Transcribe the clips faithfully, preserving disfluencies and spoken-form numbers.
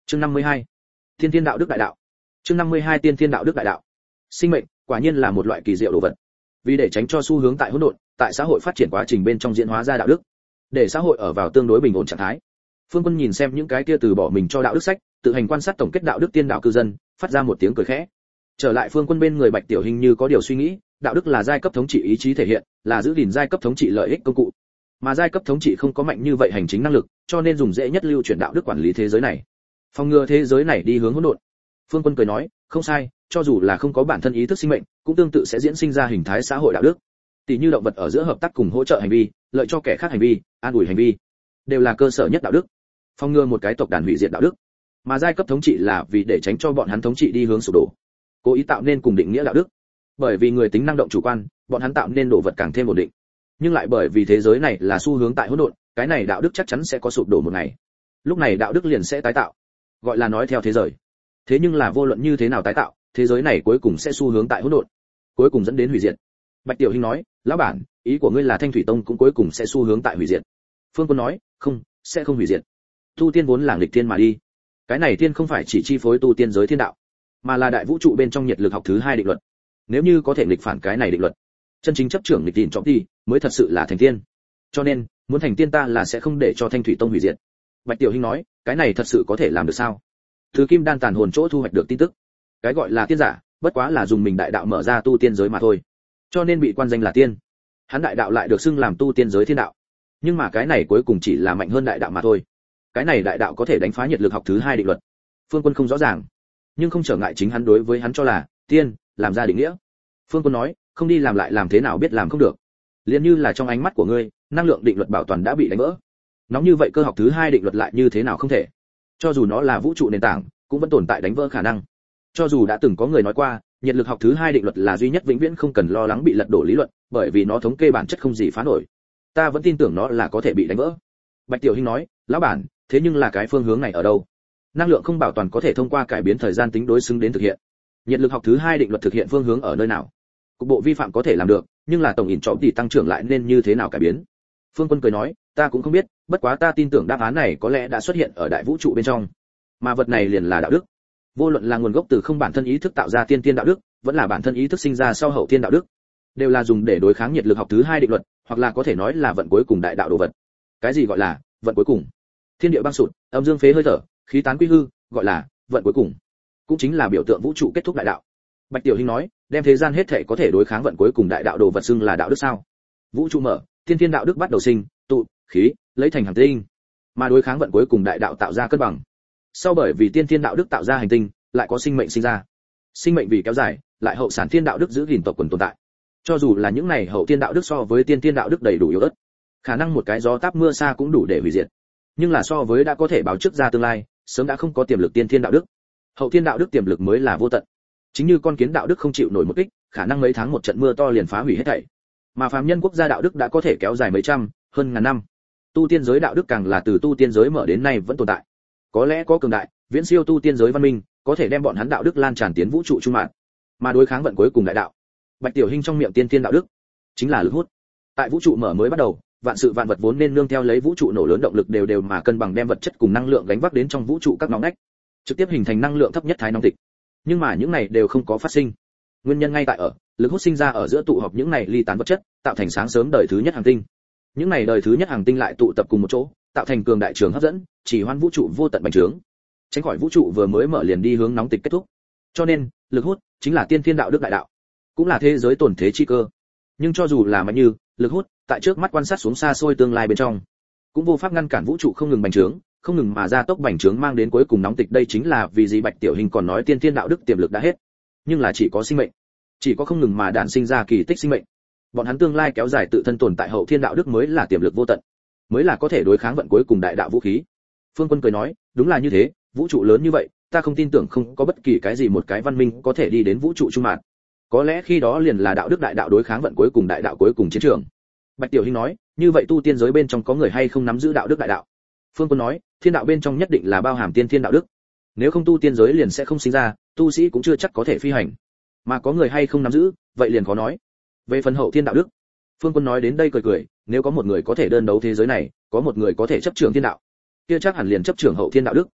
Chương năm mươi hai. Tiên Thiên đạo đức đại đạo. Chương năm mươi hai Tiên Thiên đạo đức đại đạo. Sinh mệnh, quả nhiên là một loại kỳ diệu đồ vật. Vì để tránh cho xu hướng tại hỗn độn, tại xã hội phát triển quá trình bên trong diễn hóa ra đạo đức, để xã hội ở vào tương đối bình ổn trạng thái. Phương Quân nhìn xem những cái kia từ bỏ mình cho đạo đức sách, tự hành quan sát tổng kết đạo đức tiên đạo cư dân, phát ra một tiếng cười khẽ. Trở lại Phương Quân bên người Bạch Tiểu Hình như có điều suy nghĩ, đạo đức là giai cấp thống trị ý chí thể hiện, là giữ gìn giai cấp thống trị lợi ích công cụ. Mà giai cấp thống trị không có mạnh như vậy hành chính năng lực, cho nên dùng dễ nhất lưu chuyển đạo đức quản lý thế giới này, phòng ngừa thế giới này đi hướng hỗn độn. Phương Quân cười nói, không sai, cho dù là không có bản thân ý thức sinh mệnh, cũng tương tự sẽ diễn sinh ra hình thái xã hội đạo đức. Tỷ như động vật ở giữa hợp tác cùng hỗ trợ hành vi, lợi cho kẻ khác hành vi, an ủi hành vi, đều là cơ sở nhất đạo đức. Phòng ngừa một cái tộc đàn hủy diệt đạo đức. Mà giai cấp thống trị là vì để tránh cho bọn hắn thống trị đi hướng sụp đổ, cố ý tạo nên cùng định nghĩa đạo đức. Bởi vì người tính năng động chủ quan, bọn hắn tạo nên đồ vật càng thêm ổn định. Nhưng lại bởi vì thế giới này là xu hướng tại hỗn độn, cái này đạo đức chắc chắn sẽ có sụp đổ một ngày. Lúc này đạo đức liền sẽ tái tạo, gọi là nói theo thế giới. Thế nhưng là vô luận như thế nào tái tạo, thế giới này cuối cùng sẽ xu hướng tại hỗn độn, cuối cùng dẫn đến hủy diệt. Bạch Tiểu Hinh nói, lão bản, ý của ngươi là Thanh Thủy Tông cũng cuối cùng sẽ xu hướng tại hủy diệt. Phương Quân nói, không, sẽ không hủy diệt. Tu tiên vốn là nghịch thiên mà đi. Cái này tiên không phải chỉ chi phối tu tiên giới thiên đạo, mà là đại vũ trụ bên trong nhiệt lực học thứ hai định luật. Nếu như có thể nghịch phản cái này định luật, chân chính chấp trưởng nghịch tiền trọng đi, mới thật sự là thành tiên. Cho nên, muốn thành tiên ta là sẽ không để cho Thanh Thủy Tông hủy diệt. Bạch Tiểu Hinh nói, cái này thật sự có thể làm được sao? Từ Kim Đan tàn hồn chỗ thu hoạch được tin tức, cái gọi là tiên giả, bất quá là dùng mình đại đạo mở ra tu tiên giới mà thôi, cho nên bị quan danh là tiên. Hắn đại đạo lại được xưng làm tu tiên giới thiên đạo, nhưng mà cái này cuối cùng chỉ là mạnh hơn đại đạo mà thôi. Cái này đại đạo có thể đánh phá nhiệt lực học thứ hai định luật. Phương Quân không rõ ràng, nhưng không trở ngại chính hắn đối với hắn cho là tiên, làm ra định nghĩa. Phương Quân nói, không đi làm lại làm thế nào biết làm không được. Liên như là trong ánh mắt của ngươi, năng lượng định luật bảo toàn đã bị đánh vỡ. Nóng như vậy cơ học thứ hai định luật lại như thế nào không thể? Cho dù nó là vũ trụ nền tảng, cũng vẫn tồn tại đánh vỡ khả năng. Cho dù đã từng có người nói qua, nhiệt lực học thứ hai định luật là duy nhất vĩnh viễn không cần lo lắng bị lật đổ lý luận, bởi vì nó thống kê bản chất không gì phá nổi. Ta vẫn tin tưởng nó là có thể bị đánh vỡ. Bạch Tiểu Hinh nói, lão bản, thế nhưng là cái phương hướng này ở đâu? Năng lượng không bảo toàn có thể thông qua cải biến thời gian tính đối xứng đến thực hiện. Nhiệt lực học thứ hai định luật thực hiện phương hướng ở nơi nào? Cục bộ vi phạm có thể làm được, nhưng là tổng ỉn trọng tỷ tăng trưởng lại nên như thế nào cải biến? Phương Quân cười nói, ta cũng không biết, bất quá ta tin tưởng đáp án này có lẽ đã xuất hiện ở đại vũ trụ bên trong. Mà vật này liền là đạo đức. Vô luận là nguồn gốc từ không bản thân ý thức tạo ra tiên tiên đạo đức, vẫn là bản thân ý thức sinh ra sau hậu tiên đạo đức, đều là dùng để đối kháng nhiệt lực học thứ hai định luật, hoặc là có thể nói là vận cuối cùng đại đạo đồ vật. Cái gì gọi là vận cuối cùng? Thiên địa băng sụt, âm dương phế hơi thở, khí tán quy hư, gọi là vận cuối cùng, cũng chính là biểu tượng vũ trụ kết thúc đại đạo. Bạch Tiểu Hinh nói, đem thế gian hết thảy có thể đối kháng vận cuối cùng đại đạo đồ vật xưng là đạo đức sao? Vũ trụ mở, tiên tiên đạo đức bắt đầu sinh, tụ, khí, lấy thành hành tinh, mà đối kháng vận cuối cùng đại đạo tạo ra cân bằng. Sau bởi vì tiên tiên đạo đức tạo ra hành tinh, lại có sinh mệnh sinh ra. Sinh mệnh vì kéo dài, lại hậu sản tiên đạo đức giữ gìn tộc quần tồn tại. Cho dù là những này hậu tiên đạo đức so với tiên tiên đạo đức đầy đủ yếu ớt, khả năng một cái gió táp mưa xa cũng đủ để hủy diệt. Nhưng là so với đã có thể báo trước ra tương lai, sớm đã không có tiềm lực tiên tiên đạo đức. Hậu tiên đạo đức tiềm lực mới là vô tận. Chính như con kiến đạo đức không chịu nổi một kích, khả năng mấy tháng một trận mưa to liền phá hủy hết thảy. Mà phàm nhân quốc gia đạo đức đã có thể kéo dài mấy trăm, hơn ngàn năm. Tu tiên giới đạo đức càng là từ tu tiên giới mở đến nay vẫn tồn tại. Có lẽ có cường đại, viễn siêu tu tiên giới văn minh, có thể đem bọn hắn đạo đức lan tràn tiến vũ trụ trung mạng, mà đối kháng vận cuối cùng đại đạo. Bạch Tiểu Hinh trong miệng tiên tiên đạo đức chính là lực hút. Tại vũ trụ mở mới bắt đầu, vạn sự vạn vật vốn nên nương theo lấy vũ trụ nổ lớn động lực đều đều mà cân bằng đem vật chất cùng năng lượng gánh vác đến trong vũ trụ các ngõ ngách, trực tiếp hình thành năng lượng thấp nhất thái nóng tịch. Nhưng mà những này đều không có phát sinh. Nguyên nhân ngay tại ở lực hút sinh ra ở giữa tụ họp những này ly tán vật chất, tạo thành sáng sớm đời thứ nhất hành tinh. Những này đời thứ nhất hành tinh lại tụ tập cùng một chỗ, tạo thành cường đại trường hấp dẫn, chỉ hoan vũ trụ vô tận bành trướng, tránh khỏi vũ trụ vừa mới mở liền đi hướng nóng tịch kết thúc. Cho nên, lực hút chính là tiên thiên đạo đức đại đạo, cũng là thế giới tổn thế chi cơ. Nhưng cho dù là mạnh như lực hút, tại trước mắt quan sát xuống xa xôi tương lai bên trong, cũng vô pháp ngăn cản vũ trụ không ngừng bành trướng, không ngừng mà ra tốc bành trướng mang đến cuối cùng nóng tịch. Đây chính là vì gì Bạch Tiểu Hình còn nói tiên thiên đạo đức tiềm lực đã hết, nhưng là chỉ có sinh mệnh, chỉ có không ngừng mà đản sinh ra kỳ tích sinh mệnh, bọn hắn tương lai kéo dài tự thân tồn tại hậu thiên đạo đức mới là tiềm lực vô tận, mới là có thể đối kháng vận cuối cùng đại đạo vũ khí. Phương Quân cười nói, đúng là như thế, vũ trụ lớn như vậy, ta không tin tưởng không có bất kỳ cái gì một cái văn minh có thể đi đến vũ trụ trung mạn. Có lẽ khi đó liền là đạo đức đại đạo đối kháng vận cuối cùng đại đạo cuối cùng chiến trường. Bạch Tiểu Hinh nói, như vậy tu tiên giới bên trong có người hay không nắm giữ đạo đức đại đạo? Phương Quân nói, thiên đạo bên trong nhất định là bao hàm tiên thiên đạo đức. Nếu không tu tiên giới liền sẽ không sinh ra, tu sĩ cũng chưa chắc có thể phi hành. Mà có người hay không nắm giữ, vậy liền khó nói. Về phần hậu thiên đạo đức, Phương Quân nói đến đây cười cười, nếu có một người có thể đơn đấu thế giới này, có một người có thể chấp trưởng thiên đạo, kia chắc hẳn liền chấp trưởng hậu thiên đạo đức.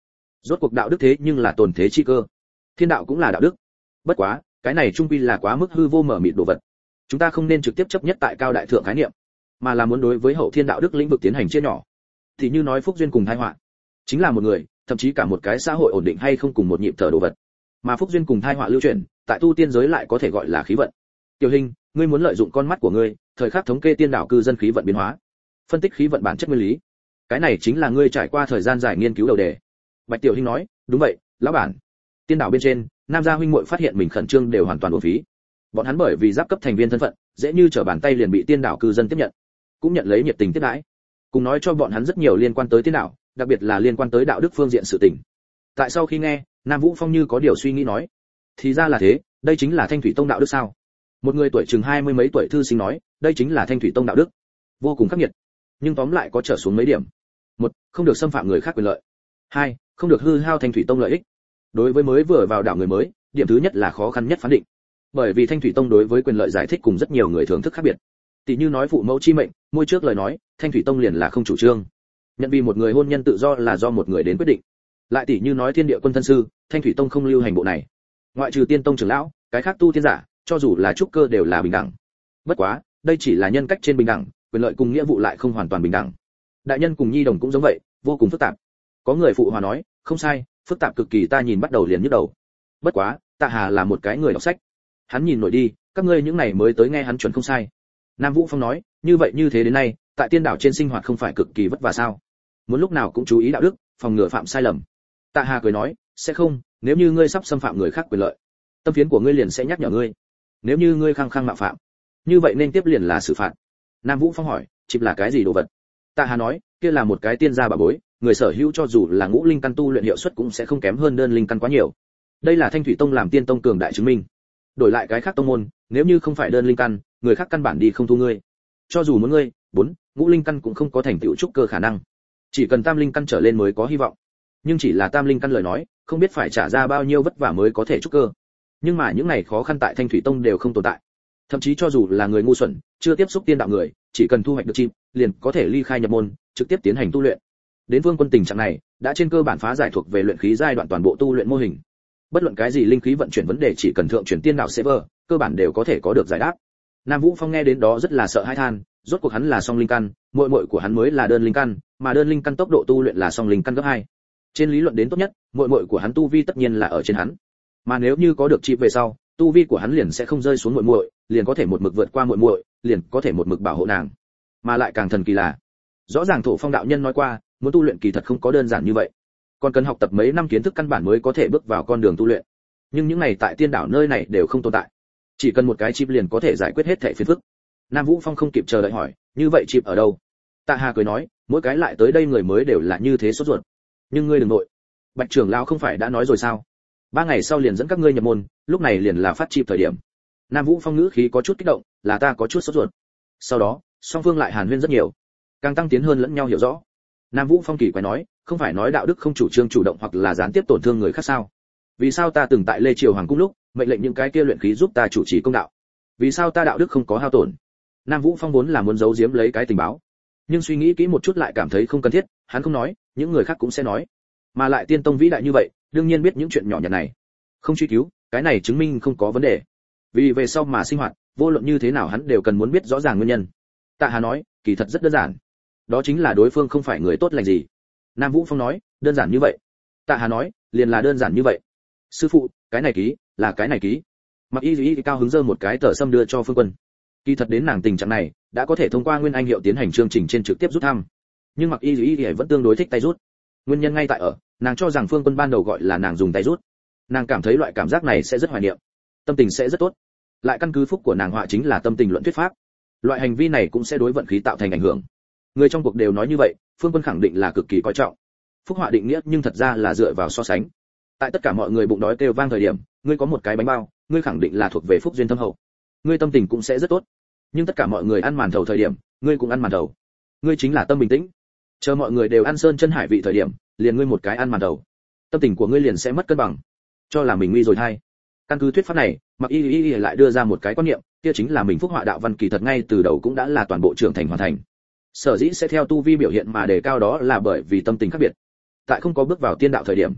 Rốt cuộc đạo đức thế nhưng là tồn thế chi cơ, thiên đạo cũng là đạo đức. Bất quá cái này trung quy là quá mức hư vô mở mịt đồ vật, chúng ta không nên trực tiếp chấp nhất tại cao đại thượng khái niệm, mà là muốn đối với hậu thiên đạo đức lĩnh vực tiến hành chia nhỏ. Thì như nói phúc duyên cùng tai họa, chính là một người, thậm chí cả một cái xã hội ổn định hay không cùng một nhịp thở đồ vật. Mà phúc duyên cùng tai họa lưu truyền, tại tu tiên giới lại có thể gọi là khí vận. Tiểu Hình, ngươi muốn lợi dụng con mắt của ngươi, thời khắc thống kê tiên đảo cư dân khí vận biến hóa, phân tích khí vận bản chất nguyên lý. Cái này chính là ngươi trải qua thời gian dài nghiên cứu đầu đề. Bạch Tiểu Hình nói, đúng vậy, lão bản. Tiên đảo bên trên, nam gia huynh muội phát hiện mình khẩn trương đều hoàn toàn uổng phí. Bọn hắn bởi vì giáp cấp thành viên thân phận, dễ như trở bàn tay liền bị tiên đảo cư dân tiếp nhận, cũng nhận lấy nhiệt tình tiếp đãi, cùng nói cho bọn hắn rất nhiều liên quan tới tiên đảo, đặc biệt là liên quan tới đạo đức phương diện sự tình. Tại sau khi nghe, Nam Vũ Phong như có điều suy nghĩ nói, thì ra là thế, đây chính là Thanh Thủy Tông đạo đức sao? Một người tuổi chừng hai mươi mấy tuổi thư sinh nói, đây chính là Thanh Thủy Tông đạo đức. Vô cùng khắc nghiệt, nhưng tóm lại có trở xuống mấy điểm. Một, không được xâm phạm người khác quyền lợi. Hai, không được hư hao Thanh Thủy Tông lợi ích. Đối với mới vừa vào đảo người mới, điểm thứ nhất là khó khăn nhất phán định. Bởi vì Thanh Thủy Tông đối với quyền lợi giải thích cùng rất nhiều người thưởng thức khác biệt. Tỷ như nói phụ mẫu chi mệnh, môi trước lời nói, Thanh Thủy Tông liền là không chủ trương. Nhận vì một người hôn nhân tự do là do một người đến quyết định. Lại tỷ như nói thiên địa quân thân sư, Thanh Thủy Tông không lưu hành bộ này. Ngoại trừ tiên tông trưởng lão, cái khác tu tiên giả, cho dù là trúc cơ đều là bình đẳng. Bất quá, đây chỉ là nhân cách trên bình đẳng, quyền lợi cùng nghĩa vụ lại không hoàn toàn bình đẳng. Đại nhân cùng nhi đồng cũng giống vậy, vô cùng phức tạp. Có người phụ hòa nói, không sai, phức tạp cực kỳ, ta nhìn bắt đầu liền nhức đầu. Bất quá, Tạ Hà là một cái người đọc sách, hắn nhìn nổi đi, các ngươi những này mới tới nghe hắn chuẩn không sai. Nam Vũ Phong nói, như vậy như thế đến nay, tại tiên đảo trên sinh hoạt không phải cực kỳ vất vả sao? Muốn lúc nào cũng chú ý đạo đức, phòng ngừa phạm sai lầm. Tạ Hà cười nói, sẽ không, nếu như ngươi sắp xâm phạm người khác quyền lợi, tâm phiến của ngươi liền sẽ nhắc nhở ngươi. Nếu như ngươi khăng khăng mạo phạm, như vậy nên tiếp liền là xử phạt. Nam Vũ Phong hỏi, chip là cái gì đồ vật? Tạ Hà nói, kia là một cái tiên gia bảo bối, người sở hữu cho dù là ngũ linh căn tu luyện hiệu suất cũng sẽ không kém hơn đơn linh căn quá nhiều. Đây là Thanh Thủy Tông làm tiên tông cường đại chứng minh. Đổi lại cái khác tông môn, nếu như không phải đơn linh căn, người khác căn bản đi không thu ngươi. Cho dù muốn ngươi, bốn, ngũ linh căn cũng không có thành tựu trúc cơ khả năng. Chỉ cần tam linh căn trở lên mới có hy vọng. Nhưng chỉ là tam linh căn lời nói, không biết phải trả ra bao nhiêu vất vả mới có thể trúc cơ. Nhưng mà những này khó khăn tại Thanh Thủy Tông đều không tồn tại. Thậm chí cho dù là người ngu xuẩn, chưa tiếp xúc tiên đạo người, chỉ cần thu hoạch được chim, liền có thể ly khai nhập môn, trực tiếp tiến hành tu luyện. Đến Vương Quân tình trạng này, đã trên cơ bản phá giải thuộc về luyện khí giai đoạn toàn bộ tu luyện mô hình. Bất luận cái gì linh khí vận chuyển vấn đề chỉ cần thượng chuyển tiên đạo server, cơ bản đều có thể có được giải đáp. Nam Vũ Phong nghe đến đó rất là sợ hãi than, rốt cuộc hắn là song linh căn, muội muội của hắn mới là đơn linh căn, mà đơn linh căn tốc độ tu luyện là song linh căn gấp hai. Trên lý luận đến tốt nhất, muội muội của hắn tu vi tất nhiên là ở trên hắn. Mà nếu như có được chip về sau, tu vi của hắn liền sẽ không rơi xuống muội muội, liền có thể một mực vượt qua muội muội, liền có thể một mực bảo hộ nàng. Mà lại càng thần kỳ là, rõ ràng Thổ Phong đạo nhân nói qua, muốn tu luyện kỳ thật không có đơn giản như vậy, còn cần học tập mấy năm kiến thức căn bản mới có thể bước vào con đường tu luyện. Nhưng những này tại tiên đảo nơi này đều không tồn tại, chỉ cần một cái chip liền có thể giải quyết hết thảy phiền phức. Nam Vũ Phong không kịp chờ đợi hỏi, như vậy chip ở đâu? Tạ Hà cười nói, mỗi cái lại tới đây người mới đều là như thế sốt ruột. Nhưng ngươi đừng nội, Bạch trưởng lão không phải đã nói rồi sao? Ba ngày sau liền dẫn các ngươi nhập môn, lúc này liền là phát chip thời điểm. Nam Vũ Phong ngữ khí có chút kích động, là ta có chút sốt ruột. Sau đó, song phương lại hàn huyên rất nhiều, càng tăng tiến hơn lẫn nhau hiểu rõ. Nam Vũ Phong kỳ quái nói, không phải nói đạo đức không chủ trương chủ động hoặc là gián tiếp tổn thương người khác sao? Vì sao ta từng tại Lê Triều Hoàng cung lúc, mệnh lệnh những cái kia luyện khí giúp ta chủ trì công đạo? Vì sao ta đạo đức không có hao tổn? Nam Vũ Phong vốn là muốn giấu giếm lấy cái tình báo, nhưng suy nghĩ kỹ một chút lại cảm thấy không cần thiết, hắn không nói, những người khác cũng sẽ nói. Mà lại tiên tông vĩ đại như vậy, đương nhiên biết những chuyện nhỏ nhặt này. Không truy cứu, cái này chứng minh không có vấn đề. Vì về sau mà sinh hoạt, vô luận như thế nào hắn đều cần muốn biết rõ ràng nguyên nhân. Tạ Hà nói, kỳ thật rất đơn giản. Đó chính là đối phương không phải người tốt lành gì. Nam Vũ Phong nói, đơn giản như vậy. Tạ Hà nói, liền là đơn giản như vậy. Sư phụ, cái này ký, là cái này ký. Mặc Y Y cao hứng dơ một cái tờ sâm đưa cho Phương Quân. Kỳ thật đến nàng tình trạng này, đã có thể thông qua Nguyên Anh hiệu tiến hành chương trình trên trực tiếp rút thăm. Nhưng Mặc Y Y vẫn tương đối thích tay rút. Nguyên nhân ngay tại ở, nàng cho rằng Phương Quân ban đầu gọi là nàng dùng tay rút. Nàng cảm thấy loại cảm giác này sẽ rất hoài niệm, tâm tình sẽ rất tốt. Lại căn cứ phúc của nàng họa chính là tâm tình luận thuyết pháp. Loại hành vi này cũng sẽ đối vận khí tạo thành ảnh hưởng. Người trong cuộc đều nói như vậy, Phương Quân khẳng định là cực kỳ coi trọng. Phúc họa định nghĩa nhưng thật ra là dựa vào so sánh. Tại tất cả mọi người bụng đói kêu vang thời điểm, ngươi có một cái bánh bao, ngươi khẳng định là thuộc về phúc duyên thâm hậu. Ngươi tâm tình cũng sẽ rất tốt. Nhưng tất cả mọi người ăn màn thầu thời điểm, ngươi cũng ăn màn thầu. Ngươi chính là tâm bình tĩnh. Chờ mọi người đều ăn sơn chân hải vị thời điểm, liền ngươi một cái ăn màn thầu. Tâm tình của ngươi liền sẽ mất cân bằng, cho là mình nguy rồi thay. Căn cứ thuyết pháp này, Mặc Y Y lại đưa ra một cái quan niệm, kia chính là mình phúc họa đạo văn kỳ thật ngay từ đầu cũng đã là toàn bộ trưởng thành hoàn thành. Sở dĩ sẽ theo tu vi biểu hiện mà đề cao đó là bởi vì tâm tình khác biệt. Tại không có bước vào tiên đạo thời điểm,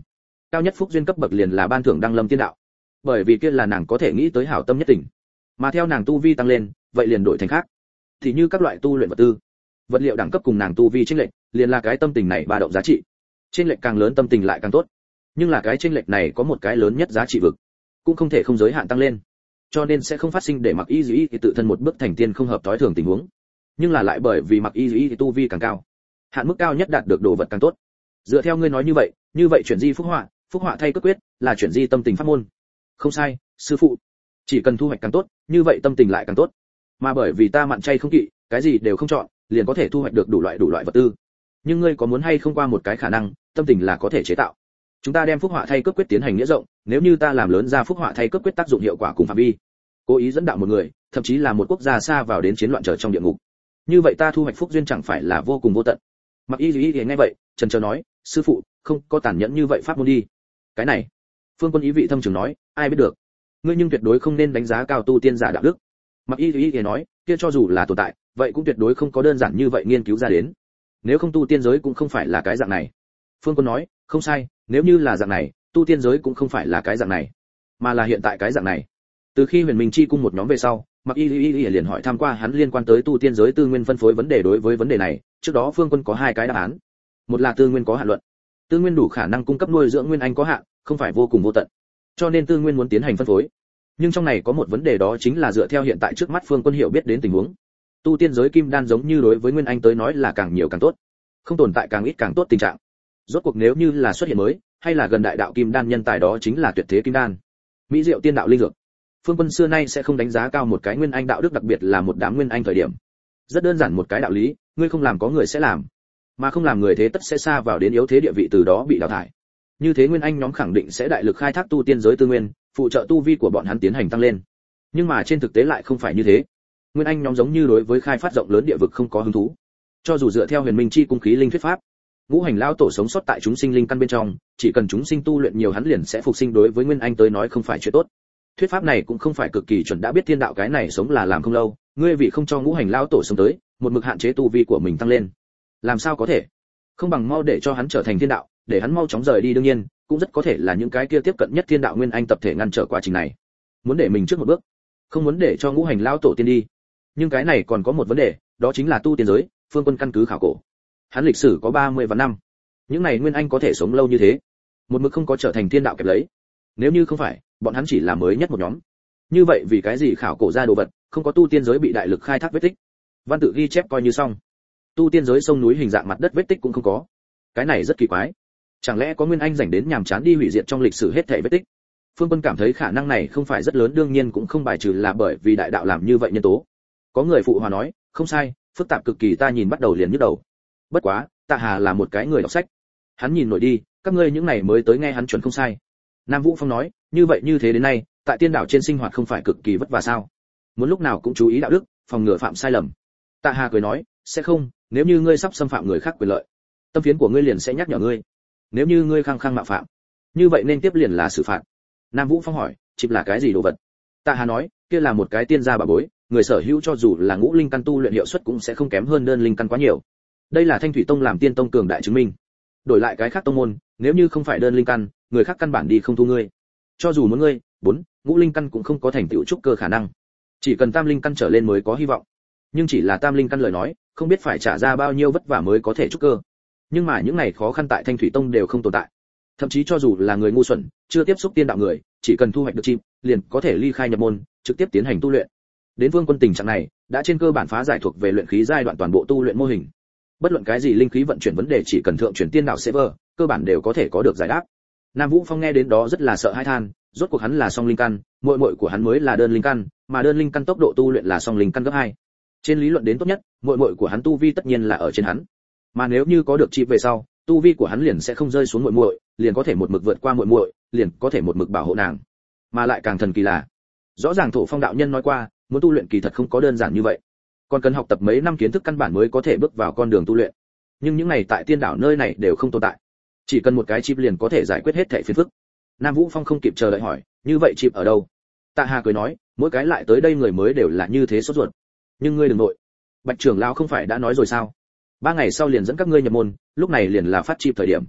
cao nhất phúc duyên cấp bậc liền là ban thưởng đăng lâm tiên đạo, bởi vì kia là nàng có thể nghĩ tới hảo tâm nhất tình. Mà theo nàng tu vi tăng lên, vậy liền đổi thành khác, thì như các loại tu luyện vật tư, vật liệu đẳng cấp cùng nàng tu vi chênh lệch, liền là cái tâm tình này ba động giá trị. Chênh lệch càng lớn tâm tình lại càng tốt, nhưng là cái chênh lệch này có một cái lớn nhất giá trị vực, cũng không thể không giới hạn tăng lên, cho nên sẽ không phát sinh để Mặc Y Dĩ thì tự thân một bước thành tiên không hợp tối thường tình huống, nhưng là lại bởi vì Mặc Y Dĩ thì tu vi càng cao, hạn mức cao nhất đạt được đồ vật càng tốt. Dựa theo ngươi nói như vậy, như vậy chuyển di phúc họa, phúc họa thay cước quyết là chuyển di tâm tình pháp môn. Không sai, sư phụ. Chỉ cần thu hoạch càng tốt, như vậy tâm tình lại càng tốt. Mà bởi vì ta mặn chay không kỵ, cái gì đều không chọn, liền có thể thu hoạch được đủ loại đủ loại vật tư. Nhưng ngươi có muốn hay không qua một cái khả năng, tâm tình là có thể chế tạo. Chúng ta đem phúc họa thay cước quyết tiến hành nghĩa rộng, nếu như ta làm lớn ra phúc họa thay cước quyết tác dụng hiệu quả cùng phạm vi, cố ý dẫn đạo một người, thậm chí là một quốc gia xa vào đến chiến loạn trở trong địa ngục. Như vậy ta thu hoạch phúc duyên chẳng phải là vô cùng vô tận. Mặc Y Dĩ nghe vậy, trần trờ nói, sư phụ, không có tàn nhẫn như vậy pháp môn đi. Cái này, Phương Quân ý vị thâm trường nói, ai biết được, ngươi nhưng tuyệt đối không nên đánh giá cao tu tiên giả đạo đức. Mặc Y Dĩ nói, kia cho dù là tồn tại, vậy cũng tuyệt đối không có đơn giản như vậy nghiên cứu ra đến. Nếu không tu tiên giới cũng không phải là cái dạng này. Phương Quân nói, không sai, nếu như là dạng này, tu tiên giới cũng không phải là cái dạng này, mà là hiện tại cái dạng này. Từ khi Huyền Minh Chi cung một nhóm về sau, Mặc Y Y liền hỏi tham qua hắn liên quan tới tu tiên giới tư nguyên phân phối vấn đề. Đối với vấn đề này, trước đó Phương Quân có hai cái đáp án. Một là tư nguyên có hạn luận, tư nguyên đủ khả năng cung cấp nuôi dưỡng nguyên anh có hạn, không phải vô cùng vô tận, cho nên tư nguyên muốn tiến hành phân phối. Nhưng trong này có một vấn đề, đó chính là dựa theo hiện tại trước mắt Phương Quân hiểu biết đến tình huống, tu tiên giới kim đan giống như đối với nguyên anh tới nói là càng nhiều càng tốt, không tồn tại càng ít càng tốt tình trạng. Rốt cuộc nếu như là xuất hiện mới, hay là gần đại đạo kim đan nhân tài, đó chính là tuyệt thế kim đan, mỹ diệu tiên đạo linh dược. Phương Quân xưa nay sẽ không đánh giá cao một cái nguyên anh đạo đức, đặc biệt là một đám nguyên anh thời điểm. Rất đơn giản một cái đạo lý, ngươi không làm có người sẽ làm, mà không làm người thế tất sẽ xa vào đến yếu thế địa vị, từ đó bị đào thải. Như thế nguyên anh nhóm khẳng định sẽ đại lực khai thác tu tiên giới tư nguyên, phụ trợ tu vi của bọn hắn tiến hành tăng lên. Nhưng mà trên thực tế lại không phải như thế. Nguyên anh nhóm giống như đối với khai phát rộng lớn địa vực không có hứng thú. Cho dù dựa theo Huyền Minh Chi cung khí linh thuyết pháp, ngũ hành lão tổ sống sót tại chúng sinh linh căn bên trong, chỉ cần chúng sinh tu luyện nhiều hắn liền sẽ phục sinh, đối với nguyên anh tới nói không phải chuyện tốt. Thuyết pháp này cũng không phải cực kỳ chuẩn, đã biết thiên đạo cái này sống là làm không lâu, ngươi vì không cho ngũ hành lão tổ sống tới, một mực hạn chế tu vi của mình tăng lên, làm sao có thể? Không bằng mau để cho hắn trở thành thiên đạo, để hắn mau chóng rời đi. Đương nhiên, cũng rất có thể là những cái kia tiếp cận nhất thiên đạo nguyên anh tập thể ngăn trở quá trình này, muốn để mình trước một bước, không muốn để cho ngũ hành lão tổ tiên đi. Nhưng cái này còn có một vấn đề, đó chính là tu tiên giới. Phương Quân căn cứ khảo cổ, hắn lịch sử có ba mươi vạn năm, những này nguyên anh có thể sống lâu như thế, một mực không có trở thành thiên đạo kẹp lấy. Nếu như không phải bọn hắn chỉ là mới nhất một nhóm, như vậy vì cái gì khảo cổ ra đồ vật không có tu tiên giới bị đại lực khai thác vết tích, văn tự ghi chép coi như xong, tu tiên giới sông núi hình dạng mặt đất vết tích cũng không có? Cái này rất kỳ quái. Chẳng lẽ có nguyên anh rảnh đến nhàm chán đi hủy diệt trong lịch sử hết thảy vết tích? Phương Quân cảm thấy khả năng này không phải rất lớn, đương nhiên cũng không bài trừ là bởi vì đại đạo làm như vậy nhân tố. Có người phụ hòa nói, không sai, phức tạp cực kỳ, ta nhìn bắt đầu liền nhức đầu. Bất quá, Tạ Hà là một cái người đọc sách, hắn nhìn nổi đi, các ngươi những này mới tới nghe hắn chuẩn không sai. Nam Vũ Phong nói, như vậy như thế đến nay, tại tiên đảo trên sinh hoạt không phải cực kỳ vất vả sao? Muốn lúc nào cũng chú ý đạo đức, phòng ngừa phạm sai lầm. Tạ Hà cười nói, sẽ không, nếu như ngươi sắp xâm phạm người khác quyền lợi, tâm phiến của ngươi liền sẽ nhắc nhở ngươi. Nếu như ngươi khăng khăng mạo phạm, như vậy nên tiếp liền là xử phạt. Nam Vũ Phong hỏi, chip là cái gì đồ vật? Tạ Hà nói, kia là một cái tiên gia bảo bối, người sở hữu cho dù là ngũ linh căn tu luyện hiệu suất cũng sẽ không kém hơn đơn linh căn quá nhiều. Đây là Thanh Thủy Tông làm tiên tông cường đại chứng minh. Đổi lại cái khác tông môn, nếu như không phải đơn linh căn, người khác căn bản đi không thu ngươi. Cho dù muốn ngươi, bốn, ngũ linh căn cũng không có thành tựu trúc cơ khả năng. Chỉ cần tam linh căn trở lên mới có hy vọng. Nhưng chỉ là tam linh căn lời nói, không biết phải trả ra bao nhiêu vất vả mới có thể trúc cơ. Nhưng mà những này khó khăn tại Thanh Thủy Tông đều không tồn tại. Thậm chí cho dù là người ngu xuẩn, chưa tiếp xúc tiên đạo người, chỉ cần thu hoạch được chim, liền có thể ly khai nhập môn, trực tiếp tiến hành tu luyện. Đến Vương Quân tình trạng này, đã trên cơ bản phá giải thuộc về luyện khí giai đoạn toàn bộ tu luyện mô hình. Bất luận cái gì linh khí vận chuyển vấn đề, chỉ cần thượng chuyển tiên đạo server, cơ bản đều có thể có được giải đáp. Nam Vũ Phong nghe đến đó rất là sợ hãi than, rốt cuộc hắn là song linh căn, muội muội của hắn mới là đơn linh căn, mà đơn linh căn tốc độ tu luyện là song linh căn gấp hai. Trên lý luận đến tốt nhất, muội muội của hắn tu vi tất nhiên là ở trên hắn. Mà nếu như có được chi về sau, tu vi của hắn liền sẽ không rơi xuống muội muội, liền có thể một mực vượt qua muội muội, liền có thể một mực bảo hộ nàng. Mà lại càng thần kỳ là, rõ ràng Thổ Phong đạo nhân nói qua, muốn tu luyện kỳ thật không có đơn giản như vậy, còn cần học tập mấy năm kiến thức căn bản mới có thể bước vào con đường tu luyện. Nhưng những này tại tiên đảo nơi này đều không tồn tại, chỉ cần một cái chip liền có thể giải quyết hết thảy phiền phức. Nam Vũ Phong không kịp chờ đợi hỏi, như vậy chip ở đâu? Tạ Hà cười nói, mỗi cái lại tới đây người mới đều là như thế sốt ruột. Nhưng ngươi đừng nội, Bạch trưởng lão không phải đã nói rồi sao? Ba ngày sau liền dẫn các ngươi nhập môn, lúc này liền là phát chip thời điểm.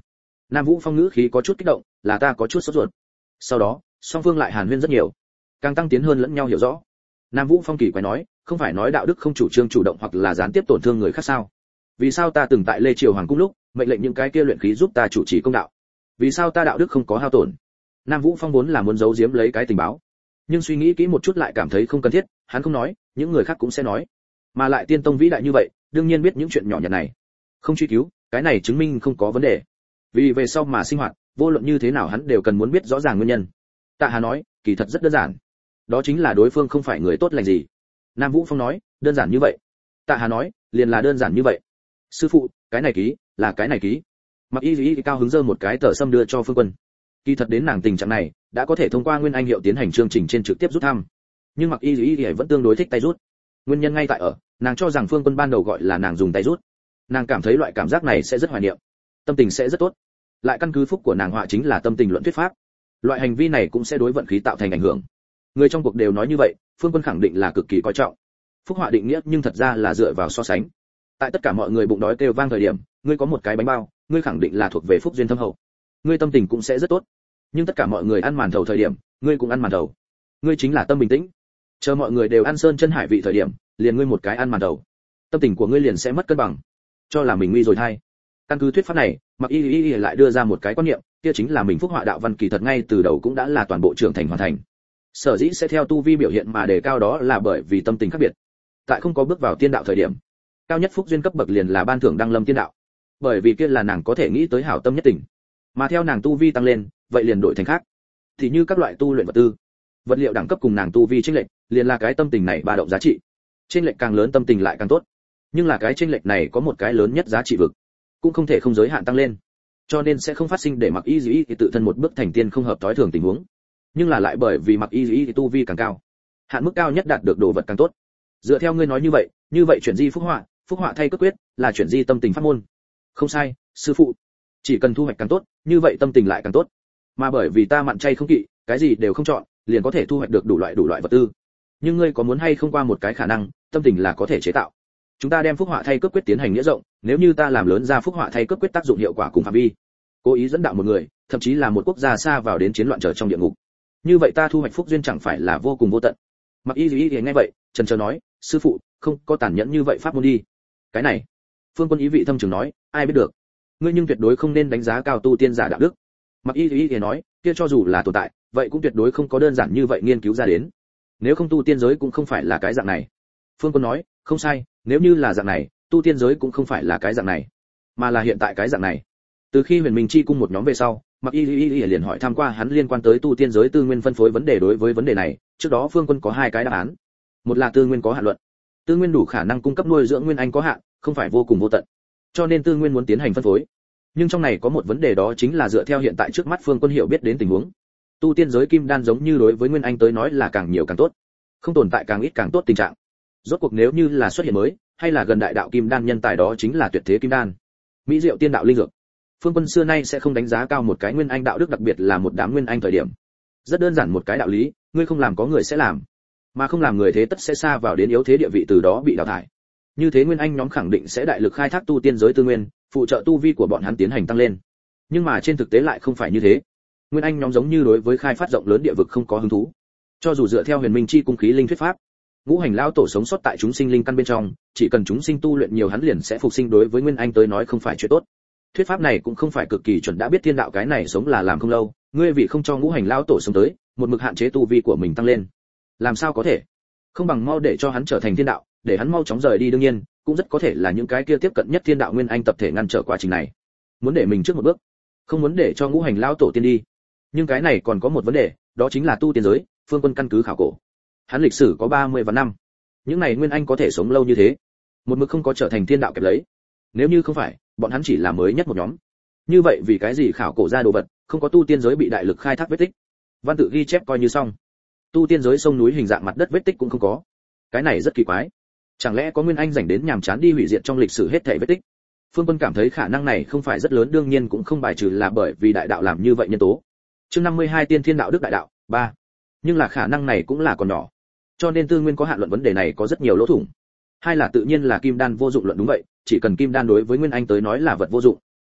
Nam Vũ Phong ngữ khí có chút kích động, là ta có chút sốt ruột. Sau đó, song phương lại hàn huyên rất nhiều, càng tăng tiến hơn lẫn nhau hiểu rõ. Nam Vũ Phong kỳ quái nói, không phải nói đạo đức không chủ trương chủ động hoặc là gián tiếp tổn thương người khác sao? Vì sao ta từng tại Lê Triều Hoàng cung lúc, mệnh lệnh những cái kia luyện khí giúp ta chủ trì công đạo? Vì sao ta đạo đức không có hao tổn? Nam Vũ Phong vốn là muốn giấu giếm lấy cái tình báo, nhưng suy nghĩ kỹ một chút lại cảm thấy không cần thiết, hắn không nói, những người khác cũng sẽ nói. Mà lại Tiên Tông vĩ đại như vậy, đương nhiên biết những chuyện nhỏ nhặt này. Không truy cứu, cái này chứng minh không có vấn đề. Vì về sau mà sinh hoạt, vô luận như thế nào hắn đều cần muốn biết rõ ràng nguyên nhân. Tạ Hà nói, kỳ thật rất đơn giản, đó chính là đối phương không phải người tốt lành gì. Nam Vũ Phong nói, đơn giản như vậy. Tạ Hà nói, liền là đơn giản như vậy. Sư phụ, cái này ký, là cái này ký. Mặc Y Dĩ cao hứng giơ một cái tờ sâm đưa cho Phương Quân. Kỳ thật đến nàng tình trạng này, đã có thể thông qua Nguyên Anh hiệu tiến hành chương trình trên trực tiếp rút thăm. Nhưng Mặc Y Dĩ vẫn tương đối thích tay rút. Nguyên nhân ngay tại ở, nàng cho rằng Phương Quân ban đầu gọi là nàng dùng tay rút. Nàng cảm thấy loại cảm giác này sẽ rất hoài niệm, tâm tình sẽ rất tốt. Lại căn cứ phúc của nàng họa chính là tâm tình luận thuyết pháp. Loại hành vi này cũng sẽ đối vận khí tạo thành ảnh hưởng. Người trong cuộc đều nói như vậy, Phương Quân khẳng định là cực kỳ coi trọng. Phúc họa định nghĩa nhưng thật ra là dựa vào so sánh. Tại tất cả mọi người bụng đói kêu vang thời điểm, ngươi có một cái bánh bao, ngươi khẳng định là thuộc về phúc duyên thâm hậu. Ngươi tâm tình cũng sẽ rất tốt. Nhưng tất cả mọi người ăn màn thầu thời điểm, ngươi cũng ăn màn thầu. Ngươi chính là tâm bình tĩnh. Chờ mọi người đều ăn sơn chân hải vị thời điểm, liền ngươi một cái ăn màn thầu. Tâm tình của ngươi liền sẽ mất cân bằng, cho là mình nguy rồi thay. Căn cứ thuyết pháp này, Mặc Y Y lại đưa ra một cái quan niệm, kia chính là mình phúc họa đạo văn kỳ thật ngay từ đầu cũng đã là toàn bộ trưởng thành hoàn thành. Sở dĩ sẽ theo tu vi biểu hiện mà đề cao đó là bởi vì tâm tình khác biệt. Tại không có bước vào tiên đạo thời điểm, cao nhất phúc duyên cấp bậc liền là ban thưởng đăng lâm tiên đạo, bởi vì kia là nàng có thể nghĩ tới hảo tâm nhất tình. Mà theo nàng tu vi tăng lên, vậy liền đổi thành khác. Thì như các loại tu luyện vật tư, vật liệu đẳng cấp cùng nàng tu vi chênh lệch, liền là cái tâm tình này ba động giá trị. Chênh lệch càng lớn tâm tình lại càng tốt. Nhưng là cái chênh lệch này có một cái lớn nhất giá trị vực, cũng không thể không giới hạn tăng lên. Cho nên sẽ không phát sinh để Mặc Y Dĩ thì tự thân một bước thành tiên không hợp tối thường tình huống. Nhưng là lại bởi vì Mặc Y Dĩ thì tu vi càng cao, hạn mức cao nhất đạt được đồ vật càng tốt. Dựa theo ngươi nói như vậy, như vậy chuyển di phúc họa, phúc họa thay cước quyết, là chuyển di tâm tình pháp môn. Không sai, sư phụ. Chỉ cần thu hoạch càng tốt, như vậy tâm tình lại càng tốt. Mà bởi vì ta mặn chay không kỵ, cái gì đều không chọn, liền có thể thu hoạch được đủ loại đủ loại vật tư. Nhưng ngươi có muốn hay không qua một cái khả năng, tâm tình là có thể chế tạo. Chúng ta đem phúc họa thay cước quyết tiến hành nghĩa rộng, nếu như ta làm lớn ra phúc họa thay cước quyết tác dụng hiệu quả cùng phạm vi, cố ý dẫn đạo một người, thậm chí là một quốc gia xa vào đến chiến loạn trở trong địa ngục. Như vậy ta thu hoạch phúc duyên chẳng phải là vô cùng vô tận. Mặc Y Dĩ nghe vậy, trần trờ nói, sư phụ, không có tàn nhẫn như vậy pháp môn đi. Cái này, Phương Quân ý vị thâm trường nói, ai biết được. Ngươi nhưng tuyệt đối không nên đánh giá cao tu tiên giả đạo đức. Mặc Y Dĩ nói, kia cho dù là tồn tại, vậy cũng tuyệt đối không có đơn giản như vậy nghiên cứu ra đến. Nếu không tu tiên giới cũng không phải là cái dạng này. Phương Quân nói, không sai, nếu như là dạng này, tu tiên giới cũng không phải là cái dạng này, mà là hiện tại cái dạng này. Từ khi Huyền Minh Chi cung một nhóm về sau, Mặc Y Y liền hỏi tham qua hắn liên quan tới tu tiên giới tư nguyên phân phối vấn đề. Đối với vấn đề này, trước đó Phương Quân có hai cái đáp án. Một là tư nguyên có hạn luận, tư nguyên đủ khả năng cung cấp nuôi dưỡng nguyên anh có hạn, không phải vô cùng vô tận, cho nên tư nguyên muốn tiến hành phân phối. Nhưng trong này có một vấn đề, đó chính là dựa theo hiện tại trước mắt Phương Quân hiểu biết đến tình huống, tu tiên giới kim đan giống như đối với nguyên anh tới nói là càng nhiều càng tốt, không tồn tại càng ít càng tốt tình trạng. Rốt cuộc nếu như là xuất hiện mới, hay là gần đại đạo kim đan nhân tài, đó chính là tuyệt thế kim đan, mỹ diệu tiên đạo linh dược. Phương Quân xưa nay sẽ không đánh giá cao một cái nguyên anh đạo đức, đặc biệt là một đám nguyên anh thời điểm. Rất đơn giản một cái đạo lý, ngươi không làm có người sẽ làm, mà không làm người thế tất sẽ xa vào đến yếu thế địa vị, từ đó bị đào thải. Như thế nguyên anh nhóm khẳng định sẽ đại lực khai thác tu tiên giới tư nguyên, phụ trợ tu vi của bọn hắn tiến hành tăng lên. Nhưng mà trên thực tế lại không phải như thế. Nguyên anh nhóm giống như đối với khai phát rộng lớn địa vực không có hứng thú. Cho dù dựa theo Huyền Minh Chi cung khí linh thuyết pháp, ngũ hành lão tổ sống sót tại chúng sinh linh căn bên trong, chỉ cần chúng sinh tu luyện nhiều hắn liền sẽ phục sinh, đối với nguyên anh tới nói không phải chuyện tốt. Thuyết pháp này cũng không phải cực kỳ chuẩn, đã biết thiên đạo cái này sống là làm không lâu, ngươi vì không cho ngũ hành lão tổ sống tới, một mực hạn chế tu vi của mình tăng lên, làm sao có thể? Không bằng mau để cho hắn trở thành thiên đạo, để hắn mau chóng rời đi. Đương nhiên, cũng rất có thể là những cái kia tiếp cận nhất thiên đạo nguyên anh tập thể ngăn trở quá trình này, muốn để mình trước một bước, không muốn để cho ngũ hành lão tổ tiên đi. Nhưng cái này còn có một vấn đề, đó chính là tu tiên giới. Phương Quân căn cứ khảo cổ, hắn lịch sử có ba mươi vạn năm, những này nguyên anh có thể sống lâu như thế, một mực không có trở thành thiên đạo kẹp lấy. Nếu như không phải, bọn hắn chỉ là mới nhất một nhóm. Như vậy vì cái gì khảo cổ ra đồ vật, không có tu tiên giới bị đại lực khai thác vết tích, văn tự ghi chép coi như xong, tu tiên giới sông núi hình dạng mặt đất vết tích cũng không có? Cái này rất kỳ quái. Chẳng lẽ có nguyên anh rảnh đến nhàm chán đi hủy diệt trong lịch sử hết thảy vết tích? Phương Quân cảm thấy khả năng này không phải rất lớn, đương nhiên cũng không bài trừ là bởi vì đại đạo làm như vậy nhân tố. Chương năm mươi hai Tiên Thiên Đạo Đức Đại Đạo ba. Nhưng là khả năng này cũng là còn nhỏ, cho nên tư nguyên có hạn luận vấn đề này có rất nhiều lỗ thủng. Hai là tự nhiên là kim đan vô dụng luận, đúng vậy, chỉ cần kim đan đối với nguyên anh tới nói là vật vô dụng,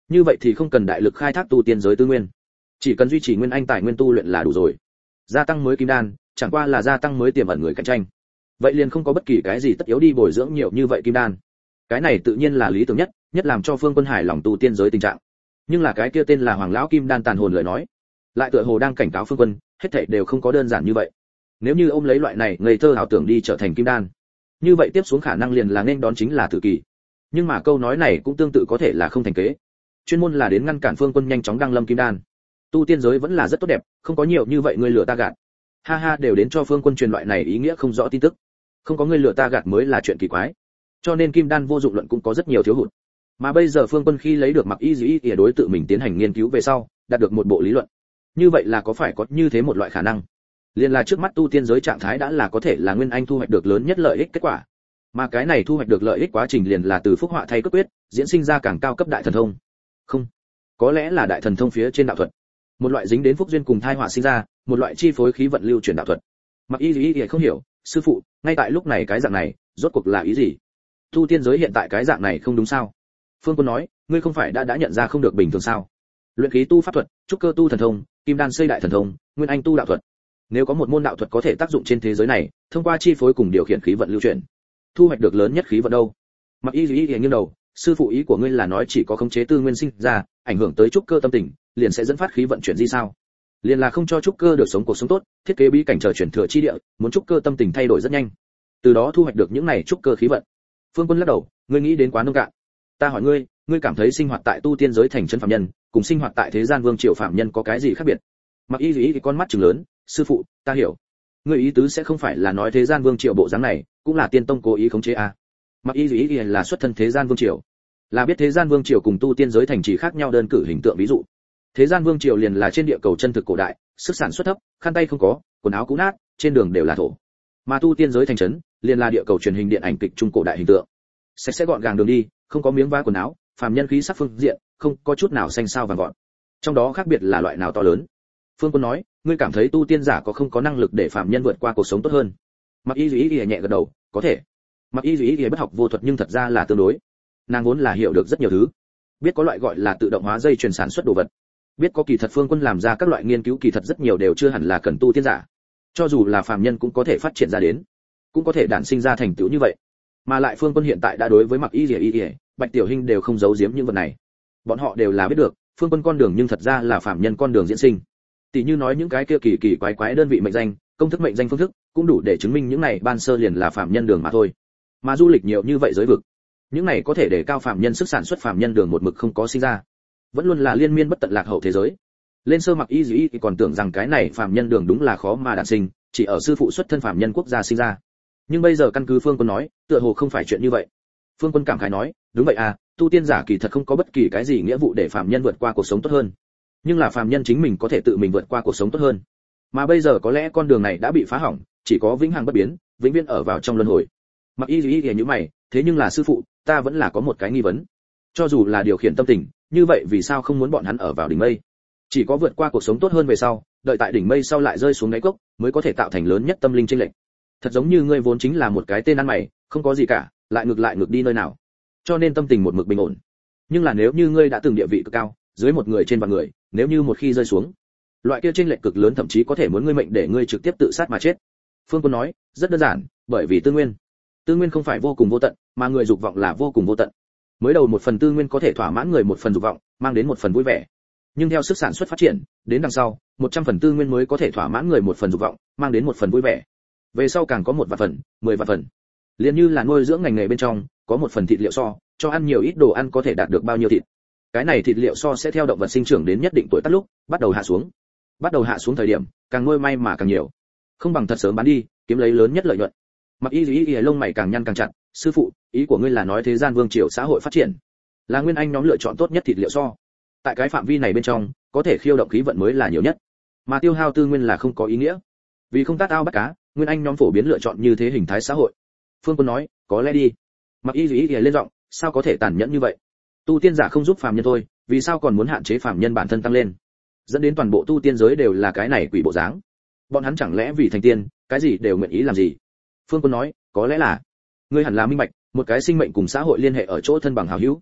Như vậy thì không cần đại lực khai thác tu tiên giới tư nguyên, chỉ cần duy trì nguyên anh tài nguyên tu luyện là đủ rồi. Gia tăng mới kim đan, chẳng qua là gia tăng mới tiềm ẩn người cạnh tranh. Vậy liền không có bất kỳ cái gì tất yếu đi bồi dưỡng nhiều như vậy kim đan. Cái này tự nhiên là lý tưởng nhất, nhất làm cho Phương Quân hài lòng tu tiên giới tình trạng. Nhưng là cái kia tên là Hoàng lão kim đan tàn hồn lời nói, lại tựa hồ đang cảnh cáo Phương Quân, hết thảy đều không có đơn giản như vậy. Nếu như ông lấy loại này ngây thơ ảo tưởng đi trở thành kim đan, như vậy tiếp xuống khả năng liền là nên đón chính là tử kỳ. Nhưng mà câu nói này cũng tương tự có thể là không thành kế, chuyên môn là đến ngăn cản Phương Quân nhanh chóng đăng lâm kim đan. Tu tiên giới vẫn là rất tốt đẹp, không có nhiều như vậy người lừa ta gạt. Ha ha, đều đến cho Phương Quân truyền loại này ý nghĩa không rõ tin tức. Không có người lừa ta gạt mới là chuyện kỳ quái. Cho nên kim đan vô dụng luận cũng có rất nhiều thiếu hụt. Mà bây giờ Phương Quân khi lấy được Mặc Y Dĩ ỉa đối tự mình tiến hành nghiên cứu về sau, đạt được một bộ lý luận. Như vậy là có phải có như thế một loại khả năng? Liên là trước mắt tu tiên giới trạng thái đã là có thể là nguyên anh thu hoạch được lớn nhất lợi ích kết quả. Mà cái này thu hoạch được lợi ích quá trình liền là từ phúc họa thay cấp quyết, diễn sinh ra càng cao cấp đại thần thông. Không, có lẽ là đại thần thông phía trên đạo thuật. Một loại dính đến phúc duyên cùng thai họa sinh ra, một loại chi phối khí vận lưu chuyển đạo thuật. Mặc Y Dĩ ỉa không hiểu, sư phụ, ngay tại lúc này cái dạng này, rốt cuộc là ý gì? Tu tiên giới hiện tại cái dạng này không đúng sao? Phương Quân nói, ngươi không phải đã đã nhận ra không được bình thường sao? Luyện khí tu pháp thuật, trúc cơ tu thần thông, kim đan xây đại thần thông, nguyên anh tu đạo thuật. Nếu có một môn đạo thuật có thể tác dụng trên thế giới này, thông qua chi phối cùng điều khiển khí vận lưu chuyển, thu hoạch được lớn nhất khí vận đâu? Mặc Y Dĩ nghiêng đầu, sư phụ ý của ngươi là nói chỉ có khống chế tư nguyên sinh ra, ảnh hưởng tới trúc cơ tâm tình, liền sẽ dẫn phát khí vận chuyển di sao? Liền là không cho trúc cơ được sống cuộc sống tốt, thiết kế bí cảnh chờ chuyển thừa chi địa, muốn trúc cơ tâm tình thay đổi rất nhanh, từ đó thu hoạch được những này trúc cơ khí vận. Phương Quân lắc đầu, ngươi nghĩ đến quá nông cạn. Ta hỏi ngươi, ngươi cảm thấy sinh hoạt tại tu tiên giới thành chân phạm nhân, cùng sinh hoạt tại thế gian vương triều phạm nhân có cái gì khác biệt? Mặc Y Dĩ thì con mắt trừng lớn, sư phụ, ta hiểu. Ngươi ý tứ sẽ không phải là nói thế gian vương triều bộ dáng này, cũng là tiên tông cố ý khống chế à? Mặc Y Dĩ là xuất thân thế gian vương triều, là biết thế gian vương triều cùng tu tiên giới thành trì khác nhau đơn cử hình tượng ví dụ. Thế gian vương triều liền là trên địa cầu chân thực cổ đại, sức sản xuất thấp, khăn tay không có, quần áo cũ nát, trên đường đều là thổ. Mà tu tiên giới thành trấn, liền là địa cầu truyền hình điện ảnh kịch trung cổ đại hình tượng. Sạch sẽ gọn gàng đường đi, không có miếng vá quần áo, phàm nhân khí sắc phương diện, không có chút nào xanh xao vàng gọn. Trong đó khác biệt là loại nào to lớn? Phương Quân nói, ngươi cảm thấy tu tiên giả có không có năng lực để phàm nhân vượt qua cuộc sống tốt hơn? Mặc Y Dĩ ỉa nhẹ gật đầu, có thể. Mặc Y Dĩ ỉa bất học vô thuật nhưng thật ra là tương đối. Nàng vốn là hiểu được rất nhiều thứ, biết có loại gọi là tự động hóa dây chuyền sản xuất đồ vật, biết có kỳ thật Phương Quân làm ra các loại nghiên cứu kỳ thật rất nhiều đều chưa hẳn là cần tu tiên giả, cho dù là phàm nhân cũng có thể phát triển ra đến, cũng có thể đản sinh ra thành tựu như vậy. Mà lại Phương Quân hiện tại đã đối với Mặc Y Dĩ ỉa, Bạch Tiểu Hinh đều không giấu giếm những vật này, bọn họ đều là biết được Phương Quân con đường nhưng thật ra là phàm nhân con đường diễn sinh. Tỷ như nói những cái kia kỳ kỳ quái quái đơn vị mệnh danh, công thức mệnh danh phương thức, cũng đủ để chứng minh những này ban sơ liền là phàm nhân đường mà thôi. Mà du lịch nhiều như vậy giới vực, những này có thể để cao phàm nhân sức sản xuất phàm nhân đường một mực không có sinh ra, vẫn luôn là liên miên bất tận lạc hậu thế giới. Lên sơ Mặc Y Dĩ thì còn tưởng rằng cái này phàm nhân đường đúng là khó mà đản sinh, chỉ ở sư phụ xuất thân phàm nhân quốc gia sinh ra. Nhưng bây giờ căn cứ Phương Quân nói, tựa hồ không phải chuyện như vậy. Phương Quân cảm khái nói, đúng vậy à, tu tiên giả kỳ thật không có bất kỳ cái gì nghĩa vụ để phàm nhân vượt qua cuộc sống tốt hơn, nhưng là phàm nhân chính mình có thể tự mình vượt qua cuộc sống tốt hơn. Mà bây giờ có lẽ con đường này đã bị phá hỏng, chỉ có vĩnh hằng bất biến, vĩnh viễn ở vào trong luân hồi. Mặc Y Dĩ như mày, thế nhưng là sư phụ, ta vẫn là có một cái nghi vấn. Cho dù là điều khiển tâm tình, như vậy vì sao không muốn bọn hắn ở vào đỉnh mây? Chỉ có vượt qua cuộc sống tốt hơn về sau, đợi tại đỉnh mây sau lại rơi xuống đáy cốc, mới có thể tạo thành lớn nhất tâm linh chênh lệch. Thật giống như ngươi vốn chính là một cái tên ăn mày, không có gì cả, lại ngược lại ngược đi nơi nào. Cho nên tâm tình một mực bình ổn. Nhưng là nếu như ngươi đã từng địa vị cực cao, dưới một người trên vạn người, nếu như một khi rơi xuống, loại kia chênh lệch cực lớn thậm chí có thể muốn ngươi mệnh để ngươi trực tiếp tự sát mà chết. Phương Quân nói, rất đơn giản, bởi vì tư nguyên. Tư nguyên không phải vô cùng vô tận, mà người dục vọng là vô cùng vô tận. Mới đầu một phần tư nguyên có thể thỏa mãn người một phần dục vọng, mang đến một phần vui vẻ. Nhưng theo sức sản xuất phát triển, đến đằng sau, một trăm phần tư nguyên mới có thể thỏa mãn người một phần dục vọng, mang đến một phần vui vẻ. Về sau càng có một vạn phần, mười vạn phần. Liên như là nuôi dưỡng ngành nghề bên trong, có một phần thịt liệu so, cho ăn nhiều ít đồ ăn có thể đạt được bao nhiêu thịt. Cái này thịt liệu so sẽ theo động vật sinh trưởng đến nhất định tuổi tác lúc, bắt đầu hạ xuống. Bắt đầu hạ xuống thời điểm, càng nuôi may mà càng nhiều. Không bằng thật sớm bán đi, kiếm lấy lớn nhất lợi nhuận. Mặc Y Dĩ lông mày càng nhăn càng chặt, sư phụ, ý của ngươi là nói thế gian vương triều xã hội phát triển, là nguyên anh nhóm lựa chọn tốt nhất thịt liệu so. Tại cái phạm vi này bên trong, có thể khiêu động khí vận mới là nhiều nhất, mà tiêu hao tư nguyên là không có ý nghĩa. Vì không tát ao bắt cá, nguyên anh nhóm phổ biến lựa chọn như thế hình thái xã hội. Phương Quân nói, có lẽ đi. Mặc Y Dĩ lên giọng, sao có thể tàn nhẫn như vậy? Tu tiên giả không giúp phàm nhân thôi, vì sao còn muốn hạn chế phàm nhân bản thân tăng lên, dẫn đến toàn bộ tu tiên giới đều là cái này quỷ bộ dáng? Bọn hắn chẳng lẽ vì thành tiên, cái gì đều nguyện ý làm gì? Phương Quân nói, có lẽ là, ngươi hẳn là minh bạch, một cái sinh mệnh cùng xã hội liên hệ ở chỗ thân bằng hảo hữu.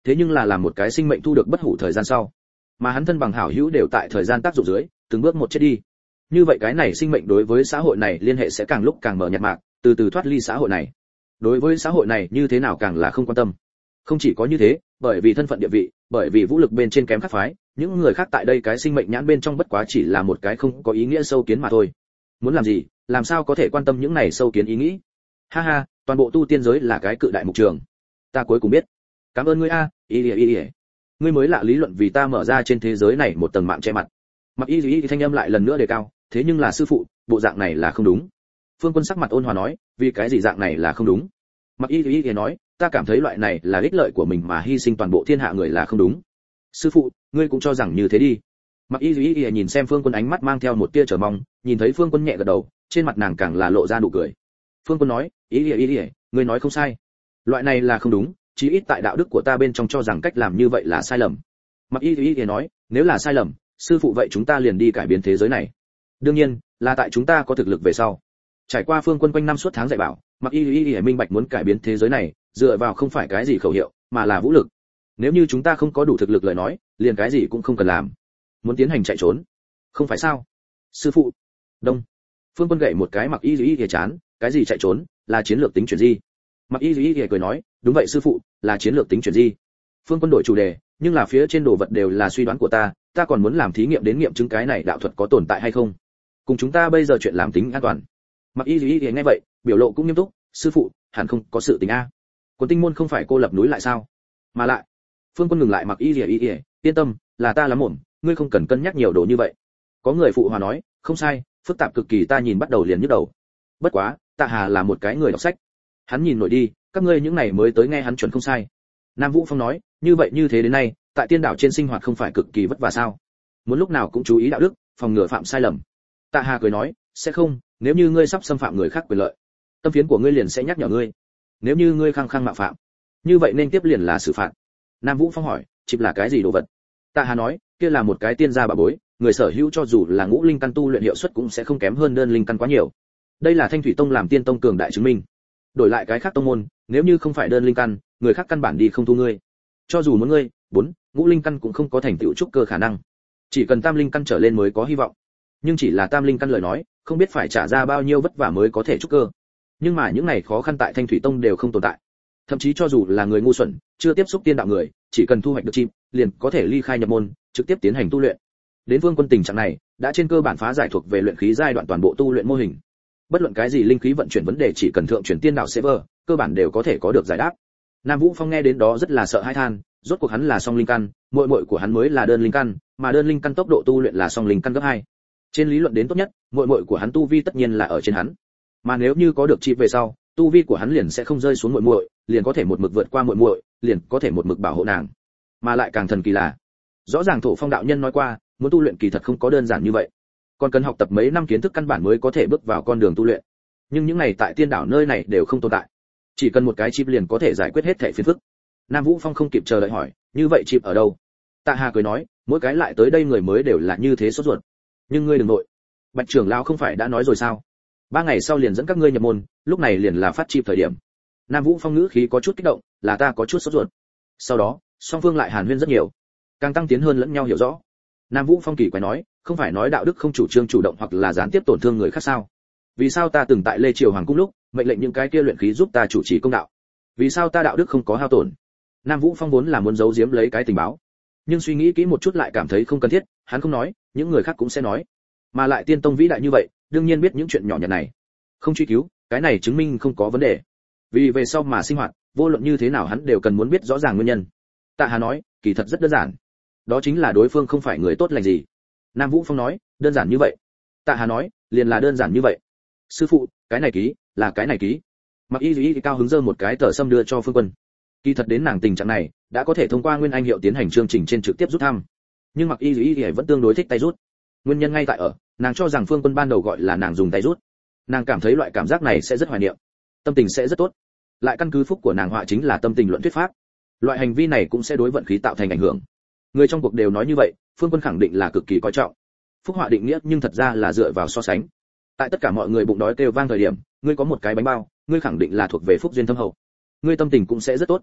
thế nhưng là làm một cái sinh mệnh thu được bất hủ thời gian sau, mà hắn thân bằng hảo hữu đều tại thời gian tác dụng dưới từng bước một chết đi, như vậy cái này sinh mệnh đối với xã hội này liên hệ sẽ càng lúc càng mờ nhạt mạc, từ từ thoát ly xã hội này. Đối với xã hội này như thế nào càng là không quan tâm. Không chỉ có như thế, bởi vì thân phận địa vị, bởi vì vũ lực bên trên kém khác phái, những người khác tại đây cái sinh mệnh nhãn bên trong bất quá chỉ là một cái không có ý nghĩa sâu kiến mà thôi. Muốn làm gì, làm sao có thể quan tâm những này sâu kiến ý nghĩ. Ha ha, toàn bộ tu tiên giới là cái cự đại mục trường. Ta cuối cùng biết. Cảm ơn ngươi a, ý ý ý. Ngươi mới lạ lý luận vì ta mở ra trên thế giới này một tầng mạng che mặt. Mặc Y Lý thanh âm lại lần nữa đề cao, thế nhưng là sư phụ, bộ dạng này là không đúng. Phương Quân sắc mặt ôn hòa nói, vì cái gì dạng này là không đúng? Mặc Y Lý nói, ta cảm thấy loại này là ích lợi của mình mà hy sinh toàn bộ thiên hạ người là không đúng. Sư phụ, ngươi cũng cho rằng như thế đi. Mặc Y Lý nhìn xem Phương Quân ánh mắt mang theo một tia chờ mong, nhìn thấy Phương Quân nhẹ gật đầu, trên mặt nàng càng là lộ ra nụ cười. Phương Quân nói, ý ý ý, ý ngươi nói không sai. Loại này là không đúng, chí ít tại đạo đức của ta bên trong cho rằng cách làm như vậy là sai lầm. Mặc Y Lý nói, nếu là sai lầm, sư phụ vậy chúng ta liền đi cải biến thế giới này. Đương nhiên, là tại chúng ta có thực lực về sau. Trải qua Phương Quân quanh năm suốt tháng dạy bảo, Mặc Y Y minh bạch muốn cải biến thế giới này, dựa vào không phải cái gì khẩu hiệu, mà là vũ lực. Nếu như chúng ta không có đủ thực lực lời nói, liền cái gì cũng không cần làm. Muốn tiến hành chạy trốn, không phải sao? Sư phụ. Đông. Phương Quân gậy một cái Mặc Y Y chán, cái gì chạy trốn, là chiến lược tính chuyển di. Mặc Y Y cười nói, đúng vậy sư phụ, là chiến lược tính chuyển di. Phương Quân đổi chủ đề, nhưng là phía trên đồ vật đều là suy đoán của ta, ta còn muốn làm thí nghiệm đến nghiệm chứng cái này đạo thuật có tồn tại hay không. Cùng chúng ta bây giờ chuyện làm tính an toàn. Mặc Y Y nghe vậy, biểu lộ cũng nghiêm túc, sư phụ, hẳn không có sự tình a. Quân tinh môn không phải cô lập núi lại sao? Mà lại, Phương Quân ngừng lại Mặc Y Y, yên tâm, là ta lắm mồm, ngươi không cần cân nhắc nhiều đồ như vậy. Có người phụ hòa nói, không sai, phức tạp cực kỳ, ta nhìn bắt đầu liền nhức đầu. Bất quá, Tạ Hà là một cái người đọc sách. Hắn nhìn nổi đi, các ngươi những này mới tới nghe hắn chuẩn không sai. Nam Vũ Phong nói, như vậy như thế đến nay, tại tiên đảo trên sinh hoạt không phải cực kỳ vất vả sao? Muốn lúc nào cũng chú ý đạo đức, phòng ngừa phạm sai lầm. Tạ Hà cười nói, sẽ không, nếu như ngươi sắp xâm phạm người khác quyền lợi, tâm phiến của ngươi liền sẽ nhắc nhở ngươi. Nếu như ngươi khăng khăng mạo phạm, như vậy nên tiếp liền là xử phạt. Nam Vũ Phong hỏi, chip là cái gì đồ vật? Tạ Hà nói, kia là một cái tiên gia bảo bối, người sở hữu cho dù là ngũ linh căn tu luyện hiệu suất cũng sẽ không kém hơn đơn linh căn quá nhiều. Đây là Thanh Thủy Tông làm tiên tông cường đại chứng minh. Đổi lại cái khác tông môn, nếu như không phải đơn linh căn, người khác căn bản đi không thu ngươi. Cho dù muốn ngươi, bốn, ngũ linh căn cũng không có thành tựu trúc cơ khả năng. Chỉ cần tam linh căn trở lên mới có hy vọng. Nhưng chỉ là tam linh căn lời nói, không biết phải trả ra bao nhiêu vất vả mới có thể trúc cơ. Nhưng mà những này khó khăn tại Thanh Thủy Tông đều không tồn tại. Thậm chí cho dù là người ngu xuẩn, chưa tiếp xúc tiên đạo người, chỉ cần thu hoạch được chim, liền có thể ly khai nhập môn, trực tiếp tiến hành tu luyện. Đến Vương Quân tình trạng này, đã trên cơ bản phá giải thuộc về luyện khí giai đoạn toàn bộ tu luyện mô hình. Bất luận cái gì linh khí vận chuyển vấn đề chỉ cần thượng chuyển tiên đạo server, cơ bản đều có thể có được giải đáp. Nam Vũ Phong nghe đến đó rất là sợ hãi than, rốt cuộc hắn là song linh căn, muội muội của hắn mới là đơn linh căn, mà đơn linh căn tốc độ tu luyện là song linh căn gấp hai. Trên lý luận đến tốt nhất, muội muội của hắn tu vi tất nhiên là ở trên hắn. Mà nếu như có được chip về sau, tu vi của hắn liền sẽ không rơi xuống muội muội, liền có thể một mực vượt qua muội muội, liền có thể một mực bảo hộ nàng. Mà lại càng thần kỳ là, rõ ràng Thổ Phong đạo nhân nói qua, muốn tu luyện kỳ thật không có đơn giản như vậy. Còn cần học tập mấy năm kiến thức căn bản mới có thể bước vào con đường tu luyện. Nhưng những này tại tiên đảo nơi này đều không tồn tại. Chỉ cần một cái chip liền có thể giải quyết hết thảy phiền phức. Nam Vũ Phong không kịp chờ đợi hỏi, như vậy chip ở đâu? Tạ Hà cười nói, mỗi cái lại tới đây người mới đều là như thế sốt ruột. Nhưng ngươi đừng nội. Bạch trưởng lão không phải đã nói rồi sao? Ba ngày sau liền dẫn các ngươi nhập môn, lúc này liền là phát chip thời điểm. Nam Vũ Phong ngữ khí có chút kích động, là ta có chút sốt ruột. Sau đó, song phương lại hàn huyên rất nhiều, càng tăng tiến hơn lẫn nhau hiểu rõ. Nam Vũ Phong kỳ quái nói, không phải nói đạo đức không chủ trương chủ động hoặc là gián tiếp tổn thương người khác sao? Vì sao ta từng tại Lê Triều Hoàng cung lúc, mệnh lệnh những cái kia luyện khí giúp ta chủ trì công đạo? Vì sao ta đạo đức không có hao tổn? Nam Vũ Phong vốn là muốn giấu giếm lấy cái tình báo, nhưng suy nghĩ kỹ một chút lại cảm thấy không cần thiết, hắn không nói, những người khác cũng sẽ nói. Mà lại tiên tông vĩ đại như vậy, đương nhiên biết những chuyện nhỏ nhặt này. Không truy cứu, cái này chứng minh không có vấn đề. Vì về sau mà sinh hoạt, vô luận như thế nào hắn đều cần muốn biết rõ ràng nguyên nhân. Tạ Hà nói, kỳ thật rất đơn giản. Đó chính là đối phương không phải người tốt lành gì. Nam Vũ Phong nói, đơn giản như vậy. Tạ Hà nói, liền là đơn giản như vậy. Sư phụ, cái này ký, là cái này ký. Mặc Y Y cao hứng giơ một cái tờ sâm đưa cho Phương Quân. Kỳ thật đến nàng tình trạng này, đã có thể thông qua Nguyên Anh hiệu tiến hành chương trình trên trực tiếp rút thăm. Nhưng Mặc Y Y vẫn tương đối thích tay rút. Nguyên nhân ngay tại ở, nàng cho rằng Phương Quân ban đầu gọi là nàng dùng tay rút. Nàng cảm thấy loại cảm giác này sẽ rất hoài niệm, tâm tình sẽ rất tốt. Lại căn cứ phúc của nàng họa chính là tâm tình luận thuyết pháp. Loại hành vi này cũng sẽ đối vận khí tạo thành ảnh hưởng. Người trong cuộc đều nói như vậy, Phương Quân khẳng định là cực kỳ coi trọng. Phúc họa định nghĩa nhưng thật ra là dựa vào so sánh. Tại tất cả mọi người bụng đói kêu vang thời điểm, ngươi có một cái bánh bao, ngươi khẳng định là thuộc về phúc duyên thâm hậu. Ngươi tâm tình cũng sẽ rất tốt.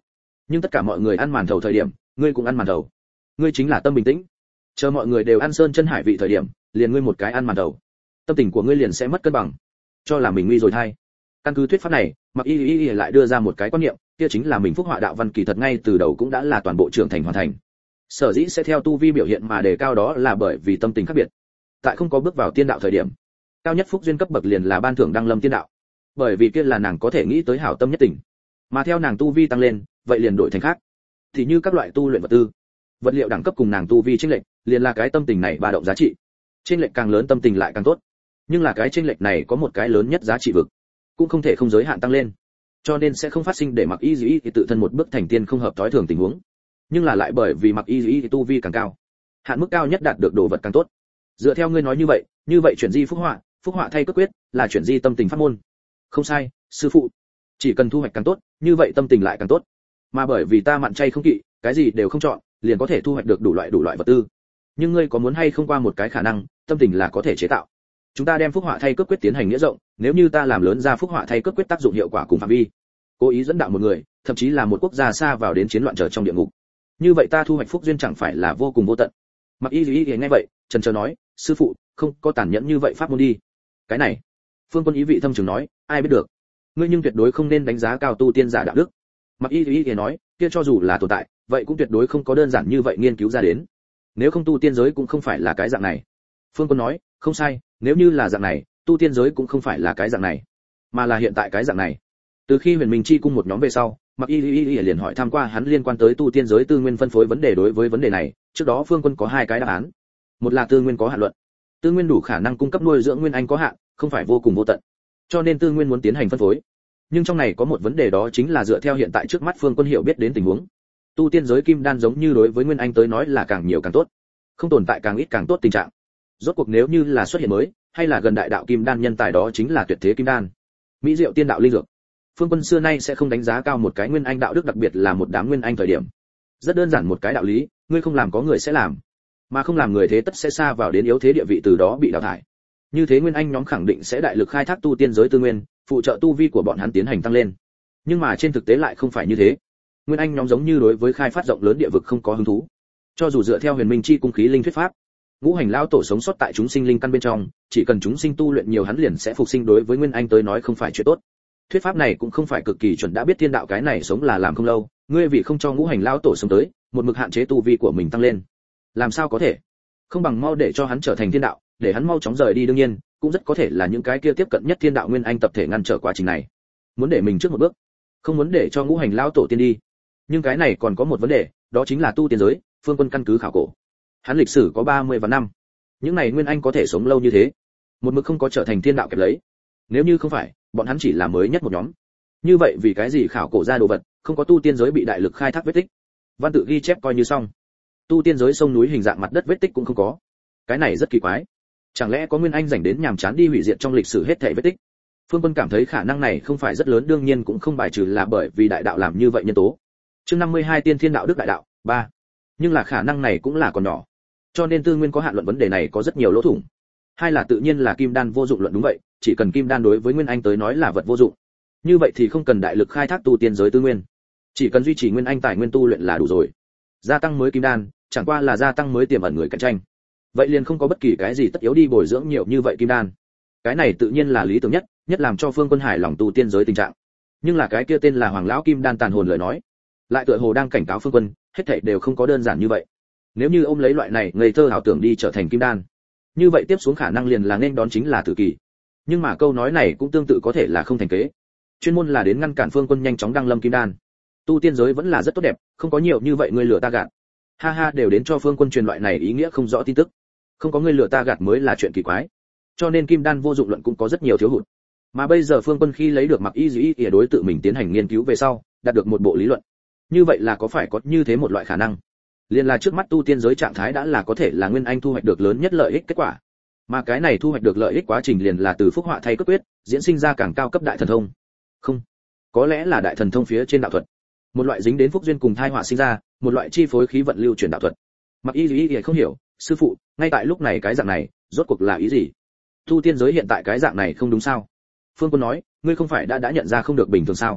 Nhưng tất cả mọi người ăn màn thầu thời điểm, ngươi cũng ăn màn thầu. Ngươi chính là tâm bình tĩnh. Chờ mọi người đều ăn sơn chân hải vị thời điểm, liền ngươi một cái ăn màn thầu. Tâm tình của ngươi liền sẽ mất cân bằng, cho là mình nguy rồi thay. Căn cứ thuyết pháp này, Mặc Y Y Y lại đưa ra một cái quan niệm, kia chính là mình phúc họa đạo văn kỳ thật ngay từ đầu cũng đã là toàn bộ trưởng thành hoàn thành. Sở dĩ sẽ theo tu vi biểu hiện mà đề cao đó là bởi vì tâm tình khác biệt. Tại không có bước vào tiên đạo thời điểm, cao nhất phúc duyên cấp bậc liền là ban thưởng đăng lâm tiên đạo. Bởi vì kia là nàng có thể nghĩ tới hảo tâm nhất tình. Mà theo nàng tu vi tăng lên, vậy liền đổi thành khác. Thì như các loại tu luyện vật tư, vật liệu đẳng cấp cùng nàng tu vi chênh lệch, liền là cái tâm tình này ba động giá trị. Chênh lệch càng lớn tâm tình lại càng tốt. Nhưng là cái chênh lệch này có một cái lớn nhất giá trị vực, cũng không thể không giới hạn tăng lên. Cho nên sẽ không phát sinh để Mặc Y Y thì tự thân một bước thành tiên không hợp tối thường tình huống. Nhưng là lại bởi vì Mặc Y Y thì tu vi càng cao, hạn mức cao nhất đạt được đồ vật càng tốt. Dựa theo ngươi nói như vậy, như vậy chuyển di phúc họa, phúc họa thay cước quyết, là chuyển di tâm tình pháp môn. Không sai, sư phụ. Chỉ cần thu hoạch càng tốt, như vậy tâm tình lại càng tốt. Mà bởi vì ta mặn chay không kỵ, cái gì đều không chọn, liền có thể thu hoạch được đủ loại đủ loại vật tư. Nhưng ngươi có muốn hay không qua một cái khả năng, tâm tình là có thể chế tạo. Chúng ta đem phúc họa thay cước quyết tiến hành nghĩa rộng, nếu như ta làm lớn ra phúc họa thay cước quyết tác dụng hiệu quả cùng phạm vi, cố ý dẫn đạo một người, thậm chí là một quốc gia xa vào đến chiến loạn trở trong địa ngục. Như vậy ta thu hoạch phúc duyên chẳng phải là vô cùng vô tận. Mặc Y Y nghe vậy, trần trờ nói, sư phụ, không có tàn nhẫn như vậy pháp môn đi. Cái này, Phương Quân ý vị thâm trường nói, ai biết được. Ngươi nhưng tuyệt đối không nên đánh giá cao tu tiên giả đạo đức. Mặc Y Y nói, kia cho dù là tồn tại, vậy cũng tuyệt đối không có đơn giản như vậy nghiên cứu ra đến. Nếu không tu tiên giới cũng không phải là cái dạng này. Phương Quân nói, không sai, nếu như là dạng này, tu tiên giới cũng không phải là cái dạng này, mà là hiện tại cái dạng này. Từ khi Huyền Minh Chi cung một nhóm về sau, Mặc Y Y liền hỏi tham qua hắn liên quan tới tu tiên giới tư nguyên phân phối vấn đề. Đối với vấn đề này, trước đó Phương Quân có hai cái đáp án. Một là tư nguyên có hạn luận, tư nguyên đủ khả năng cung cấp nuôi dưỡng nguyên anh có hạn, không phải vô cùng vô tận, cho nên tư nguyên muốn tiến hành phân phối. Nhưng trong này có một vấn đề, đó chính là dựa theo hiện tại trước mắt Phương Quân hiểu biết đến tình huống, tu tiên giới kim đan giống như đối với nguyên anh tới nói là càng nhiều càng tốt, không tồn tại càng ít càng tốt tình trạng. Rốt cuộc nếu như là xuất hiện mới, hay là gần đại đạo kim đan nhân tài, đó chính là tuyệt thế kim đan, mỹ diệu tiên đạo linh dược. Phương Quân xưa nay sẽ không đánh giá cao một cái nguyên anh đạo đức, đặc biệt là một đám nguyên anh thời điểm. Rất đơn giản một cái đạo lý, ngươi không làm có người sẽ làm, mà không làm người thế tất sẽ xa vào đến yếu thế địa vị, từ đó bị đào thải. Như thế nguyên anh nhóm khẳng định sẽ đại lực khai thác tu tiên giới tư nguyên, phụ trợ tu vi của bọn hắn tiến hành tăng lên. Nhưng mà trên thực tế lại không phải như thế. Nguyên anh nhóm giống như đối với khai phát rộng lớn địa vực không có hứng thú. Cho dù dựa theo Huyền Minh Chi cung khí linh thuyết pháp, ngũ hành lao tổ sống sót tại chúng sinh linh căn bên trong, chỉ cần chúng sinh tu luyện nhiều hắn liền sẽ phục sinh, đối với nguyên anh tới nói không phải chuyện tốt. Thuyết pháp này cũng không phải cực kỳ chuẩn, đã biết thiên đạo cái này sống là làm không lâu, ngươi vì không cho ngũ hành lao tổ sống tới, một mực hạn chế tu vi của mình tăng lên, làm sao có thể? Không bằng mau để cho hắn trở thành thiên đạo, để hắn mau chóng rời đi. Đương nhiên, cũng rất có thể là những cái kia tiếp cận nhất thiên đạo nguyên anh tập thể ngăn trở quá trình này, muốn để mình trước một bước, không muốn để cho ngũ hành lao tổ tiên đi. Nhưng cái này còn có một vấn đề, đó chính là tu tiên giới. Phương Quân căn cứ khảo cổ, hắn lịch sử có ba mươi vạn năm, những này nguyên anh có thể sống lâu như thế, một mực không có trở thành thiên đạo kẹp lấy. Nếu như không phải, bọn hắn chỉ là mới nhất một nhóm. Như vậy vì cái gì khảo cổ ra đồ vật, không có tu tiên giới bị đại lực khai thác vết tích, văn tự ghi chép coi như xong, tu tiên giới sông núi hình dạng mặt đất vết tích cũng không có. Cái này rất kỳ quái. Chẳng lẽ có nguyên anh rảnh đến nhàm chán đi hủy diệt trong lịch sử hết thảy vết tích? Phương Quân cảm thấy khả năng này không phải rất lớn, đương nhiên cũng không bài trừ là bởi vì đại đạo làm như vậy nhân tố. Chương năm mươi hai tiên thiên đạo đức đại đạo ba. Nhưng là khả năng này cũng là còn nhỏ. Cho nên tư nguyên có hạn luận vấn đề này có rất nhiều lỗ thủng. Hai là tự nhiên là kim đan vô dụng luận, đúng vậy, chỉ cần kim đan đối với nguyên anh tới nói là vật vô dụng. Như vậy thì không cần đại lực khai thác tu tiên giới tư nguyên, chỉ cần duy trì nguyên anh tài nguyên tu luyện là đủ rồi. Gia tăng mới kim đan, chẳng qua là gia tăng mới tiềm ẩn người cạnh tranh. Vậy liền không có bất kỳ cái gì tất yếu đi bồi dưỡng nhiều như vậy kim đan. Cái này tự nhiên là lý tưởng nhất, nhất làm cho Phương Quân hài lòng tu tiên giới tình trạng. Nhưng là cái kia tên là Hoàng lão kim đan tàn hồn lời nói, lại tựa hồ đang cảnh cáo Phương Quân, hết thảy đều không có đơn giản như vậy. Nếu như ôm lấy loại này ngây thơ ảo tưởng đi trở thành kim đan, như vậy tiếp xuống khả năng liền là nên đón chính là tử kỳ. Nhưng mà câu nói này cũng tương tự có thể là không thành kế, chuyên môn là đến ngăn cản Phương Quân nhanh chóng đăng lâm kim đan. Tu tiên giới vẫn là rất tốt đẹp, không có nhiều như vậy ngươi lừa ta gạt. Ha ha, đều đến cho Phương Quân truyền loại này ý nghĩa không rõ tin tức. Không có ngươi lừa ta gạt mới là chuyện kỳ quái. Cho nên kim đan vô dụng luận cũng có rất nhiều thiếu hụt. Mà bây giờ Phương Quân khi lấy được Mặc Y Dĩ ỉa đối tự mình tiến hành nghiên cứu về sau, đạt được một bộ lý luận. Như vậy là có phải có như thế một loại khả năng, liền là trước mắt tu tiên giới trạng thái đã là có thể là nguyên anh thu hoạch được lớn nhất lợi ích kết quả. Mà cái này thu hoạch được lợi ích quá trình liền là từ phúc họa thay cước quyết, diễn sinh ra càng cao cấp đại thần thông. Không, có lẽ là đại thần thông phía trên đạo thuật. Một loại dính đến phúc duyên cùng thai họa sinh ra, một loại chi phối khí vận lưu chuyển đạo thuật. Mặc Y Dĩ ỉa không hiểu, sư phụ, ngay tại lúc này cái dạng này, rốt cuộc là ý gì? Tu tiên giới hiện tại cái dạng này không đúng sao? Phương Quân nói, ngươi không phải đã đã nhận ra không được bình thường sao?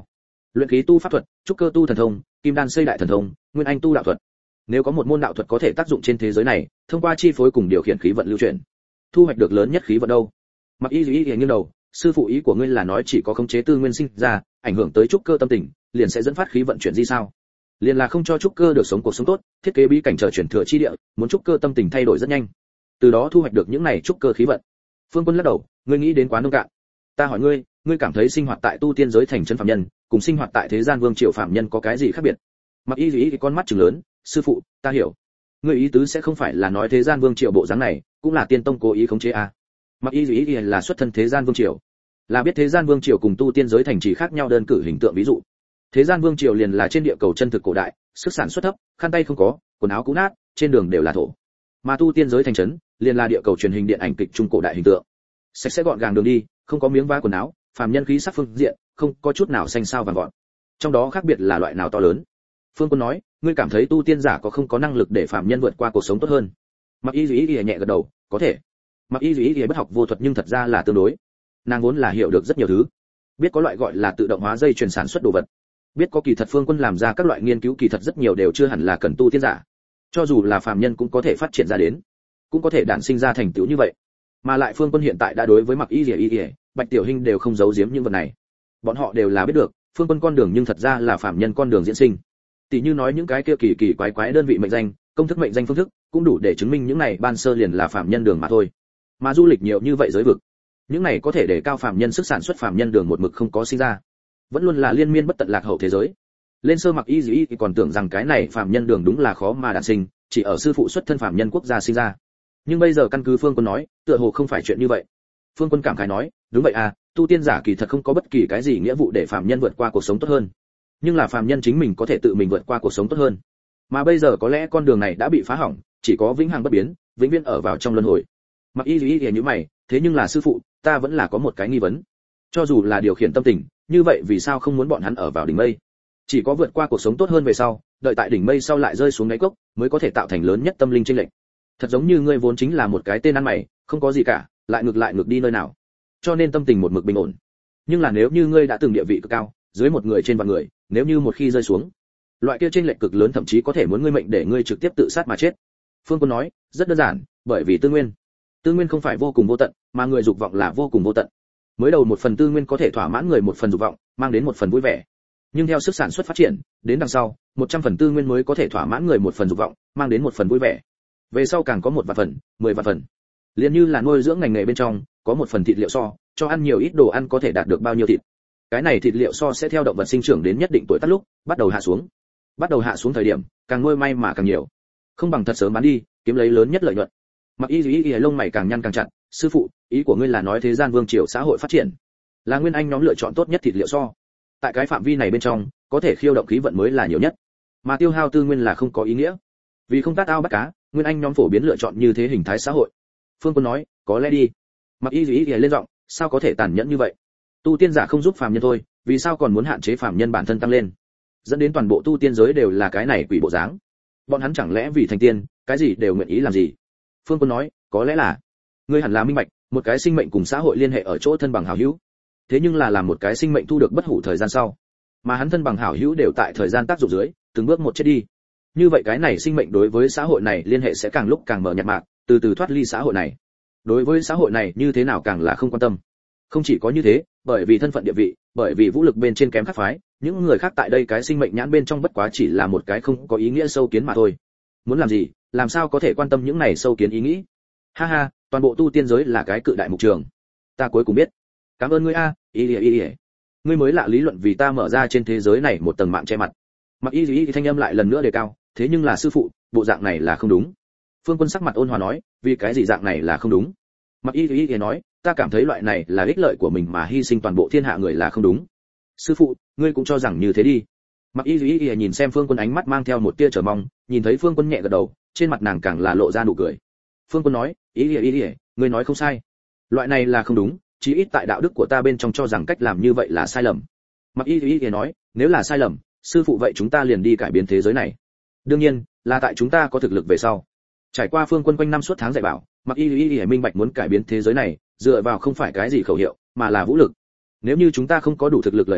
luyện khí tu pháp thuật, trúc cơ tu thần thông, kim đan xây đại thần thông, nguyên anh tu đạo thuật. Nếu có một môn đạo thuật có thể tác dụng trên thế giới này, thông qua chi phối cùng điều khiển khí vận lưu chuyển, thu hoạch được lớn nhất khí vận đâu? Mặc Y Dĩ nghiêng đầu, sư phụ ý của ngươi là nói chỉ có khống chế tư nguyên sinh ra, ảnh hưởng tới trúc cơ tâm tình, liền sẽ dẫn phát khí vận chuyển di sao? Liền là không cho trúc cơ được sống cuộc sống tốt, thiết kế bí cảnh chờ chuyển thừa chi địa, muốn trúc cơ tâm tình thay đổi rất nhanh, từ đó thu hoạch được những này trúc cơ khí vận. Phương Quân lắc đầu, ngươi nghĩ đến quá nông cạn. Ta hỏi ngươi, ngươi cảm thấy sinh hoạt tại tu tiên giới thành chân phàm nhân, cùng sinh hoạt tại thế gian vương triều phàm nhân có cái gì khác biệt? Mặc Y Dĩ con mắt trừng lớn, sư phụ, ta hiểu. Ngươi ý tứ sẽ không phải là nói thế gian vương triều bộ dáng này, cũng là tiên tông cố ý khống chế à? Mặc Y Dĩ là xuất thân thế gian vương triều, là biết thế gian vương triều cùng tu tiên giới thành trì khác nhau đơn cử hình tượng ví dụ. Thế gian vương triều liền là trên địa cầu chân thực cổ đại, sức sản xuất thấp, khăn tay không có, quần áo cũ nát, trên đường đều là thổ. Mà tu tiên giới thành trấn, liền là địa cầu truyền hình điện ảnh kịch trung cổ đại hình tượng. Sạch sẽ gọn gàng đường đi, không có miếng vá quần áo, phàm nhân khí sắc phương diện, không có chút nào xanh xao vàng gọn. Trong đó khác biệt là loại nào to lớn? Phương Quân nói, ngươi cảm thấy tu tiên giả có không có năng lực để phàm nhân vượt qua cuộc sống tốt hơn? Mặc Y Dĩ nhẹ gật đầu, có thể. Mặc Y Dĩ bất học vô thuật nhưng thật ra là tương đối. Nàng vốn là hiểu được rất nhiều thứ, biết có loại gọi là tự động hóa dây chuyển sản xuất đồ vật, biết có kỳ thật Phương Quân làm ra các loại nghiên cứu kỳ thật rất nhiều đều chưa hẳn là cần tu tiên giả, cho dù là phàm nhân cũng có thể phát triển ra đến, cũng có thể đản sinh ra thành tựu như vậy. Mà lại Phương Quân hiện tại đã đối với Mặc Y Y, Bạch Tiểu Hinh đều không giấu giếm những vật này, bọn họ đều là biết được, Phương Quân con đường nhưng thật ra là phàm nhân con đường diễn sinh. Tỷ như nói những cái kia kỳ kỳ quái quái đơn vị mệnh danh, công thức mệnh danh phương thức, cũng đủ để chứng minh những này ban sơ liền là phàm nhân đường mà thôi. Mà du lịch nhiều như vậy giới vực, những này có thể để cao phàm nhân sức sản xuất phàm nhân đường một mực không có sinh ra, vẫn luôn là liên miên bất tận lạc hậu thế giới. Lên sơ Mặc Y Dĩ thì còn tưởng rằng cái này phàm nhân đường đúng là khó mà đản sinh, chỉ ở sư phụ xuất thân phàm nhân quốc gia sinh ra. Nhưng bây giờ căn cứ Phương Quân nói, tựa hồ không phải chuyện như vậy. Phương Quân cảm khái nói, đúng vậy à, tu tiên giả kỳ thật không có bất kỳ cái gì nghĩa vụ để phàm nhân vượt qua cuộc sống tốt hơn, nhưng là phàm nhân chính mình có thể tự mình vượt qua cuộc sống tốt hơn. Mà bây giờ có lẽ con đường này đã bị phá hỏng, chỉ có vĩnh hằng bất biến, vĩnh viễn ở vào trong luân hồi. Mặc Y Dĩ thì như mày, thế nhưng là sư phụ, ta vẫn là có một cái nghi vấn. Cho dù là điều khiển tâm tình, như vậy vì sao không muốn bọn hắn ở vào đỉnh mây? Chỉ có vượt qua cuộc sống tốt hơn về sau, đợi tại đỉnh mây sau lại rơi xuống đáy cốc, mới có thể tạo thành lớn nhất tâm linh chênh lệch. Thật giống như ngươi vốn chính là một cái tên ăn mày, không có gì cả, lại ngược lại ngược đi nơi nào. Cho nên tâm tình một mực bình ổn. Nhưng là nếu như ngươi đã từng địa vị cực cao, dưới một người trên vạn người, nếu như một khi rơi xuống, loại kia chênh lệch cực lớn thậm chí có thể muốn ngươi mệnh để ngươi trực tiếp tự sát mà chết. Phương Quân nói, rất đơn giản, bởi vì tư nguyên. Tư nguyên không phải vô cùng vô tận, mà người dục vọng là vô cùng vô tận. Mới đầu một phần tư nguyên có thể thỏa mãn người một phần dục vọng, mang đến một phần vui vẻ. Nhưng theo sức sản xuất phát triển, đến đằng sau, một trăm phần tư nguyên mới có thể thỏa mãn người một phần dục vọng, mang đến một phần vui vẻ. Về sau càng có một vạn phần, mười vạn phần. Liên như là nuôi dưỡng ngành nghề bên trong, có một phần thịt liệu so, cho ăn nhiều ít đồ ăn có thể đạt được bao nhiêu thịt. Cái này thịt liệu so sẽ theo động vật sinh trưởng đến nhất định tuổi tác lúc, bắt đầu hạ xuống. Bắt đầu hạ xuống thời điểm, càng nuôi may mà càng nhiều. Không bằng thật sớm bán đi, kiếm lấy lớn nhất lợi nhuận. Mặc Y Dĩ Y lông mày càng nhăn càng chặt, sư phụ, ý của ngươi là nói thế gian vương triều xã hội phát triển, là nguyên anh nhóm lựa chọn tốt nhất thịt liệu so. Tại cái phạm vi này bên trong, có thể khiêu động khí vận mới là nhiều nhất, mà tiêu hao tư nguyên là không có ý nghĩa. Vì không tát ao bắt cá, nguyên anh nhóm phổ biến lựa chọn như thế hình thái xã hội. Phương Quân nói, có lẽ đi. Mặc Y Dĩ Y lên giọng, sao có thể tàn nhẫn như vậy? Tu tiên giả không giúp phàm nhân thôi, vì sao còn muốn hạn chế phàm nhân bản thân tăng lên, dẫn đến toàn bộ tu tiên giới đều là cái này quỷ bộ dáng? Bọn hắn chẳng lẽ vì thành tiên, cái gì đều nguyện ý làm gì? Phương Quân nói, có lẽ là, ngươi hẳn là minh bạch, một cái sinh mệnh cùng xã hội liên hệ ở chỗ thân bằng hảo hữu. Thế nhưng là làm một cái sinh mệnh thu được bất hủ thời gian sau, mà hắn thân bằng hảo hữu đều tại thời gian tác dụng dưới, từng bước một chết đi. Như vậy cái này sinh mệnh đối với xã hội này liên hệ sẽ càng lúc càng mờ nhạt mạc, từ từ thoát ly xã hội này. Đối với xã hội này như thế nào càng là không quan tâm. Không chỉ có như thế, bởi vì thân phận địa vị, bởi vì vũ lực bên trên kém khác phái, những người khác tại đây cái sinh mệnh nhãn bên trong bất quá chỉ là một cái không có ý nghĩa sâu kiến mà thôi. Muốn làm gì, làm sao có thể quan tâm những này sâu kiến ý nghĩ? Ha ha, toàn bộ tu tiên giới là cái cự đại mục trường. Ta cuối cùng biết. Cảm ơn ngươi a, y y y. Ngươi mới lạ lý luận vì ta mở ra trên thế giới này một tầng mạng che mặt. Mặc Y Y thanh âm lại lần nữa đề cao, thế nhưng là sư phụ, bộ dạng này là không đúng. Phương Quân sắc mặt ôn hòa nói, vì cái gì dạng này là không đúng? Mặc Y Y nói, ta cảm thấy loại này là ích lợi của mình mà hy sinh toàn bộ thiên hạ người là không đúng. Sư phụ, ngươi cũng cho rằng như thế đi. Mặc Y Y nhìn xem Phương Quân ánh mắt mang theo một tia chờ mong, nhìn thấy Phương Quân nhẹ gật đầu, trên mặt nàng càng là lộ ra nụ cười. Phương Quân nói, Y Y Y, ngươi nói không sai. Loại này là không đúng, chí ít tại đạo đức của ta bên trong cho rằng cách làm như vậy là sai lầm. Mặc Y Y nói, nếu là sai lầm, sư phụ vậy chúng ta liền đi cải biến thế giới này. Đương nhiên, là tại chúng ta có thực lực về sau. Trải qua Phương Quân quanh năm suốt tháng dạy bảo, Mặc Y Y minh bạch muốn cải biến thế giới này, dựa vào không phải cái gì khẩu hiệu, mà là vũ lực. Nếu như chúng ta không có đủ thực lực lời nói,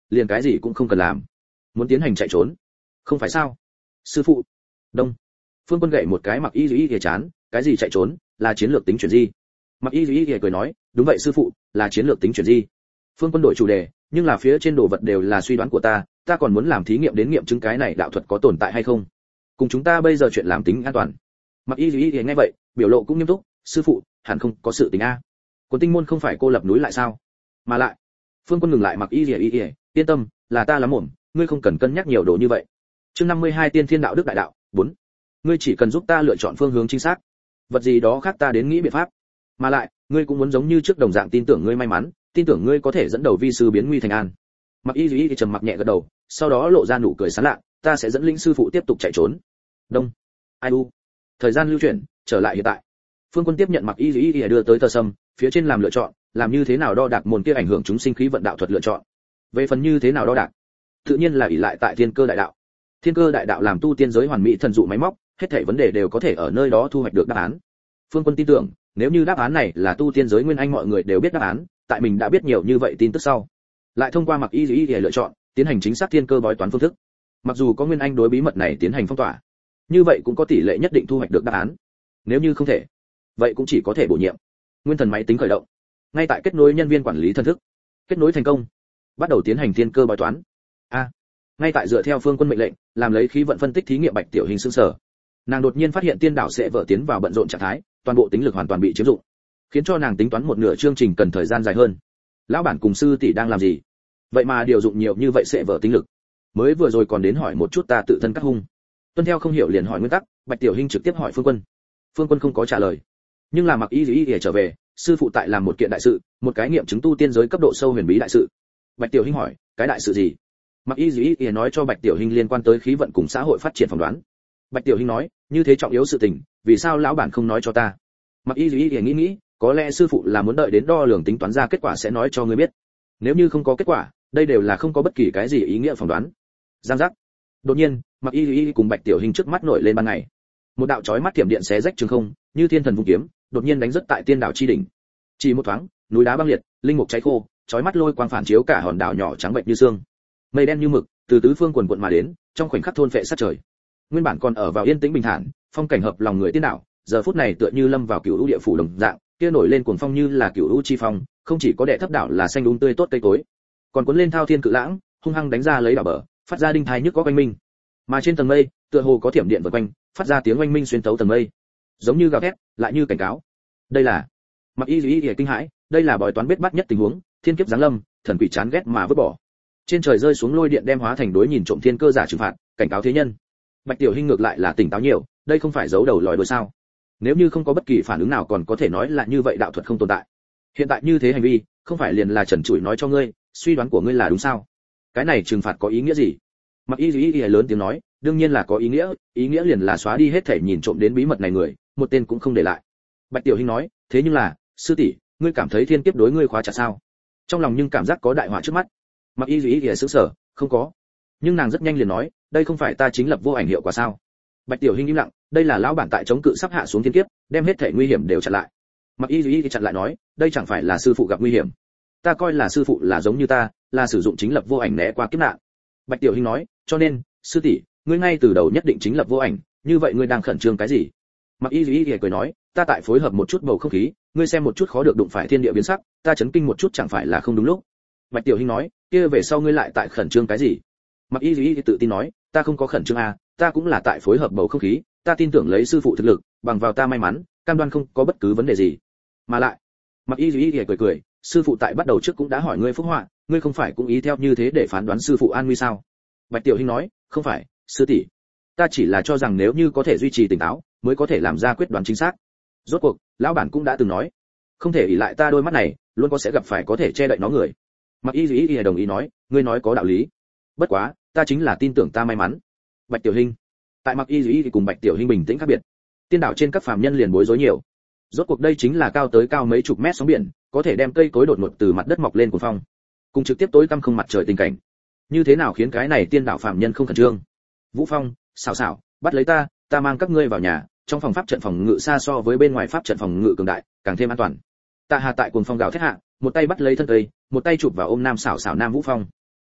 liền cái gì cũng không cần làm, muốn tiến hành chạy trốn, không phải sao? Sư phụ. Đông. Phương Quân gậy một cái Mặc Y Dĩ Dĩ chán, cái gì chạy trốn, là chiến lược tính chuyển di. Mặc Y Dĩ Dĩ cười nói, đúng vậy sư phụ, là chiến lược tính chuyển di. Phương Quân đổi chủ đề, nhưng là phía trên đồ vật đều là suy đoán của ta, ta còn muốn làm thí nghiệm đến nghiệm chứng cái này đạo thuật có tồn tại hay không. Cùng chúng ta bây giờ chuyện làm tính an toàn. Mặc Y Dĩ Dĩ nghe vậy, biểu lộ cũng nghiêm túc, sư phụ, hẳn không có sự tình a. Quân tinh môn không phải cô lập núi lại sao? Mà lại, Phương Quân ngừng lại Mặc Y Dĩ Dĩ, yên tâm, là ta lắm mồm, ngươi không cần cân nhắc nhiều đồ như vậy. Chương năm mươi hai Tiên Thiên Đạo Đức Đại Đạo, bốn. Ngươi chỉ cần giúp ta lựa chọn phương hướng chính xác. Vật gì đó khác ta đến nghĩ biện pháp. Mà lại, ngươi cũng muốn giống như trước đồng dạng tin tưởng ngươi may mắn, tin tưởng ngươi có thể dẫn đầu vi sư biến nguy thành an. Mặc Y Dĩ trầm mặc nhẹ gật đầu, sau đó lộ ra nụ cười sán lạ, ta sẽ dẫn lĩnh sư phụ tiếp tục chạy trốn. Đông. Ai u. Thời gian lưu chuyển, trở lại hiện tại. Phương Quân tiếp nhận Mặc Y Dĩ đưa tới tờ sâm, phía trên làm lựa chọn, làm như thế nào đo đạc môn kia ảnh hưởng chúng sinh khí vận đạo thuật lựa chọn. Về phần như thế nào đo đạc, tự nhiên là ỷ lại tại Thiên Cơ Đại Đạo. Thiên Cơ Đại Đạo làm tu tiên giới hoàn mỹ thần dụ máy móc, hết thảy vấn đề đều có thể ở nơi đó thu hoạch được đáp án. Phương Quân tin tưởng, nếu như đáp án này là tu tiên giới nguyên anh mọi người đều biết đáp án, tại mình đã biết nhiều như vậy tin tức sau, lại thông qua Mặc Y Dĩ để lựa chọn, tiến hành chính xác thiên cơ bói toán phương thức. Mặc dù có nguyên anh đối bí mật này tiến hành phong tỏa, như vậy cũng có tỷ lệ nhất định thu hoạch được đáp án. Nếu như không thể, vậy cũng chỉ có thể bổ nhiệm. Nguyên thần máy tính khởi động, ngay tại kết nối nhân viên quản lý thần thức, kết nối thành công, bắt đầu tiến hành thiên cơ bói toán. A, ngay tại dựa theo Phương Quân mệnh lệnh, làm lấy khí vận phân tích thí nghiệm Bạch Tiểu Hình sững sờ. Nàng đột nhiên phát hiện tiên đảo sẽ vỡ tiến vào bận rộn trạng thái, toàn bộ tính lực hoàn toàn bị chiếm dụng, khiến cho nàng tính toán một nửa chương trình cần thời gian dài hơn. Lão bản cùng sư tỷ đang làm gì? Vậy mà điều dụng nhiều như vậy sẽ vỡ tính lực. Mới vừa rồi còn đến hỏi một chút ta tự thân cắt hung. Tuân theo không hiểu liền hỏi nguyên tắc, Bạch Tiểu Hình trực tiếp hỏi Phương Quân. Phương Quân không có trả lời, nhưng là Mặc Y Dĩ để trở về, sư phụ tại làm một kiện đại sự, một cái nghiệm chứng tu tiên giới cấp độ sâu huyền bí đại sự. Bạch Tiểu Hình hỏi, cái đại sự gì? Mặc Y Dĩ để nói cho Bạch Tiểu Hình liên quan tới khí vận cùng xã hội phát triển phỏng đoán. Bạch Tiểu Hình nói, như thế trọng yếu sự tình, vì sao lão bản không nói cho ta? Mặc Y Dĩ để nghĩ nghĩ, có lẽ sư phụ là muốn đợi đến đo lường tính toán ra kết quả sẽ nói cho ngươi biết. Nếu như không có kết quả, đây đều là không có bất kỳ cái gì ý nghĩa phỏng đoán. Giang giác. Đột nhiên, Mặc Y Dĩ cùng Bạch Tiểu Hình trước mắt nổi lên ban ngày. Một đạo chói mắt thiểm điện xé rách trường không, như thiên thần vung kiếm, đột nhiên đánh rất tại tiên đảo chi đỉnh. Chỉ một thoáng, núi đá băng liệt, linh mục cháy khô, chói mắt lôi quang phản chiếu cả hòn đảo nhỏ trắng bệch như xương. Mây đen như mực, từ tứ phương quần quần mà đến, trong khoảnh khắc thôn phệ sát trời. Nguyên bản còn ở vào yên tĩnh bình thản, phong cảnh hợp lòng người tiên đảo, giờ phút này tựa như lâm vào cửu u địa phủ đồng dạng, kia nổi lên cuồng phong như là cửu u chi phong, không chỉ có đệ thấp đảo là xanh đúng tươi tốt cây cối, còn cuốn lên thao thiên cự lãng, hung hăng đánh ra lấy đảo bờ, phát ra đinh thai nhức có quanh minh. Mà trên tầng mây, tựa hồ có thiểm điện vần quanh, phát ra tiếng oanh minh xuyên tấu tầng mây, giống như gào thét, lại như cảnh cáo. Đây là Mặc Y Dĩ kinh hãi, đây là bói toán bết bát nhất tình huống, thiên kiếp giáng lâm, thần quỷ chán ghét mà vứt bỏ. Trên trời rơi xuống lôi điện đem hóa thành đối nhìn trộm thiên cơ giả trừng phạt, cảnh cáo thế nhân. Bạch Tiểu Hinh ngược lại là tỉnh táo nhiều, đây không phải giấu đầu lòi đuôi sao? Nếu như không có bất kỳ phản ứng nào còn có thể nói là như vậy đạo thuật không tồn tại. Hiện tại như thế hành vi, không phải liền là trần trụi nói cho ngươi, suy đoán của ngươi là đúng sao? Cái này trừng phạt có ý nghĩa gì? Mặc Y Dĩ lớn tiếng nói, đương nhiên là có ý nghĩa, ý nghĩa liền là xóa đi hết thể nhìn trộm đến bí mật này người, một tên cũng không để lại. Bạch Tiểu Hinh nói, thế nhưng là, sư tỷ, ngươi cảm thấy thiên kiếp đối ngươi khóa chặt sao? Trong lòng nhưng cảm giác có đại họa trước mắt. Mặc Y Dĩ sững sờ, không có. Nhưng nàng rất nhanh liền nói, đây không phải ta chính lập vô ảnh hiệu quả sao? Bạch Tiểu Hinh im lặng, đây là lão bản tại chống cự sắp hạ xuống thiên kiếp, đem hết thể nguy hiểm đều chặn lại. Mặc Y Dĩ chặn lại nói, đây chẳng phải là sư phụ gặp nguy hiểm. Ta coi là sư phụ là giống như ta, là sử dụng chính lập vô ảnh né qua kiếp nạn. Bạch Tiểu Hinh nói, cho nên, sư tỷ, ngươi ngay từ đầu nhất định chính lập vô ảnh, như vậy ngươi đang khẩn trương cái gì? Mặc Y Dĩ cười nói, ta tại phối hợp một chút bầu không khí, ngươi xem một chút khó được đụng phải thiên địa biến sắc, ta chấn kinh một chút chẳng phải là không đúng lúc. Bạch Tiểu Hinh nói, kia về sau ngươi lại tại khẩn trương cái gì? Mặc Y Dĩ tự tin nói, ta không có khẩn trương à, ta cũng là tại phối hợp bầu không khí, ta tin tưởng lấy sư phụ thực lực, bằng vào ta may mắn, cam đoan không có bất cứ vấn đề gì. Mà lại, Mặc Y Dĩ cười cười, sư phụ tại bắt đầu trước cũng đã hỏi ngươi phúc họa, ngươi không phải cũng ý theo như thế để phán đoán sư phụ an nguy sao? Bạch Tiểu Hinh nói, không phải, sư tỷ, ta chỉ là cho rằng nếu như có thể duy trì tỉnh táo, mới có thể làm ra quyết đoán chính xác. Rốt cuộc, lão bản cũng đã từng nói, không thể ỷ lại ta đôi mắt này, luôn có sẽ gặp phải có thể che đậy nó người. Mặc Y Dĩ đồng ý nói, ngươi nói có đạo lý. Bất quá, ta chính là tin tưởng ta may mắn. Bạch Tiểu Hinh, tại Mặc Y Dĩ cùng Bạch Tiểu Hinh bình tĩnh khác biệt. Tiên đảo trên các phàm nhân liền bối rối nhiều. Rốt cuộc đây chính là cao tới cao mấy chục mét sóng biển, có thể đem cây cối đột ngột từ mặt đất mọc lên cuồng phong, cùng trực tiếp tối tăm không mặt trời tình cảnh. Như thế nào khiến cái này tiên đảo phàm nhân không khẩn trương? Vũ Phong, xảo xảo, bắt lấy ta, ta mang các ngươi vào nhà, trong phòng pháp trận phòng ngự xa so với bên ngoài pháp trận phòng ngự cường đại, càng thêm an toàn. Tạ Hà tại cuồng phong gào thét hạ, một tay bắt lấy thân cây, một tay chụp vào ôm Nam xảo xảo Nam Vũ Phong.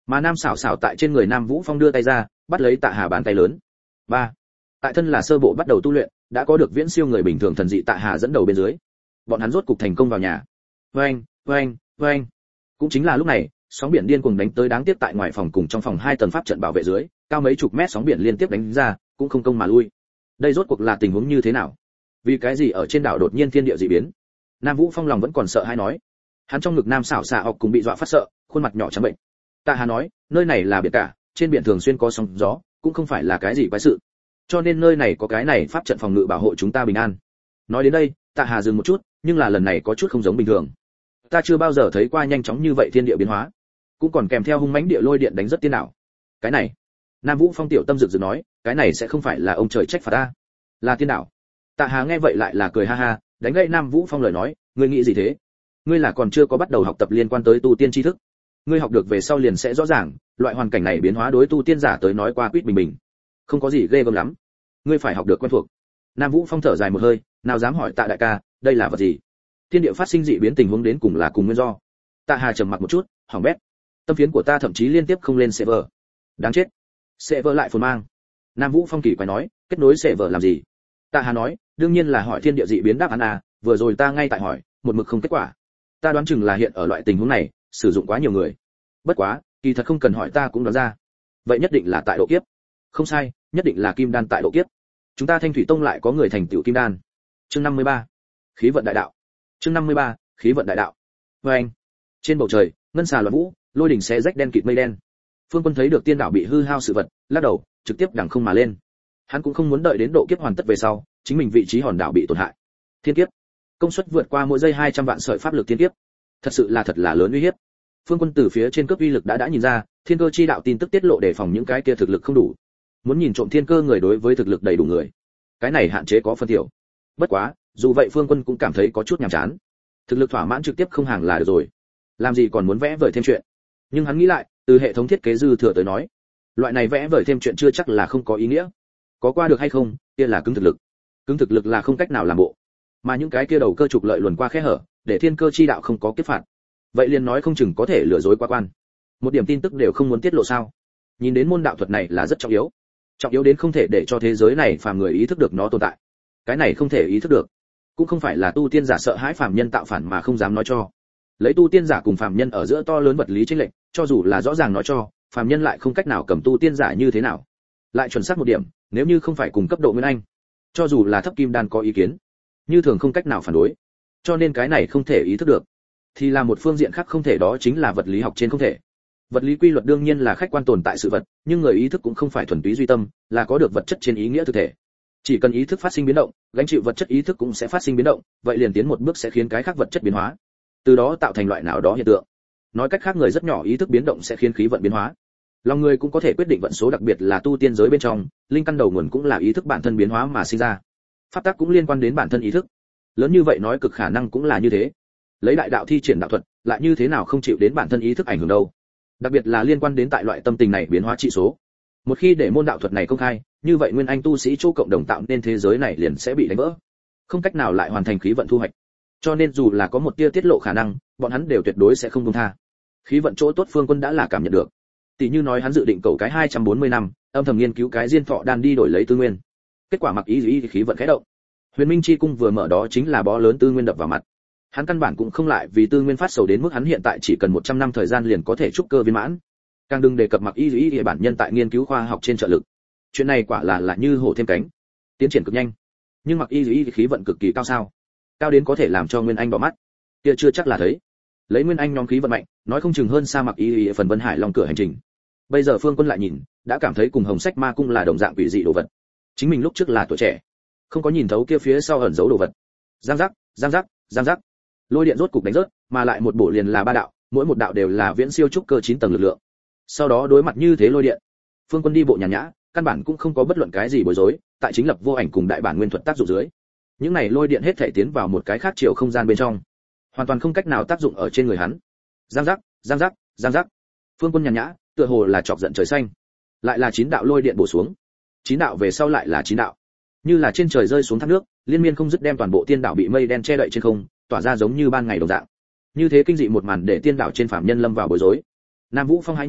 Mà Nam Sảo Sảo tại trên người Nam Vũ Phong đưa tay ra, bắt lấy Tạ Hà bàn tay lớn. Ba. Tại thân là sơ bộ bắt đầu tu luyện, đã có được viễn siêu người bình thường thần dị Tạ Hà dẫn đầu bên dưới. Bọn hắn rốt cục thành công vào nhà. Oeng, oeng, oeng. Cũng chính là lúc này, sóng biển điên cuồng đánh tới, đáng tiếc tại ngoài phòng cùng trong phòng hai tầng pháp trận bảo vệ dưới, cao mấy chục mét sóng biển liên tiếp đánh ra, cũng không công mà lui. Đây rốt cuộc là tình huống như thế nào? Vì cái gì ở trên đảo đột nhiên thiên địa dị biến? Nam Vũ Phong lòng vẫn còn sợ hãi nói. Hắn trong ngực Nam Sảo Sảo học cùng bị dọa phát sợ, khuôn mặt nhỏ trắng bệnh. Tạ Hà nói, nơi này là biển cả, trên biển thường xuyên có sóng gió, cũng không phải là cái gì quái sự. Cho nên nơi này có cái này pháp trận phòng ngự bảo hộ chúng ta bình an. Nói đến đây, Tạ Hà dừng một chút, nhưng là lần này có chút không giống bình thường. Ta chưa bao giờ thấy qua nhanh chóng như vậy thiên địa biến hóa, cũng còn kèm theo hung mãnh địa lôi điện đánh rất tiên đảo. Cái này, Nam Vũ Phong tiểu tâm rực rực nói, cái này sẽ không phải là ông trời trách phạt ta, là tiên đảo. Tạ Hà nghe vậy lại là cười ha ha, đánh gậy Nam Vũ Phong lời nói, ngươi nghĩ gì thế? Ngươi là còn chưa có bắt đầu học tập liên quan tới tu tiên tri thức. Ngươi học được về sau liền sẽ rõ ràng, loại hoàn cảnh này biến hóa đối tu tiên giả tới nói qua quýt bình bình, không có gì ghê gớm lắm. Ngươi phải học được quen thuộc. Nam Vũ Phong thở dài một hơi, nào dám hỏi Tạ đại ca, đây là vật gì? Thiên địa phát sinh dị biến tình huống đến cùng là cùng nguyên do. Tạ Hà trầm mặc một chút, hỏng bét. Tâm phiến của ta thậm chí liên tiếp không lên server. Đáng chết. Server lại phồn mang. Nam Vũ Phong kỳ quái nói, kết nối server làm gì? Tạ Hà nói, đương nhiên là hỏi thiên địa dị biến đáp án à, vừa rồi ta ngay tại hỏi, một mực không kết quả. Ta đoán chừng là hiện ở loại tình huống này, sử dụng quá nhiều người. Bất quá, kỳ thật không cần hỏi ta cũng đoán ra. Vậy nhất định là tại độ kiếp. Không sai, nhất định là kim đan tại độ kiếp. Chúng ta Thanh Thủy Tông lại có người thành tựu kim đan. Chương năm mươi ba, khí vận đại đạo. Chương năm mươi ba, khí vận đại đạo. Oeng. Trên bầu trời, ngân xà loạn vũ, lôi đỉnh xé rách đen kịt mây đen. Phương Quân thấy được tiên đảo bị hư hao sự vật, lắc đầu, trực tiếp đằng không mà lên. Hắn cũng không muốn đợi đến độ kiếp hoàn tất về sau, chính mình vị trí hòn đảo bị tổn hại. Thiên kiếp, công suất vượt qua mỗi giây hai trăm vạn sợi pháp lực thiên kiếp, thật sự là thật là lớn uy hiếp. Phương Quân từ phía trên cấp uy lực đã đã nhìn ra, thiên cơ chi đạo tin tức tiết lộ để phòng những cái kia thực lực không đủ. Muốn nhìn trộm thiên cơ người đối với thực lực đầy đủ người, cái này hạn chế có phân thiểu. Bất quá, dù vậy Phương Quân cũng cảm thấy có chút nhàm chán. Thực lực thỏa mãn trực tiếp không hàng là được rồi, làm gì còn muốn vẽ vời thêm chuyện. Nhưng hắn nghĩ lại, từ hệ thống thiết kế dư thừa tới nói, loại này vẽ vời thêm chuyện chưa chắc là không có ý nghĩa. Có qua được hay không, kia là cứng thực lực. Cứng thực lực là không cách nào làm bộ, mà những cái kia đầu cơ trục lợi luồn qua khe hở, để thiên cơ chi đạo không có kiếp phạt. Vậy liền nói không chừng có thể lừa dối qua quan. Một điểm tin tức đều không muốn tiết lộ sao? Nhìn đến môn đạo thuật này là rất trọng yếu, trọng yếu đến không thể để cho thế giới này phàm người ý thức được nó tồn tại. Cái này không thể ý thức được, cũng không phải là tu tiên giả sợ hãi phàm nhân tạo phản mà không dám nói cho. Lấy tu tiên giả cùng phàm nhân ở giữa to lớn vật lý chênh lệch, cho dù là rõ ràng nói cho, phàm nhân lại không cách nào cầm tu tiên giả như thế nào. Lại chuẩn xác một điểm, nếu như không phải cùng cấp độ nguyên anh, cho dù là thấp kim đan có ý kiến, như thường không cách nào phản đối. Cho nên cái này không thể ý thức được, thì là một phương diện khác không thể, đó chính là vật lý học trên không thể. Vật lý quy luật đương nhiên là khách quan tồn tại sự vật, nhưng người ý thức cũng không phải thuần túy duy tâm, là có được vật chất trên ý nghĩa thực thể. Chỉ cần ý thức phát sinh biến động, gánh chịu vật chất ý thức cũng sẽ phát sinh biến động, vậy liền tiến một bước sẽ khiến cái khác vật chất biến hóa, từ đó tạo thành loại nào đó hiện tượng. Nói cách khác, người rất nhỏ ý thức biến động sẽ khiến khí vận biến hóa. Lòng người cũng có thể quyết định vận số, đặc biệt là tu tiên giới bên trong, linh căn đầu nguồn cũng là ý thức bản thân biến hóa mà sinh ra. Pháp tắc cũng liên quan đến bản thân ý thức. Lớn như vậy nói cực khả năng cũng là như thế. Lấy đại đạo thi triển đạo thuật, lại như thế nào không chịu đến bản thân ý thức ảnh hưởng đâu. Đặc biệt là liên quan đến tại loại tâm tình này biến hóa trị số. Một khi để môn đạo thuật này công khai, như vậy nguyên anh tu sĩ chỗ cộng đồng tạo nên thế giới này liền sẽ bị đánh vỡ, không cách nào lại hoàn thành khí vận thu hoạch. Cho nên dù là có một tia tiết lộ khả năng, bọn hắn đều tuyệt đối sẽ không buông tha. Khí vận chỗ tốt Phương Quân đã là cảm nhận được. Tỷ như nói hắn dự định cầu cái hai trăm bốn mươi năm, âm thầm nghiên cứu cái diên thọ đan đi đổi lấy tư nguyên. Kết quả mặc ý ý khí vận khẽ động. Huyền Minh chi cung vừa mở đó chính là bó lớn tư nguyên đập vào mặt. Hắn căn bản cũng không lại vì tư nguyên phát sầu đến mức hắn hiện tại chỉ cần một trăm năm thời gian liền có thể trúc cơ viên mãn. Càng đừng đề cập mặc ý ý bản nhân tại nghiên cứu khoa học trên trợ lực. Chuyện này quả là là như hổ thêm cánh, tiến triển cực nhanh. Nhưng mặc ý ý khí vận cực kỳ cao sao? Cao đến có thể làm cho Nguyên Anh đỏ mắt. Kia chưa chắc là thấy. Lấy Nguyên Anh nhóm khí vận mạnh, nói không chừng hơn xa mặc ý ý phần Vân Hải lòng cửa hành trình. Bây giờ Phương Quân lại nhìn, đã cảm thấy cùng Hồng Sách Ma cung là đồng dạng quỷ dị đồ vật. Chính mình lúc trước là tuổi trẻ, không có nhìn thấu kia phía sau ẩn giấu đồ vật. Giang giác, giang giác, giang giác. Lôi điện rốt cục đánh rớt, mà lại một bổ liền là ba đạo, mỗi một đạo đều là viễn siêu trúc cơ chín tầng lực lượng. Sau đó đối mặt như thế lôi điện, Phương Quân đi bộ nhàn nhã, căn bản cũng không có bất luận cái gì bối rối, tại chính lập vô ảnh cùng đại bản nguyên thuật tác dụng dưới, những này lôi điện hết thảy tiến vào một cái khác chiều không gian bên trong, hoàn toàn không cách nào tác dụng ở trên người hắn. Giang giác, giang giác, giang giác. Phương Quân nhàn nhã, tựa hồ là chọc giận trời xanh. Lại là chín đạo lôi điện bổ xuống. Chín đạo về sau lại là chín đạo. Như là trên trời rơi xuống thác nước, liên miên không dứt đem toàn bộ tiên đảo bị mây đen che đậy trên không, tỏa ra giống như ban ngày đồng dạng. Như thế kinh dị một màn để tiên đảo trên phàm nhân lâm vào bối rối. Nam Vũ Phong hãi nhiên,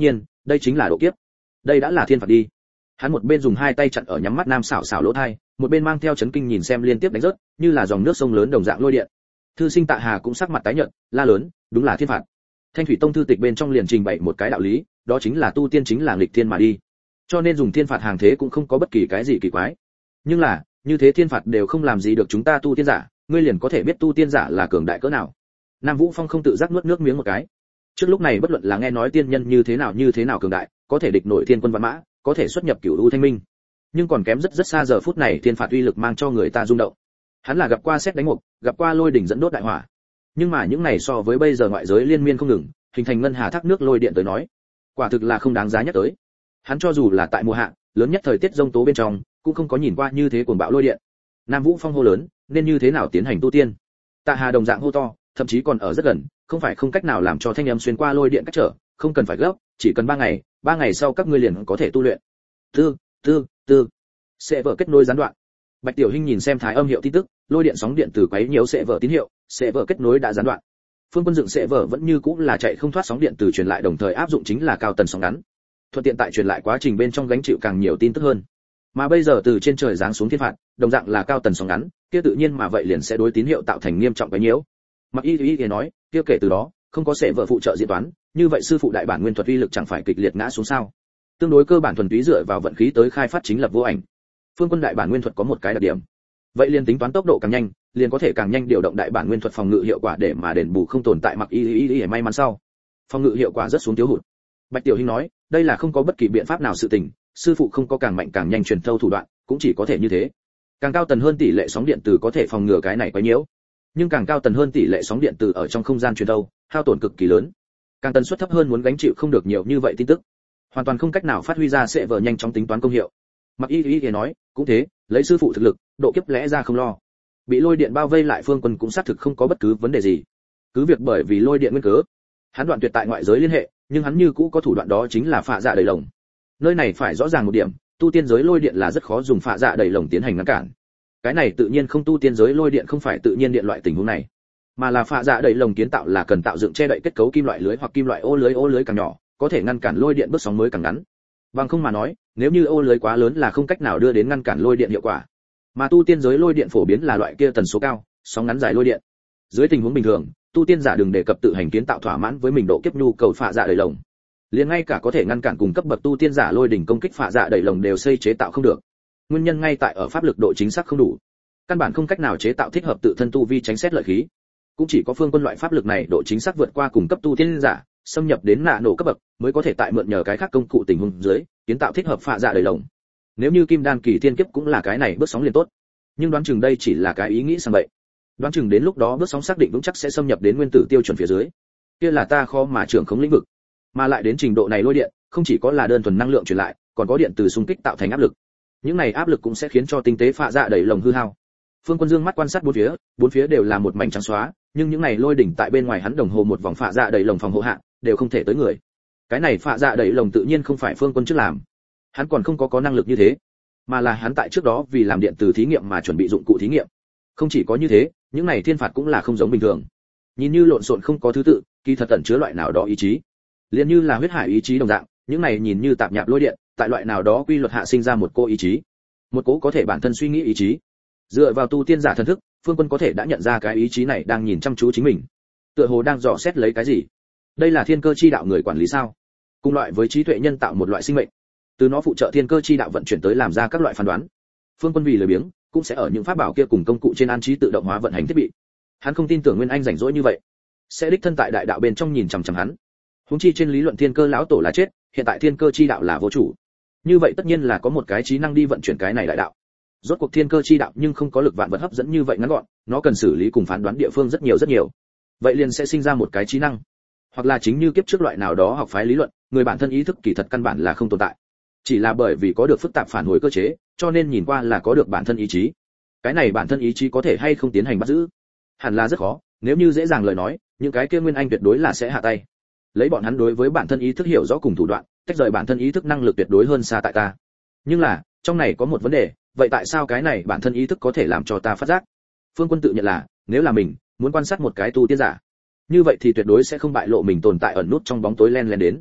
đây chính là độ kiếp, đây đã là thiên phạt đi. Hắn một bên dùng hai tay chặn ở nhắm mắt nam xảo xảo lỗ tai, một bên mang theo chấn kinh nhìn xem liên tiếp đánh rớt, như là dòng nước sông lớn đồng dạng lôi điện. Thư sinh Tạ Hà cũng sắc mặt tái nhợt, la lớn, đúng là thiên phạt. Thanh thủy tông thư tịch bên trong liền trình bày một cái đạo lý, đó chính là tu tiên chính là nghịch thiên mà đi, cho nên dùng thiên phạt hàng thế cũng không có bất kỳ cái gì kỳ quái. Nhưng là như thế thiên phạt đều không làm gì được chúng ta tu tiên giả, ngươi liền có thể biết tu tiên giả là cường đại cỡ nào. Nam Vũ Phong không tự giác nuốt nước miếng một cái. Trước lúc này bất luận là nghe nói tiên nhân như thế nào như thế nào cường đại, có thể địch nổi thiên quân văn mã, có thể xuất nhập cửu u thanh minh, nhưng còn kém rất rất xa giờ phút này thiên phạt uy lực mang cho người ta rung động. Hắn là gặp qua sét đánh mục, gặp qua lôi đỉnh dẫn đốt đại hỏa, nhưng mà những này so với bây giờ ngoại giới liên miên không ngừng hình thành ngân hà thác nước lôi điện tới nói, quả thực là không đáng giá nhắc tới. Hắn cho dù là tại mùa hạ lớn nhất thời tiết rông tố bên trong cũng không có nhìn qua như thế cuồng bạo lôi điện. Nam Vũ Phong hô lớn, nên như thế nào tiến hành tu tiên? Tạ Hà đồng dạng hô to, thậm chí còn ở rất gần, không phải không cách nào làm cho thanh âm xuyên qua lôi điện cách trở, không cần phải gấp, chỉ cần ba ngày, ba ngày sau các ngươi liền có thể tu luyện. Tư, tư, tư. Sẽ vợ kết nối gián đoạn. Bạch Tiểu Hinh nhìn xem thái âm hiệu tin tức, lôi điện sóng điện từ quấy nhiễu sẽ vợ tín hiệu, sẽ vợ kết nối đã gián đoạn. Phương Quân dựng sẽ vợ vẫn như cũ là chạy không thoát sóng điện từ truyền lại, đồng thời áp dụng chính là cao tần sóng ngắn. Thuận tiện tại truyền lại quá trình bên trong gánh chịu càng nhiều tin tức hơn. Mà bây giờ từ trên trời giáng xuống thiên phạt, đồng dạng là cao tần sóng ngắn, kia tự nhiên mà vậy liền sẽ đối tín hiệu tạo thành nghiêm trọng quấy nhiễu. Mặc Y Y Y nói, kia kể từ đó, không có sẽ vợ phụ trợ diễn toán, như vậy sư phụ đại bản nguyên thuật uy lực chẳng phải kịch liệt ngã xuống sao? Tương đối cơ bản thuần túy dựa vào vận khí tới khai phát chính lập vô ảnh. Phương Quân đại bản nguyên thuật có một cái đặc điểm, vậy liền tính toán tốc độ càng nhanh, liền có thể càng nhanh điều động đại bản nguyên thuật phòng ngự hiệu quả để mà đền bù không tồn tại Mặc Y Y Y may mắn sau. Phòng ngự hiệu quả rất xuống thiếu hụt. Bạch Tiểu Hinh nói, đây là không có bất kỳ biện pháp nào sự tình, sư phụ không có càng mạnh càng nhanh truyền thâu thủ đoạn, cũng chỉ có thể như thế. Càng cao tần hơn tỷ lệ sóng điện từ có thể phòng ngừa cái này quấy nhiễu, nhưng càng cao tần hơn tỷ lệ sóng điện từ ở trong không gian truyền thâu, hao tổn cực kỳ lớn. Càng tần suất thấp hơn muốn gánh chịu không được nhiều như vậy tin tức, hoàn toàn không cách nào phát huy ra sẽ vờ nhanh chóng tính toán công hiệu. Mặc Y Y Y nói, cũng thế, lấy sư phụ thực lực, độ kiếp lẽ ra không lo. Bị lôi điện bao vây lại Phương Quân cũng xác thực không có bất cứ vấn đề gì. Cứ việc bởi vì lôi điện nguyên cớ, hắn đoạn tuyệt tại ngoại giới liên hệ, nhưng hắn như cũ có thủ đoạn, đó chính là phạ dạ đầy lồng. Nơi này phải rõ ràng một điểm, tu tiên giới lôi điện là rất khó dùng phạ dạ đầy lồng tiến hành ngăn cản. Cái này tự nhiên không, tu tiên giới lôi điện không phải tự nhiên điện loại tình huống này, mà là phạ dạ đầy lồng kiến tạo là cần tạo dựng che đậy kết cấu kim loại lưới hoặc kim loại ô lưới, ô lưới càng nhỏ, có thể ngăn cản lôi điện bước sóng mới càng ngắn. Bằng không mà nói, nếu như ô lưới quá lớn là không cách nào đưa đến ngăn cản lôi điện hiệu quả. Mà tu tiên giới lôi điện phổ biến là loại kia tần số cao, sóng ngắn dài lôi điện. Dưới tình huống bình thường, tu tiên giả đừng đề cập tự hành kiến tạo thỏa mãn với mình độ kiếp nhu cầu phạ dạ đầy lồng, liền ngay cả có thể ngăn cản cùng cấp bậc tu tiên giả lôi đỉnh công kích phạ dạ đầy lồng đều xây chế tạo không được. Nguyên nhân ngay tại ở pháp lực độ chính xác không đủ, căn bản không cách nào chế tạo thích hợp tự thân tu vi tránh xét lợi khí. Cũng chỉ có Phương Quân loại pháp lực này độ chính xác vượt qua cùng cấp tu tiên giả, xâm nhập đến nạ nổ cấp bậc, mới có thể tại mượn nhờ cái khác công cụ tình huống dưới kiến tạo thích hợp phạ dạ đầy lồng. Nếu như kim đan kỳ thiên kiếp cũng là cái này bước sóng liền tốt, nhưng đoán chừng đây chỉ là cái ý nghĩ sang bậy. Đoán chừng đến lúc đó bước sóng xác định vững chắc sẽ xâm nhập đến nguyên tử tiêu chuẩn phía dưới, kia là ta khó mà trưởng khống lĩnh vực. Mà lại đến trình độ này lôi điện, không chỉ có là đơn thuần năng lượng truyền lại, còn có điện từ xung kích tạo thành áp lực. Những này áp lực cũng sẽ khiến cho tinh tế phạ dạ đầy lồng hư hao. Phương Quân dương mắt quan sát bốn phía, bốn phía đều là một mảnh trắng xóa, nhưng những này lôi đỉnh tại bên ngoài hắn đồng hồ một vòng phạ dạ đầy lồng phòng hộ hạ, đều không thể tới người. Cái này phạ dạ đầy lồng tự nhiên không phải Phương Quân trước làm, hắn còn không có có năng lực như thế, mà là hắn tại trước đó vì làm điện từ thí nghiệm mà chuẩn bị dụng cụ thí nghiệm. Không chỉ có như thế, những này thiên phạt cũng là không giống bình thường. Nhìn như lộn xộn không có thứ tự, kỳ thật ẩn chứa loại nào đó ý chí. Liên như là huyết hải ý chí đồng dạng, những này nhìn như tạp nhạp lôi điện, tại loại nào đó quy luật hạ sinh ra một cô ý chí, một cố có thể bản thân suy nghĩ ý chí. Dựa vào tu tiên giả thần thức, Phương Quân có thể đã nhận ra cái ý chí này đang nhìn chăm chú chính mình, tựa hồ đang dò xét lấy cái gì. Đây là thiên cơ chi đạo người quản lý sao? Cùng loại với trí tuệ nhân tạo một loại sinh mệnh, từ nó phụ trợ thiên cơ chi đạo vận chuyển tới làm ra các loại phán đoán. Phương Quân vì lười biếng, cũng sẽ ở những pháp bảo kia cùng công cụ trên an trí tự động hóa vận hành thiết bị. Hắn không tin tưởng Nguyên Anh rảnh rỗi như vậy sẽ đích thân tại đại đạo bên trong nhìn chằm chằm hắn. Huống chi trên lý luận thiên cơ lão tổ là chết, hiện tại thiên cơ chi đạo là vô chủ, như vậy tất nhiên là có một cái trí năng đi vận chuyển cái này đại đạo. Rốt cuộc thiên cơ chi đạo nhưng không có lực vạn vật hấp dẫn như vậy ngắn gọn, nó cần xử lý cùng phán đoán địa phương rất nhiều rất nhiều. Vậy liền sẽ sinh ra một cái trí năng, hoặc là chính như kiếp trước loại nào đó học phái lý luận, người bản thân ý thức kỳ thật căn bản là không tồn tại, chỉ là bởi vì có được phức tạp phản hồi cơ chế, cho nên nhìn qua là có được bản thân ý chí. Cái này bản thân ý chí có thể hay không tiến hành bắt giữ, hẳn là rất khó. Nếu như dễ dàng lời nói, những cái kia Nguyên Anh tuyệt đối là sẽ hạ tay. Lấy bọn hắn đối với bản thân ý thức hiểu rõ cùng thủ đoạn, tách rời bản thân ý thức năng lực tuyệt đối hơn xa tại ta. Nhưng là, trong này có một vấn đề, vậy tại sao cái này bản thân ý thức có thể làm cho ta phát giác? Phương Quân tự nhận là, nếu là mình muốn quan sát một cái tu tiên giả, như vậy thì tuyệt đối sẽ không bại lộ mình tồn tại ẩn nút trong bóng tối len lén đến.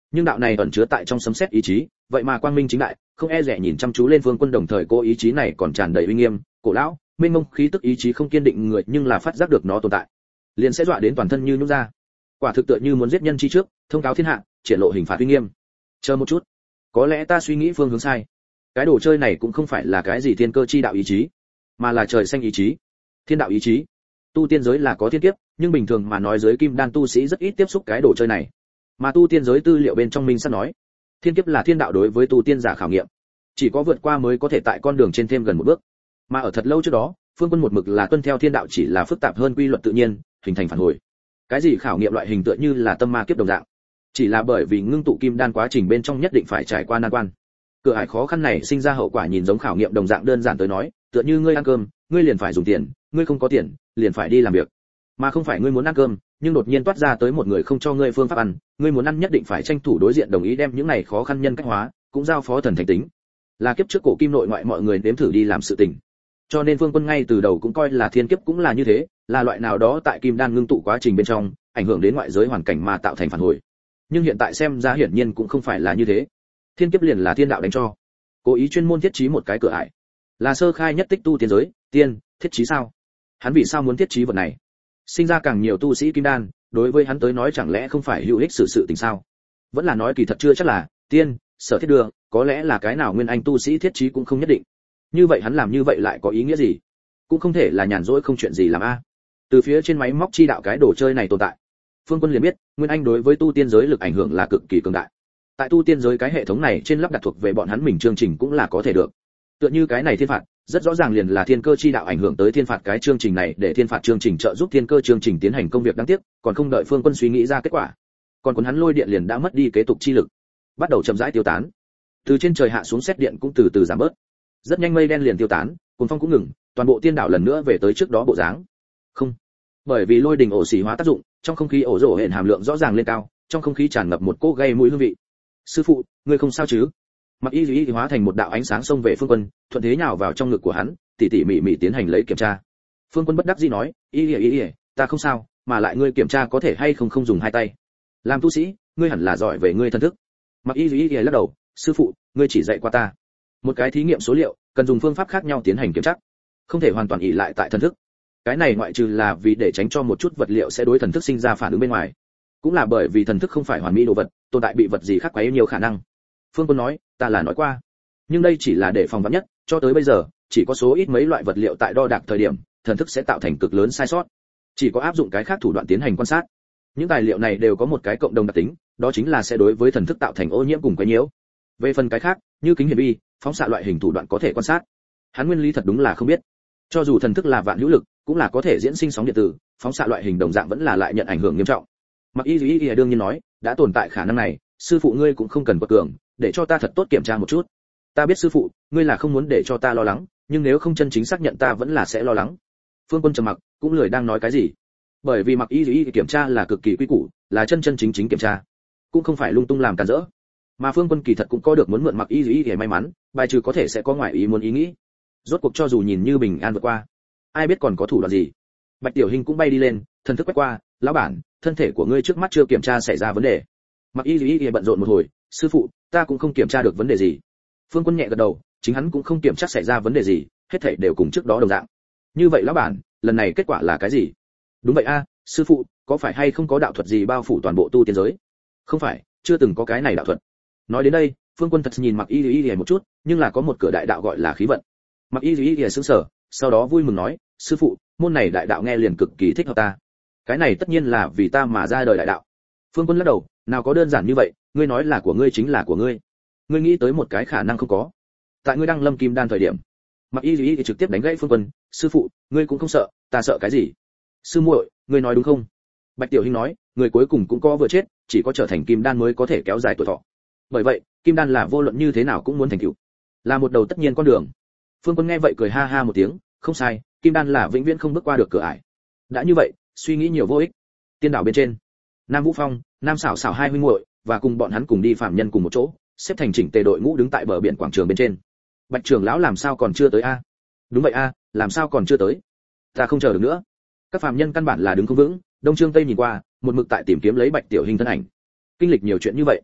Nhưng đạo này ẩn chứa tại trong sấm sét ý chí, vậy mà quang minh chính đại, không e dè nhìn chăm chú lên Phương Quân, đồng thời cô ý chí này còn tràn đầy uy nghiêm, cổ lão, mênh mông khí tức ý chí không kiên định người, nhưng là phát giác được nó tồn tại, liền sẽ dọa đến toàn thân như nhũn ra. Quả thực tựa như muốn giết nhân chi trước, thông cáo thiên hạ, triển lộ hình phạt uy nghiêm. Chờ một chút, có lẽ ta suy nghĩ phương hướng sai. Cái đồ chơi này cũng không phải là cái gì thiên cơ chi đạo ý chí, mà là trời xanh ý chí, thiên đạo ý chí. Tu tiên giới là có thiên kiếp, nhưng bình thường mà nói giới kim đan tu sĩ rất ít tiếp xúc cái đồ chơi này. Mà tu tiên giới tư liệu bên trong minh sắp nói, thiên kiếp là thiên đạo đối với tu tiên giả khảo nghiệm, chỉ có vượt qua mới có thể tại con đường trên thêm gần một bước. Mà ở thật lâu trước đó, Phương Quân một mực là tuân theo thiên đạo, chỉ là phức tạp hơn quy luật tự nhiên, hình thành phản hồi. Cái gì khảo nghiệm loại hình tựa như là tâm ma kiếp đồng dạng, chỉ là bởi vì ngưng tụ kim đan quá trình bên trong nhất định phải trải qua nan quan. Cửa ải khó khăn này sinh ra hậu quả nhìn giống khảo nghiệm đồng dạng, đơn giản tới nói, tựa như ngươi ăn cơm, ngươi liền phải dùng tiền, ngươi không có tiền, liền phải đi làm việc. Mà không phải ngươi muốn ăn cơm, nhưng đột nhiên toát ra tới một người không cho ngươi phương pháp ăn, ngươi muốn ăn nhất định phải tranh thủ đối diện đồng ý, đem những này khó khăn nhân cách hóa, cũng giao phó thần thành tính. Là kiếp trước cổ kim nội ngoại mọi người nếm thử đi làm sự tình. Cho nên Phương Quân ngay từ đầu cũng coi là thiên kiếp cũng là như thế, là loại nào đó tại kim đan ngưng tụ quá trình bên trong, ảnh hưởng đến ngoại giới hoàn cảnh mà tạo thành phản hồi. Nhưng hiện tại xem ra hiển nhiên cũng không phải là như thế. Thiên kiếp liền là thiên đạo đánh cho, cố ý chuyên môn thiết trí một cái cửa ải, là sơ khai nhất tích tu tiên giới, tiên, thiết trí sao? Hắn vì sao muốn thiết trí vật này? Sinh ra càng nhiều tu sĩ kim đan, đối với hắn tới nói chẳng lẽ không phải hữu ích sự sự tình sao? Vẫn là nói kỳ thật chưa chắc là tiên, sở thiết đưa, có lẽ là cái nào nguyên anh tu sĩ thiết trí cũng không nhất định. Như vậy hắn làm như vậy lại có ý nghĩa gì? Cũng không thể là nhàn rỗi không chuyện gì làm a. Từ phía trên máy móc chi đạo cái đồ chơi này tồn tại, Phương Quân liền biết, nguyên anh đối với tu tiên giới lực ảnh hưởng là cực kỳ cường đại. Tại tu tiên giới cái hệ thống này trên lắp đặt thuộc về bọn hắn mình chương trình cũng là có thể được. Tựa như cái này thiên phạt, rất rõ ràng liền là thiên cơ chi đạo ảnh hưởng tới thiên phạt cái chương trình này, để thiên phạt chương trình trợ giúp thiên cơ chương trình tiến hành công việc đáng tiếc, còn không đợi Phương Quân suy nghĩ ra kết quả, còn cuốn hắn lôi điện liền đã mất đi kế tục chi lực, bắt đầu chậm rãi tiêu tán. Từ trên trời hạ xuống sét điện cũng từ từ giảm bớt. Rất nhanh mây đen liền tiêu tán, cuồng phong cũng ngừng, toàn bộ tiên đảo lần nữa về tới trước đó bộ dáng. Không, bởi vì lôi đình ổ xỉ hóa tác dụng, trong không khí ổ rổ hển hàm lượng rõ ràng lên cao, trong không khí tràn ngập một cỗ gây mũi hương vị. Sư phụ, ngươi không sao chứ? Mặc Y Dĩ hóa thành một đạo ánh sáng xông về Phương Quân, thuận thế nhào vào trong ngực của hắn, tỉ tỉ mỉ mỉ tiến hành lấy kiểm tra. Phương Quân bất đắc dĩ nói, y y y, ta không sao, mà lại ngươi kiểm tra có thể hay không không dùng hai tay. Làm tu sĩ, ngươi hẳn là giỏi về ngươi thân thức. Mặc Y Dĩ lắc đầu, sư phụ, ngươi chỉ dạy qua ta một cái thí nghiệm số liệu, cần dùng phương pháp khác nhau tiến hành kiểm tra, không thể hoàn toàn ỷ lại tại thần thức. Cái này ngoại trừ là vì để tránh cho một chút vật liệu sẽ đối thần thức sinh ra phản ứng bên ngoài, cũng là bởi vì thần thức không phải hoàn mỹ đồ vật, tồn tại bị vật gì khác quấy nhiều khả năng. Phương Quân nói, ta là nói qua, nhưng đây chỉ là để phòng vắn nhất, cho tới bây giờ chỉ có số ít mấy loại vật liệu tại đo đạc thời điểm, thần thức sẽ tạo thành cực lớn sai sót. Chỉ có áp dụng cái khác thủ đoạn tiến hành quan sát. Những tài liệu này đều có một cái cộng đồng đặc tính, đó chính là sẽ đối với thần thức tạo thành ô nhiễm cùng quấy nhiễu. Về phần cái khác, như kính hiển vi, phóng xạ loại hình thủ đoạn có thể quan sát. Hắn nguyên lý thật đúng là không biết. Cho dù thần thức là vạn hữu lực, cũng là có thể diễn sinh sóng điện tử, phóng xạ loại hình đồng dạng vẫn là lại nhận ảnh hưởng nghiêm trọng. Mặc Y Dĩ đương nhiên nói, đã tồn tại khả năng này, sư phụ ngươi cũng không cần quật cường, để cho ta thật tốt kiểm tra một chút. Ta biết sư phụ, ngươi là không muốn để cho ta lo lắng, nhưng nếu không chân chính xác nhận ta vẫn là sẽ lo lắng. Phương Quân trầm mặc, cũng lười đang nói cái gì. Bởi vì Mặc Y Dĩ kiểm tra là cực kỳ quy củ, là chân chân chính chính kiểm tra, cũng không phải lung tung làm cản rỡ. Mà Phương Quân kỳ thật cũng có được muốn mượn Mặc Y Dĩ để may mắn, bài trừ có thể sẽ có ngoại ý muốn ý nghĩ. Rốt cuộc cho dù nhìn như bình an vượt qua, ai biết còn có thủ đoạn gì. Bạch Tiểu Hình cũng bay đi lên, thần thức quét qua, lão bản, thân thể của ngươi trước mắt chưa kiểm tra xảy ra vấn đề. Mặc Y Dĩ bận rộn một hồi, sư phụ, ta cũng không kiểm tra được vấn đề gì. Phương Quân nhẹ gật đầu, chính hắn cũng không kiểm tra xảy ra vấn đề gì, hết thảy đều cùng trước đó đồng dạng. Như vậy lão bản, lần này kết quả là cái gì? Đúng vậy a, sư phụ, có phải hay không có đạo thuật gì bao phủ toàn bộ tu tiên giới? Không phải, chưa từng có cái này đạo thuật. Nói đến đây, Phương Quân thật nhìn Mặc Y Dĩ một chút, nhưng là có một cửa đại đạo gọi là khí vận. Mặc Y Dĩ sững sờ, sau đó vui mừng nói, sư phụ, môn này đại đạo nghe liền cực kỳ thích hợp ta. Cái này tất nhiên là vì ta mà ra đời đại đạo. Phương Quân lắc đầu, nào có đơn giản như vậy, ngươi nói là của ngươi chính là của ngươi. Ngươi nghĩ tới một cái khả năng không có. Tại ngươi đang lâm kim đan thời điểm, Mặc Y Dĩ trực tiếp đánh gãy Phương Quân, sư phụ, ngươi cũng không sợ, ta sợ cái gì? Sư muội, ngươi nói đúng không? Bạch Tiểu Hinh nói, người cuối cùng cũng có vừa chết, chỉ có trở thành kim đan mới có thể kéo dài tuổi thọ. Bởi vậy, kim đan là vô luận như thế nào cũng muốn thành tựu, là một đầu tất nhiên con đường. Phương Quân nghe vậy cười ha ha một tiếng, không sai, kim đan là vĩnh viễn không bước qua được cửa ải. Đã như vậy, suy nghĩ nhiều vô ích. Tiên đảo bên trên, Nam Vũ Phong, Nam Sảo Sảo hai huynh muội và cùng bọn hắn cùng đi phạm nhân cùng một chỗ, xếp thành chỉnh tề đội ngũ đứng tại bờ biển quảng trường bên trên. Bạch trưởng lão làm sao còn chưa tới a? Đúng vậy a, làm sao còn chưa tới? Ta không chờ được nữa. Các phạm nhân căn bản là đứng không vững, đông trương tây nhìn qua, một mực tại tìm kiếm lấy Bạch Tiểu Hình thân ảnh. Kinh lịch nhiều chuyện như vậy,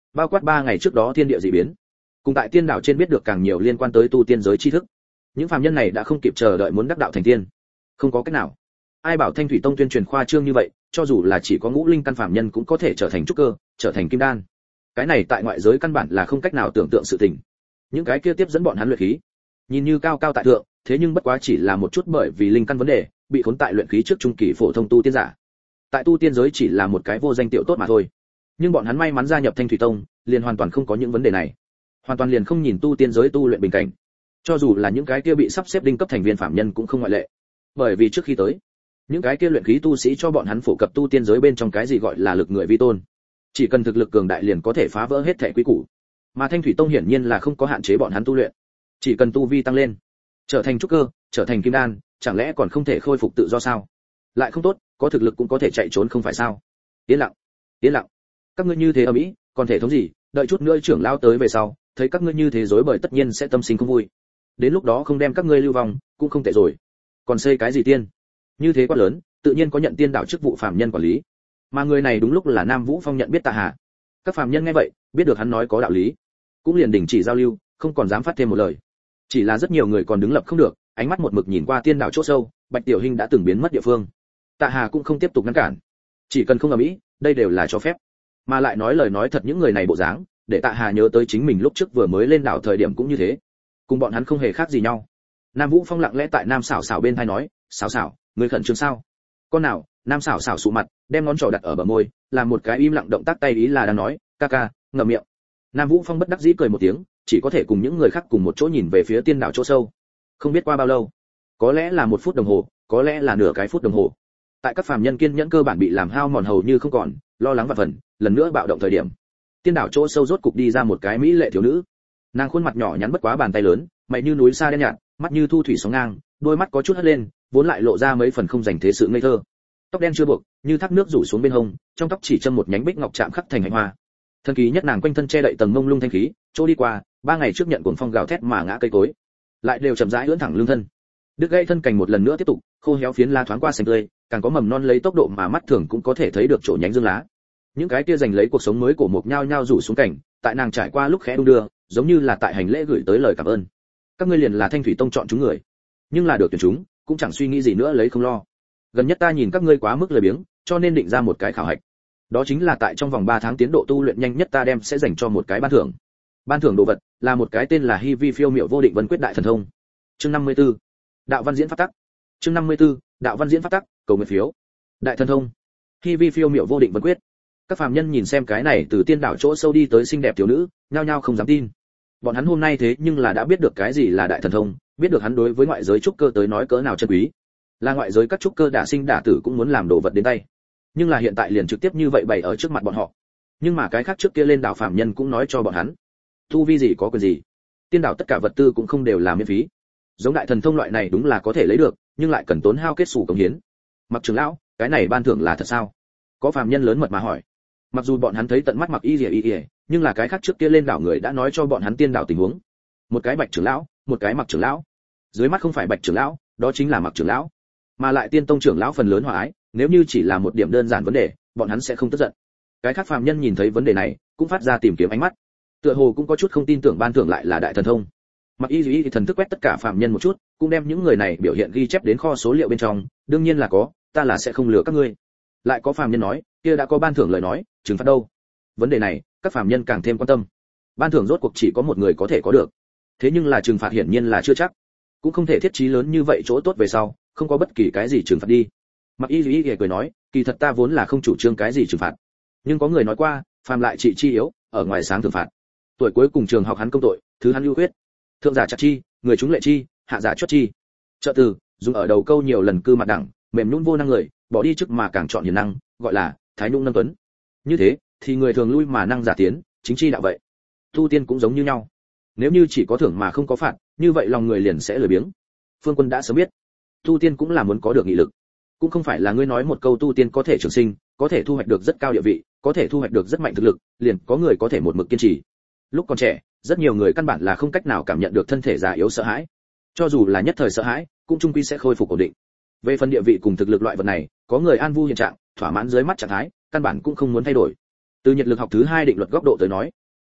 bao quát ba ngày trước đó thiên địa dị biến, cùng tại tiên đảo trên biết được càng nhiều liên quan tới tu tiên giới tri thức. Những phàm nhân này đã không kịp chờ đợi muốn đắc đạo thành tiên. Không có cách nào. Ai bảo Thanh Thủy Tông tuyên truyền khoa trương như vậy, cho dù là chỉ có ngũ linh căn phàm nhân cũng có thể trở thành trúc cơ, trở thành kim đan. Cái này tại ngoại giới căn bản là không cách nào tưởng tượng sự tình. Những cái kia tiếp dẫn bọn hắn luyện khí, nhìn như cao cao tại thượng, thế nhưng bất quá chỉ là một chút bởi vì linh căn vấn đề, bị khốn tại luyện khí trước trung kỳ phổ thông tu tiên giả. Tại tu tiên giới chỉ là một cái vô danh tiểu tốt mà thôi. Nhưng bọn hắn may mắn gia nhập Thanh Thủy Tông, liền hoàn toàn không có những vấn đề này. Hoàn toàn liền không nhìn tu tiên giới tu luyện bình cảnh. Cho dù là những cái kia bị sắp xếp đinh cấp thành viên phạm nhân cũng không ngoại lệ. Bởi vì trước khi tới, những cái kia luyện khí tu sĩ cho bọn hắn phổ cập tu tiên giới bên trong cái gì gọi là lực người vi tôn. Chỉ cần thực lực cường đại liền có thể phá vỡ hết thảy quy củ. Mà Thanh Thủy Tông hiển nhiên là không có hạn chế bọn hắn tu luyện. Chỉ cần tu vi tăng lên, trở thành trúc cơ, trở thành kim đan, chẳng lẽ còn không thể khôi phục tự do sao? Lại không tốt, có thực lực cũng có thể chạy trốn không phải sao? Yên lặng, yên lặng. Các ngươi như thế ở mỹ, còn thể thống gì? Đợi chút nữa trưởng lao tới về sau, thấy các ngươi như thế rối bời tất nhiên sẽ tâm sinh không vui. Đến lúc đó không đem các ngươi lưu vong, cũng không tệ rồi. Còn xây cái gì tiên? Như thế quá lớn, tự nhiên có nhận tiên đạo chức vụ phàm nhân quản lý. Mà người này đúng lúc là Nam Vũ Phong nhận biết Tạ Hà. Các phàm nhân nghe vậy, biết được hắn nói có đạo lý, cũng liền đình chỉ giao lưu, không còn dám phát thêm một lời. Chỉ là rất nhiều người còn đứng lập không được, ánh mắt một mực nhìn qua tiên đạo chỗ sâu, Bạch Tiểu Hinh đã từng biến mất địa phương. Tạ Hà cũng không tiếp tục ngăn cản, chỉ cần không ở mỹ, đây đều là cho phép. Mà lại nói lời nói thật những người này bộ dáng, để Tạ Hà nhớ tới chính mình lúc trước vừa mới lên đảo thời điểm cũng như thế, cùng bọn hắn không hề khác gì nhau. Nam Vũ Phong lặng lẽ tại Nam Sảo Sảo bên tai nói, "Sảo Sảo, ngươi khẩn trương sao?" "Con nào?" Nam Sảo Sảo sụ mặt, đem ngón trỏ đặt ở bờ môi, làm một cái im lặng động tác tay ý là đang nói, "Ca ca, ngậm miệng." Nam Vũ Phong bất đắc dĩ cười một tiếng, chỉ có thể cùng những người khác cùng một chỗ nhìn về phía tiên đảo chỗ sâu. Không biết qua bao lâu, có lẽ là một phút đồng hồ, có lẽ là nửa cái phút đồng hồ. Tại các phàm nhân kiên nhẫn cơ bản bị làm hao mòn hầu như không còn, lo lắng và phần, lần nữa bạo động thời điểm, tiên đảo chỗ sâu rốt cục đi ra một cái mỹ lệ thiếu nữ. Nàng khuôn mặt nhỏ nhắn bất quá bàn tay lớn, mày như núi sa đen nhạt, mắt như thu thủy sóng ngang, đôi mắt có chút hất lên, vốn lại lộ ra mấy phần không dành thế sự ngây thơ. Tóc đen chưa buộc, như thác nước rủ xuống bên hông, trong tóc chỉ châm một nhánh bích ngọc chạm khắc thành hạnh hoa. Thần kỳ nhất nàng quanh thân che đậy tầng mông lung thanh khí, chỗ đi qua, ba ngày trước nhận cuồng phong gào thét mà ngã cây cối, lại đều chậm rãi ưỡn thẳng lưng thân. Đứt gãy thân cành một lần nữa tiếp tục, khô héo phiến lá thoáng qua xanh tươi, càng có mầm non lấy tốc độ mà mắt thường cũng có thể thấy được chỗ nhánh dương lá. Những cái kia giành lấy cuộc sống mới của một nhao nhao rủ xuống cảnh, tại nàng trải qua lúc khẽ đung đưa, giống như là tại hành lễ gửi tới lời cảm ơn. Các ngươi liền là Thanh Thủy Tông chọn chúng người, nhưng là được tuyển chúng, cũng chẳng suy nghĩ gì nữa lấy không lo. Gần nhất ta nhìn các ngươi quá mức lười biếng, cho nên định ra một cái khảo hạch. Đó chính là tại trong vòng ba tháng tiến độ tu luyện nhanh nhất ta đem sẽ dành cho một cái ban thưởng. Ban thưởng đồ vật là một cái tên là Hi Vi Phiêu Miểu Vô Định Vân Quyết Đại Thần Thông. Chương năm mươi tư. Đạo văn diễn pháp tắc. Chương năm mươi tư. Đạo văn diễn pháp tắc, cầu nguyện phiếu. Đại Thần Thông. Hi Vi Phiêu Miểu Vô Định Vân Quyết. Các phàm nhân nhìn xem cái này từ tiên đảo chỗ sâu đi tới xinh đẹp thiếu nữ, nhao nhao không dám tin. Bọn hắn hôm nay thế nhưng là đã biết được cái gì là Đại Thần Thông, biết được hắn đối với ngoại giới trúc cơ tới nói cỡ nào chân quý. Là ngoại giới các trúc cơ đả sinh đả tử cũng muốn làm đồ vật đến tay. Nhưng là hiện tại liền trực tiếp như vậy bày ở trước mặt bọn họ. Nhưng mà cái khác trước kia lên đảo phàm nhân cũng nói cho bọn hắn, tu vi gì có quyền gì, tiên đảo tất cả vật tư cũng không đều là miễn phí. Giống Đại Thần Thông loại này đúng là có thể lấy được, nhưng lại cần tốn hao kết sủ cống hiến. Mặc trưởng lão, cái này ban thưởng là thật sao? Có phàm nhân lớn mật mà hỏi. Mặc dù bọn hắn thấy tận mắt Mặc Y Liễu Y Liễu, nhưng là cái khác trước kia lên đảo người đã nói cho bọn hắn tiên đảo tình huống. Một cái Bạch trưởng lão, một cái Mặc trưởng lão. Dưới mắt không phải Bạch trưởng lão, đó chính là Mặc trưởng lão. Mà lại Tiên Tông trưởng lão phần lớn hòa ái, nếu như chỉ là một điểm đơn giản vấn đề, bọn hắn sẽ không tức giận. Cái khác phàm nhân nhìn thấy vấn đề này, cũng phát ra tìm kiếm ánh mắt. Tựa hồ cũng có chút không tin tưởng ban thưởng lại là Đại Thần Thông. Mặc Y Duy thì thần thức quét tất cả phàm nhân một chút, cũng đem những người này biểu hiện ghi chép đến kho số liệu bên trong, đương nhiên là có, ta là sẽ không lừa các ngươi. Lại có phàm nhân nói, kia đã có ban thưởng lời nói, trừng phạt đâu? Vấn đề này, các phàm nhân càng thêm quan tâm. Ban thưởng rốt cuộc chỉ có một người có thể có được. Thế nhưng là trừng phạt hiển nhiên là chưa chắc, cũng không thể thiết trí lớn như vậy chỗ tốt về sau, không có bất kỳ cái gì trừng phạt đi. Mặc Y Duy cười nói, kỳ thật ta vốn là không chủ trương cái gì trừng phạt, nhưng có người nói qua, phàm lại trị chi yếu, ở ngoài sáng thưởng phạt. Tuổi cuối cùng trường học hắn công tội, thứ hắn ưu khuyết. Thượng giả chặt chi, người chúng lệ chi, hạ giả chốt chi. Trợ từ, dùng ở đầu câu nhiều lần cư mặt đẳng, mềm nhũn vô năng người, bỏ đi chức mà càng chọn hiền năng, gọi là thái nhũng nâng tuấn. Như thế, thì người thường lui mà năng giả tiến, chính chi đạo vậy. Tu tiên cũng giống như nhau. Nếu như chỉ có thưởng mà không có phạt, như vậy lòng người liền sẽ lười biếng. Phương Quân đã sớm biết, tu tiên cũng là muốn có được nghị lực. Cũng không phải là ngươi nói một câu tu tiên có thể trường sinh, có thể thu hoạch được rất cao địa vị, có thể thu hoạch được rất mạnh thực lực, liền có người có thể một mực kiên trì. Lúc còn trẻ, rất nhiều người căn bản là không cách nào cảm nhận được thân thể già yếu sợ hãi. Cho dù là nhất thời sợ hãi, cũng chung quy sẽ khôi phục ổn định. Về phần địa vị cùng thực lực loại vật này, có người an vui hiện trạng, thỏa mãn dưới mắt trạng thái, căn bản cũng không muốn thay đổi. Từ nhiệt lực học thứ hai định luật góc độ tới nói,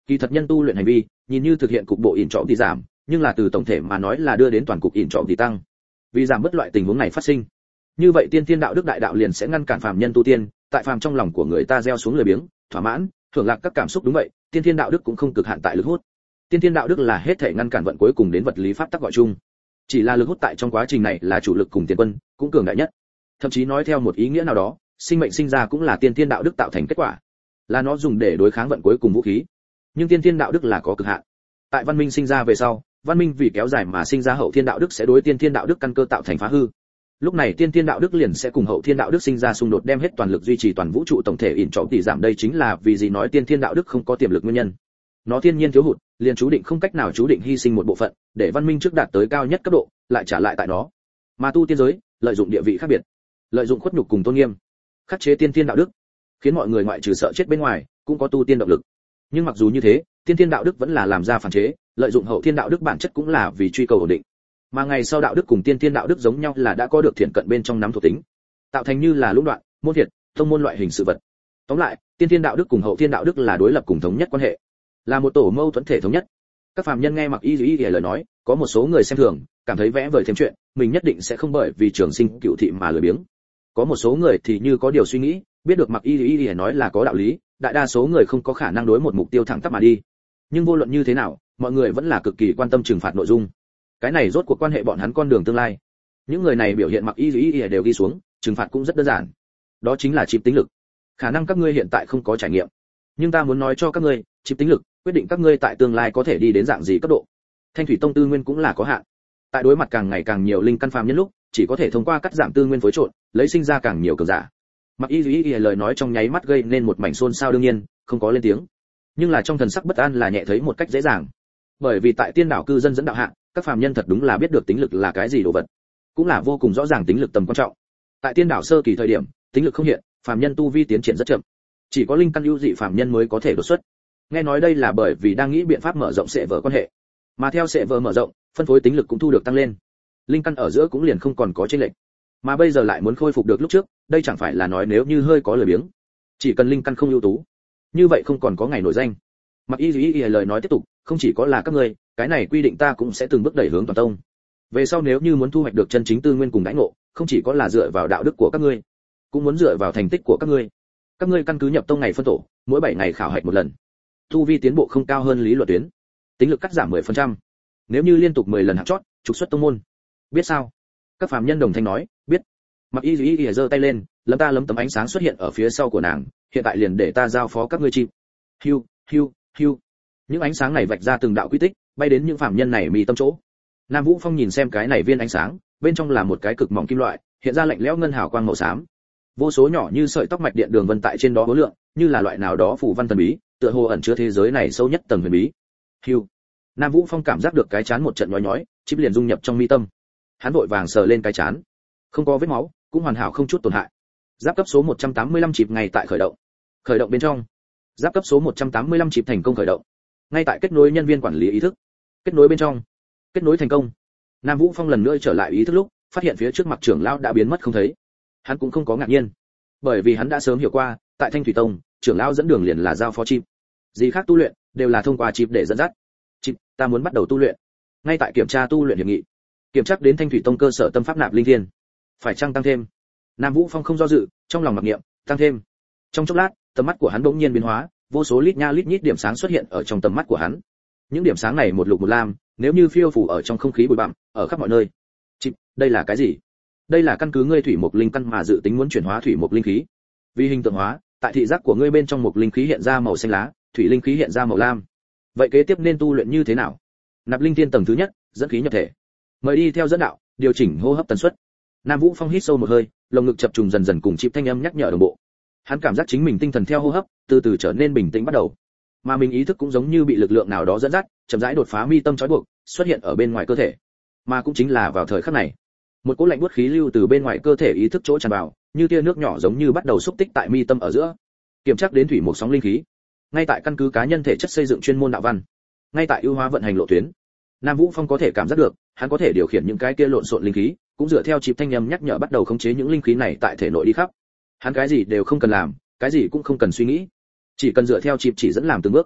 Kỳ thật nhân tu luyện hành vi, nhìn như thực hiện cục bộ ỉn trọng thì giảm, nhưng là từ tổng thể mà nói là đưa đến toàn cục ỉn trọng thì tăng. Vì giảm bớt loại tình huống này phát sinh, như vậy tiên thiên đạo đức đại đạo liền sẽ ngăn cản phàm nhân tu tiên, tại phàm trong lòng của người ta gieo xuống lười biếng, thỏa mãn, thưởng lạc các cảm xúc. Đúng vậy, tiên thiên đạo đức cũng không cực hạn tại lực hút. Tiên thiên đạo đức là hết thể ngăn cản vận cuối cùng đến vật lý pháp tắc gọi chung. Chỉ là lực hút tại trong quá trình này là chủ lực cùng tiền quân, cũng cường đại nhất. Thậm chí nói theo một ý nghĩa nào đó, sinh mệnh sinh ra cũng là tiên thiên đạo đức tạo thành kết quả, là nó dùng để đối kháng vận cuối cùng vũ khí. Nhưng tiên thiên đạo đức là có cực hạn. Tại văn minh sinh ra về sau, văn minh vì kéo dài mà sinh ra hậu thiên đạo đức sẽ đối tiên thiên đạo đức căn cơ tạo thành phá hư. Lúc này tiên thiên đạo đức liền sẽ cùng hậu thiên đạo đức sinh ra xung đột, đem hết toàn lực duy trì toàn vũ trụ tổng thể ỉn trọng tỷ giảm. Đây chính là vì gì nói tiên thiên đạo đức không có tiềm lực nguyên nhân. Nó thiên nhiên thiếu hụt, liền chú định không cách nào chú định hy sinh một bộ phận, để văn minh trước đạt tới cao nhất cấp độ, lại trả lại tại nó. Mà tu tiên giới, lợi dụng địa vị khác biệt, lợi dụng khuất nhục cùng tôn nghiêm, khắc chế tiên thiên đạo đức, khiến mọi người ngoại trừ sợ chết bên ngoài, cũng có tu tiên động lực. Nhưng mặc dù như thế, tiên thiên đạo đức vẫn là làm ra phản chế, lợi dụng hậu thiên đạo đức bản chất cũng là vì truy cầu ổn định. Mà ngày sau đạo đức cùng tiên thiên đạo đức giống nhau là đã có được thiện cận bên trong nắm thuộc tính, tạo thành như là lũng đoạn, môn thiệt, tông môn loại hình sự vật. Tóm lại, tiên thiên đạo đức cùng hậu thiên đạo đức là đối lập cùng thống nhất quan hệ, là một tổ mâu thuẫn thể thống nhất. Các phàm nhân nghe Mặc Y Y lời nói, có một số người xem thường, cảm thấy vẽ vời thêm chuyện, mình nhất định sẽ không bởi vì trường sinh cựu thị mà lười biếng. Có một số người thì như có điều suy nghĩ, biết được Mặc Y Y nói là có đạo lý, đại đa số người không có khả năng đối một mục tiêu thẳng tắp mà đi. Nhưng vô luận như thế nào, mọi người vẫn là cực kỳ quan tâm trừng phạt nội dung. Cái này rốt cuộc quan hệ bọn hắn con đường tương lai. Những người này biểu hiện Mặc Y Y đều ghi xuống, trừng phạt cũng rất đơn giản. Đó chính là chip tính lực. Khả năng các ngươi hiện tại không có trải nghiệm, nhưng ta muốn nói cho các ngươi, chip tính lực quyết định các ngươi tại tương lai có thể đi đến dạng gì cấp độ. Thanh thủy tông tư nguyên cũng là có hạn. Tại đối mặt càng ngày càng nhiều linh căn phàm nhân lúc, chỉ có thể thông qua cắt giảm tư nguyên phối trộn, lấy sinh ra càng nhiều cường giả. Mặc Y Y lời nói trong nháy mắt gây nên một mảnh xôn xao, đương nhiên không có lên tiếng, nhưng là trong thần sắc bất an là nhẹ thấy một cách dễ dàng. Bởi vì tại tiên đảo cư dân dẫn đạo hạ, các phàm nhân thật đúng là biết được tính lực là cái gì đồ vật, cũng là vô cùng rõ ràng tính lực tầm quan trọng. Tại tiên đảo sơ kỳ thời điểm, tính lực không hiện, phàm nhân tu vi tiến triển rất chậm, chỉ có linh căn ưu dị phàm nhân mới có thể đột xuất. Nghe nói đây là bởi vì đang nghĩ biện pháp mở rộng sệ vở quan hệ, mà theo sệ vở mở rộng, phân phối tính lực cũng thu được tăng lên, linh căn ở giữa cũng liền không còn có chênh lệch. Mà bây giờ lại muốn khôi phục được lúc trước, đây chẳng phải là nói nếu như hơi có lười biếng, chỉ cần linh căn không ưu tú, như vậy không còn có ngày nổi danh. Mặc Y Y lời nói tiếp tục, không chỉ có là các ngươi, cái này quy định ta cũng sẽ từng bước đẩy hướng toàn tông. Về sau nếu như muốn thu hoạch được chân chính tư nguyên cùng đãi ngộ, không chỉ có là dựa vào đạo đức của các ngươi, cũng muốn dựa vào thành tích của các ngươi. Các ngươi căn cứ nhập tông ngày phân tổ, mỗi bảy ngày khảo hạch một lần. Tu vi tiến bộ không cao hơn lý luận tuyến, tính lực cắt giảm mười phần trăm. Nếu như liên tục mười lần hạng chót, trục xuất tông môn. Biết sao? Các phàm nhân đồng thanh nói, biết. Mặc Y Y giơ tay lên, lấm ta lấm tấm ánh sáng xuất hiện ở phía sau của nàng, hiện tại liền để ta giao phó các ngươi chim. Hiu, hiu, hiu. Những ánh sáng này vạch ra từng đạo quy tích, bay đến những phàm nhân này mi tâm chỗ. Nam Vũ Phong nhìn xem cái này viên ánh sáng, bên trong là một cái cực mỏng kim loại, hiện ra lạnh lẽo ngân hào quang màu xám. Vô số nhỏ như sợi tóc mạch điện đường vân tại trên đó hối lượng, như là loại nào đó phù văn thần bí, tựa hồ ẩn chứa thế giới này sâu nhất tầng huyền bí. Hiu. Nam Vũ Phong cảm giác được cái chán một trận nhói nhói, chip liền dung nhập trong mi tâm. Hắn vội vàng sờ lên cái chán, không có vết máu, cũng hoàn hảo không chút tổn hại. Giáp cấp số một trăm tám mươi lăm chip ngay tại khởi động. Khởi động bên trong. Giáp cấp số một trăm tám mươi lăm chip thành công khởi động. Ngay tại kết nối nhân viên quản lý ý thức. Kết nối bên trong. Kết nối thành công. Nam Vũ Phong lần nữa trở lại ý thức lúc, phát hiện phía trước mặt trưởng lão đã biến mất không thấy. Hắn cũng không có ngạc nhiên, bởi vì hắn đã sớm hiểu qua, tại Thanh Thủy Tông, trưởng lão dẫn đường liền là giao phó chip. Gì khác tu luyện đều là thông qua chip để dẫn dắt. Chip, ta muốn bắt đầu tu luyện. Ngay tại kiểm tra tu luyện hiệp nghị, kiểm tra đến Thanh Thủy Tông cơ sở tâm pháp nạp linh thiên, phải chăng tăng thêm? Nam Vũ Phong không do dự, trong lòng mặc niệm, tăng thêm. Trong chốc lát, tầm mắt của hắn bỗng nhiên biến hóa, vô số lít nha lít nhít điểm sáng xuất hiện ở trong tầm mắt của hắn. Những điểm sáng này một lục một lam, nếu như phiêu phù ở trong không khí bụi bặm, ở khắp mọi nơi. Chip, đây là cái gì? Đây là căn cứ ngươi thủy mộc linh căn mà dự tính muốn chuyển hóa thủy mộc linh khí. Vì hình tượng hóa, tại thị giác của ngươi bên trong mộc linh khí hiện ra màu xanh lá, thủy linh khí hiện ra màu lam. Vậy kế tiếp nên tu luyện như thế nào? Nạp linh thiên tầng thứ nhất, dẫn khí nhập thể. Mời đi theo dẫn đạo, điều chỉnh hô hấp tần suất. Nam Vũ Phong hít sâu một hơi, lồng ngực chập trùng dần dần cùng chip thanh âm nhắc nhở đồng bộ. Hắn cảm giác chính mình tinh thần theo hô hấp, từ từ trở nên bình tĩnh bắt đầu. Mà mình ý thức cũng giống như bị lực lượng nào đó dẫn dắt, chậm rãi đột phá mi tâm trói buộc, xuất hiện ở bên ngoài cơ thể. Mà cũng chính là vào thời khắc này, một cỗ lạnh buốt khí lưu từ bên ngoài cơ thể ý thức chỗ tràn vào, như tia nước nhỏ giống như bắt đầu xúc tích tại mi tâm ở giữa. Kiểm tra đến thủy một sóng linh khí. Ngay tại căn cứ cá nhân thể chất xây dựng chuyên môn đạo văn, ngay tại ưu hóa vận hành lộ tuyến, Nam Vũ Phong có thể cảm giác được, hắn có thể điều khiển những cái kia lộn xộn linh khí, cũng dựa theo chip thanh âm nhắc nhở bắt đầu khống chế những linh khí này tại thể nội đi khắp. Hắn cái gì đều không cần làm, cái gì cũng không cần suy nghĩ, chỉ cần dựa theo chip chỉ dẫn làm từng bước.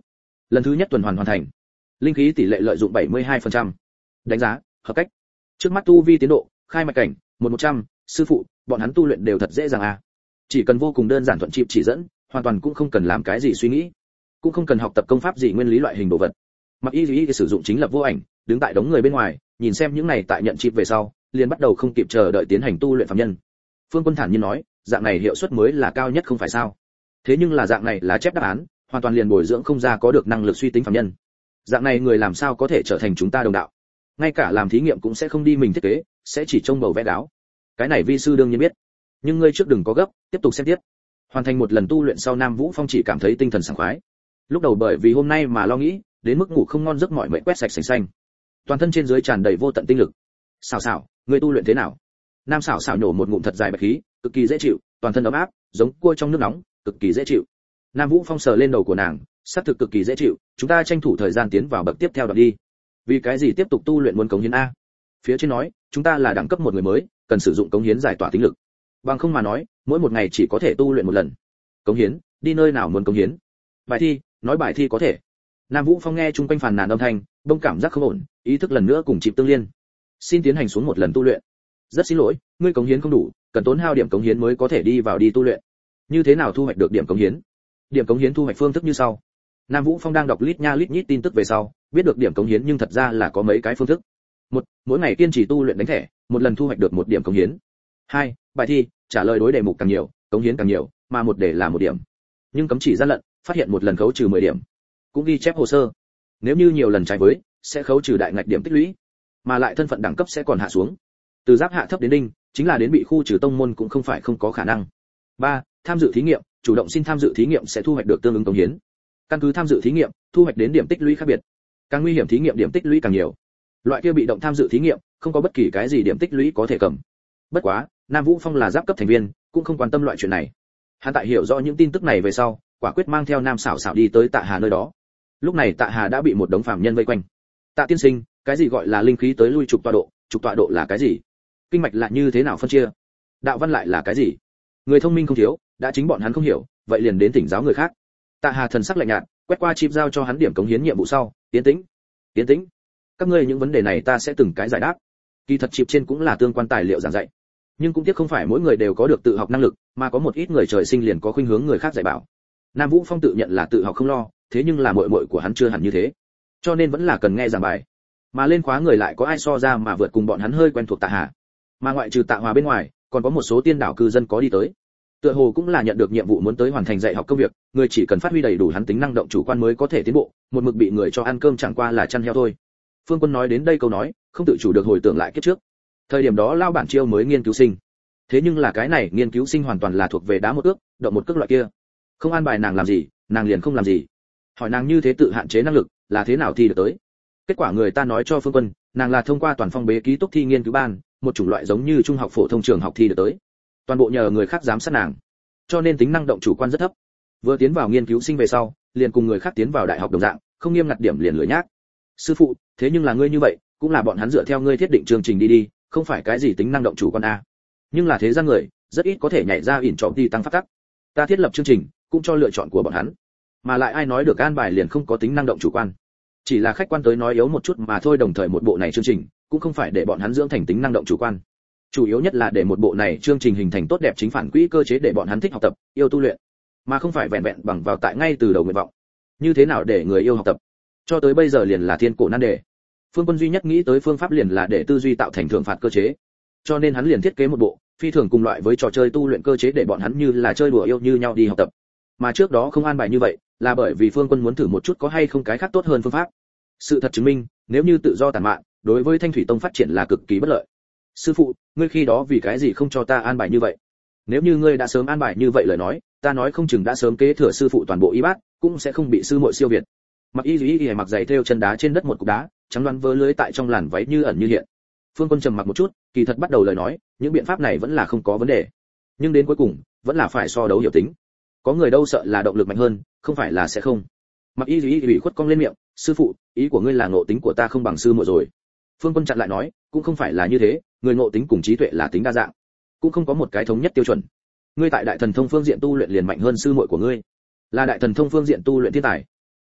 lần thứ nhất tuần hoàn hoàn thành. Linh khí tỷ lệ lợi dụng bảy mươi hai phần trăm. Đánh giá hợp cách. Trước mắt tu vi tiến độ khai mạch cảnh một một trăm, sư phụ bọn hắn tu luyện đều thật dễ dàng à. Chỉ cần vô cùng đơn giản thuận chịp chỉ dẫn, hoàn toàn cũng không cần làm cái gì suy nghĩ, cũng không cần học tập công pháp gì nguyên lý loại hình đồ vật. Mặc Y Dĩ sử dụng chính lập vô ảnh, đứng tại đống người bên ngoài, nhìn xem những này tại nhận chịp về sau, liền bắt đầu không kịp chờ đợi tiến hành tu luyện phàm nhân. Phương Quân thản nhiên nói, dạng này hiệu suất mới là cao nhất không phải sao? Thế nhưng là dạng này là chép đáp án, hoàn toàn liền bồi dưỡng không ra có được năng lực suy tính phàm nhân. Dạng này người làm sao có thể trở thành chúng ta đồng đạo? Ngay cả làm thí nghiệm cũng sẽ không đi mình thiết kế, sẽ chỉ trông bầu vẽ đáo. Cái này vi sư đương nhiên biết, nhưng ngươi trước đừng có gấp, tiếp tục xem tiếp. Hoàn thành một lần tu luyện sau, Nam Vũ Phong chỉ cảm thấy tinh thần sảng khoái. Lúc đầu bởi vì hôm nay mà lo nghĩ, đến mức ngủ không ngon giấc mỏi mệt quét sạch sành xanh. Toàn thân trên dưới tràn đầy vô tận tinh lực. Xảo xảo, ngươi tu luyện thế nào? Nam xảo xảo nhổ một ngụm thật dài bạch khí, cực kỳ dễ chịu, toàn thân ấm áp, giống cua trong nước nóng, cực kỳ dễ chịu. Nam Vũ Phong sờ lên đầu của nàng, xác thực cực kỳ dễ chịu, chúng ta tranh thủ thời gian tiến vào bậc tiếp theo đoạn đi. Vì cái gì tiếp tục tu luyện muốn cống hiến a? Phía trên nói, chúng ta là đẳng cấp một người mới, cần sử dụng cống hiến giải tỏa tính lực. Bằng không mà nói, mỗi một ngày chỉ có thể tu luyện một lần. Cống hiến, đi nơi nào muốn cống hiến? Bài thi, nói bài thi có thể. Nam Vũ Phong nghe chung quanh phàn nàn âm thanh, bỗng cảm giác không ổn, ý thức lần nữa cùng chịp tương liên. Xin tiến hành xuống một lần tu luyện. Rất xin lỗi, ngươi cống hiến không đủ, cần tốn hao điểm cống hiến mới có thể đi vào đi tu luyện. Như thế nào thu hoạch được điểm cống hiến? Điểm cống hiến thu hoạch phương thức như sau. Nam Vũ Phong đang đọc lít nha lít nhít tin tức về sau, biết được điểm cống hiến nhưng thật ra là có mấy cái phương thức. Một, mỗi ngày kiên trì tu luyện đánh thẻ, một lần thu hoạch được một điểm cống hiến. Hai, bài thi, trả lời đối đề mục càng nhiều, cống hiến càng nhiều, mà một đề là một điểm. Nhưng cấm chỉ gian lận, phát hiện một lần khấu trừ mười điểm. Cũng ghi chép hồ sơ. Nếu như nhiều lần trái với, sẽ khấu trừ đại ngạch điểm tích lũy, mà lại thân phận đẳng cấp sẽ còn hạ xuống. Từ giáp hạ thấp đến đinh, chính là đến bị khu trừ tông môn cũng không phải không có khả năng. Ba, tham dự thí nghiệm, chủ động xin tham dự thí nghiệm sẽ thu hoạch được tương ứng cống hiến. Căn cứ tham dự thí nghiệm, thu hoạch đến điểm tích lũy khác biệt. Càng nguy hiểm thí nghiệm điểm tích lũy càng nhiều. Loại kia bị động tham dự thí nghiệm, không có bất kỳ cái gì điểm tích lũy có thể cầm. Bất quá, Nam Vũ Phong là giáp cấp thành viên, cũng không quan tâm loại chuyện này. Hắn tại hiểu rõ những tin tức này về sau, quả quyết mang theo Nam Sảo Sảo đi tới Tạ Hà nơi đó. Lúc này Tạ Hà đã bị một đống phàm nhân vây quanh. Tạ tiên sinh, cái gì gọi là linh khí tới lui trục tọa độ, trục tọa độ là cái gì? Kinh mạch lại như thế nào phân chia? Đạo văn lại là cái gì? Người thông minh không thiếu, đã chính bọn hắn không hiểu, vậy liền đến thỉnh giáo người khác. Tạ Hà thần sắc lạnh nhạt, quét qua chip giao cho hắn điểm cống hiến nhiệm vụ sau, tiến tĩnh. Tiến tĩnh. Các ngươi những vấn đề này ta sẽ từng cái giải đáp. Kỳ thật chip trên cũng là tương quan tài liệu giảng dạy, nhưng cũng tiếc không phải mỗi người đều có được tự học năng lực, mà có một ít người trời sinh liền có khuynh hướng người khác dạy bảo. Nam Vũ Phong tự nhận là tự học không lo, thế nhưng là muội muội của hắn chưa hẳn như thế, cho nên vẫn là cần nghe giảng bài. Mà lên khóa người lại có ai so ra mà vượt cùng bọn hắn hơi quen thuộc Tạ Hà. Mà ngoại trừ Tạ Hòa bên ngoài, còn có một số tiên đảo cư dân có đi tới. Tựa hồ cũng là nhận được nhiệm vụ muốn tới hoàn thành dạy học công việc, người chỉ cần phát huy đầy đủ hắn tính năng động chủ quan mới có thể tiến bộ, một mực bị người cho ăn cơm chẳng qua là chăn heo thôi. Phương Quân nói đến đây câu nói, không tự chủ được hồi tưởng lại kiếp trước. Thời điểm đó lao bản chiêu mới nghiên cứu sinh. Thế nhưng là cái này nghiên cứu sinh hoàn toàn là thuộc về đá một ước, động một cước loại kia. Không an bài nàng làm gì, nàng liền không làm gì. Hỏi nàng như thế tự hạn chế năng lực, là thế nào thi được tới? Kết quả người ta nói cho Phương Quân, nàng là thông qua toàn phong bế ký túc thi nghiên cứu ban, một chủng loại giống như trung học phổ thông trường học thi được tới. Toàn bộ nhờ người khác giám sát nàng, cho nên tính năng động chủ quan rất thấp. Vừa tiến vào nghiên cứu sinh về sau, liền cùng người khác tiến vào đại học đồng dạng, không nghiêm ngặt điểm liền lười nhác. Sư phụ, thế nhưng là ngươi như vậy, cũng là bọn hắn dựa theo ngươi thiết định chương trình đi đi, không phải cái gì tính năng động chủ quan a. Nhưng là thế gian người, rất ít có thể nhảy ra ỉn trọng đi tăng phát tắc. Ta thiết lập chương trình, cũng cho lựa chọn của bọn hắn. Mà lại ai nói được an bài liền không có tính năng động chủ quan. Chỉ là khách quan tới nói yếu một chút mà thôi, đồng thời một bộ này chương trình, cũng không phải để bọn hắn dưỡng thành tính năng động chủ quan. Chủ yếu nhất là để một bộ này chương trình hình thành tốt đẹp chính phản quỹ cơ chế để bọn hắn thích học tập, yêu tu luyện, mà không phải vẹn vẹn bằng vào tại ngay từ đầu nguyện vọng. Như thế nào để người yêu học tập? Cho tới bây giờ liền là thiên cổ nan đề. Phương Quân duy nhất nghĩ tới phương pháp liền là để tư duy tạo thành thưởng phạt cơ chế. Cho nên hắn liền thiết kế một bộ phi thường cùng loại với trò chơi tu luyện cơ chế để bọn hắn như là chơi đùa yêu như nhau đi học tập. Mà trước đó không an bài như vậy, là bởi vì Phương Quân muốn thử một chút có hay không cái khác tốt hơn phương pháp. Sự thật chứng minh, nếu như tự do tản mạn, đối với Thanh Thủy Tông phát triển là cực kỳ bất lợi. Sư phụ, ngươi khi đó vì cái gì không cho ta an bài như vậy? Nếu như ngươi đã sớm an bài như vậy lời nói, ta nói không chừng đã sớm kế thừa sư phụ toàn bộ y bát, cũng sẽ không bị sư muội siêu việt. Mặc y y y mặc giày thêu chân đá trên đất một cục đá, trắng đoán vớ lưới tại trong làn váy như ẩn như hiện. Phương Quân trầm mặc một chút, kỳ thật bắt đầu lời nói, những biện pháp này vẫn là không có vấn đề, nhưng đến cuối cùng vẫn là phải so đấu hiểu tính. Có người đâu sợ là động lực mạnh hơn, không phải là sẽ không. Mặc y y bị khuất cong lên miệng, sư phụ, ý của ngươi là ngộ tính của ta không bằng sư muội rồi. Phương Quân chặn lại nói, cũng không phải là như thế, người ngộ tính cùng trí tuệ là tính đa dạng, cũng không có một cái thống nhất tiêu chuẩn. Ngươi tại đại thần thông phương diện tu luyện liền mạnh hơn sư muội của ngươi, là đại thần thông phương diện tu luyện thiên tài.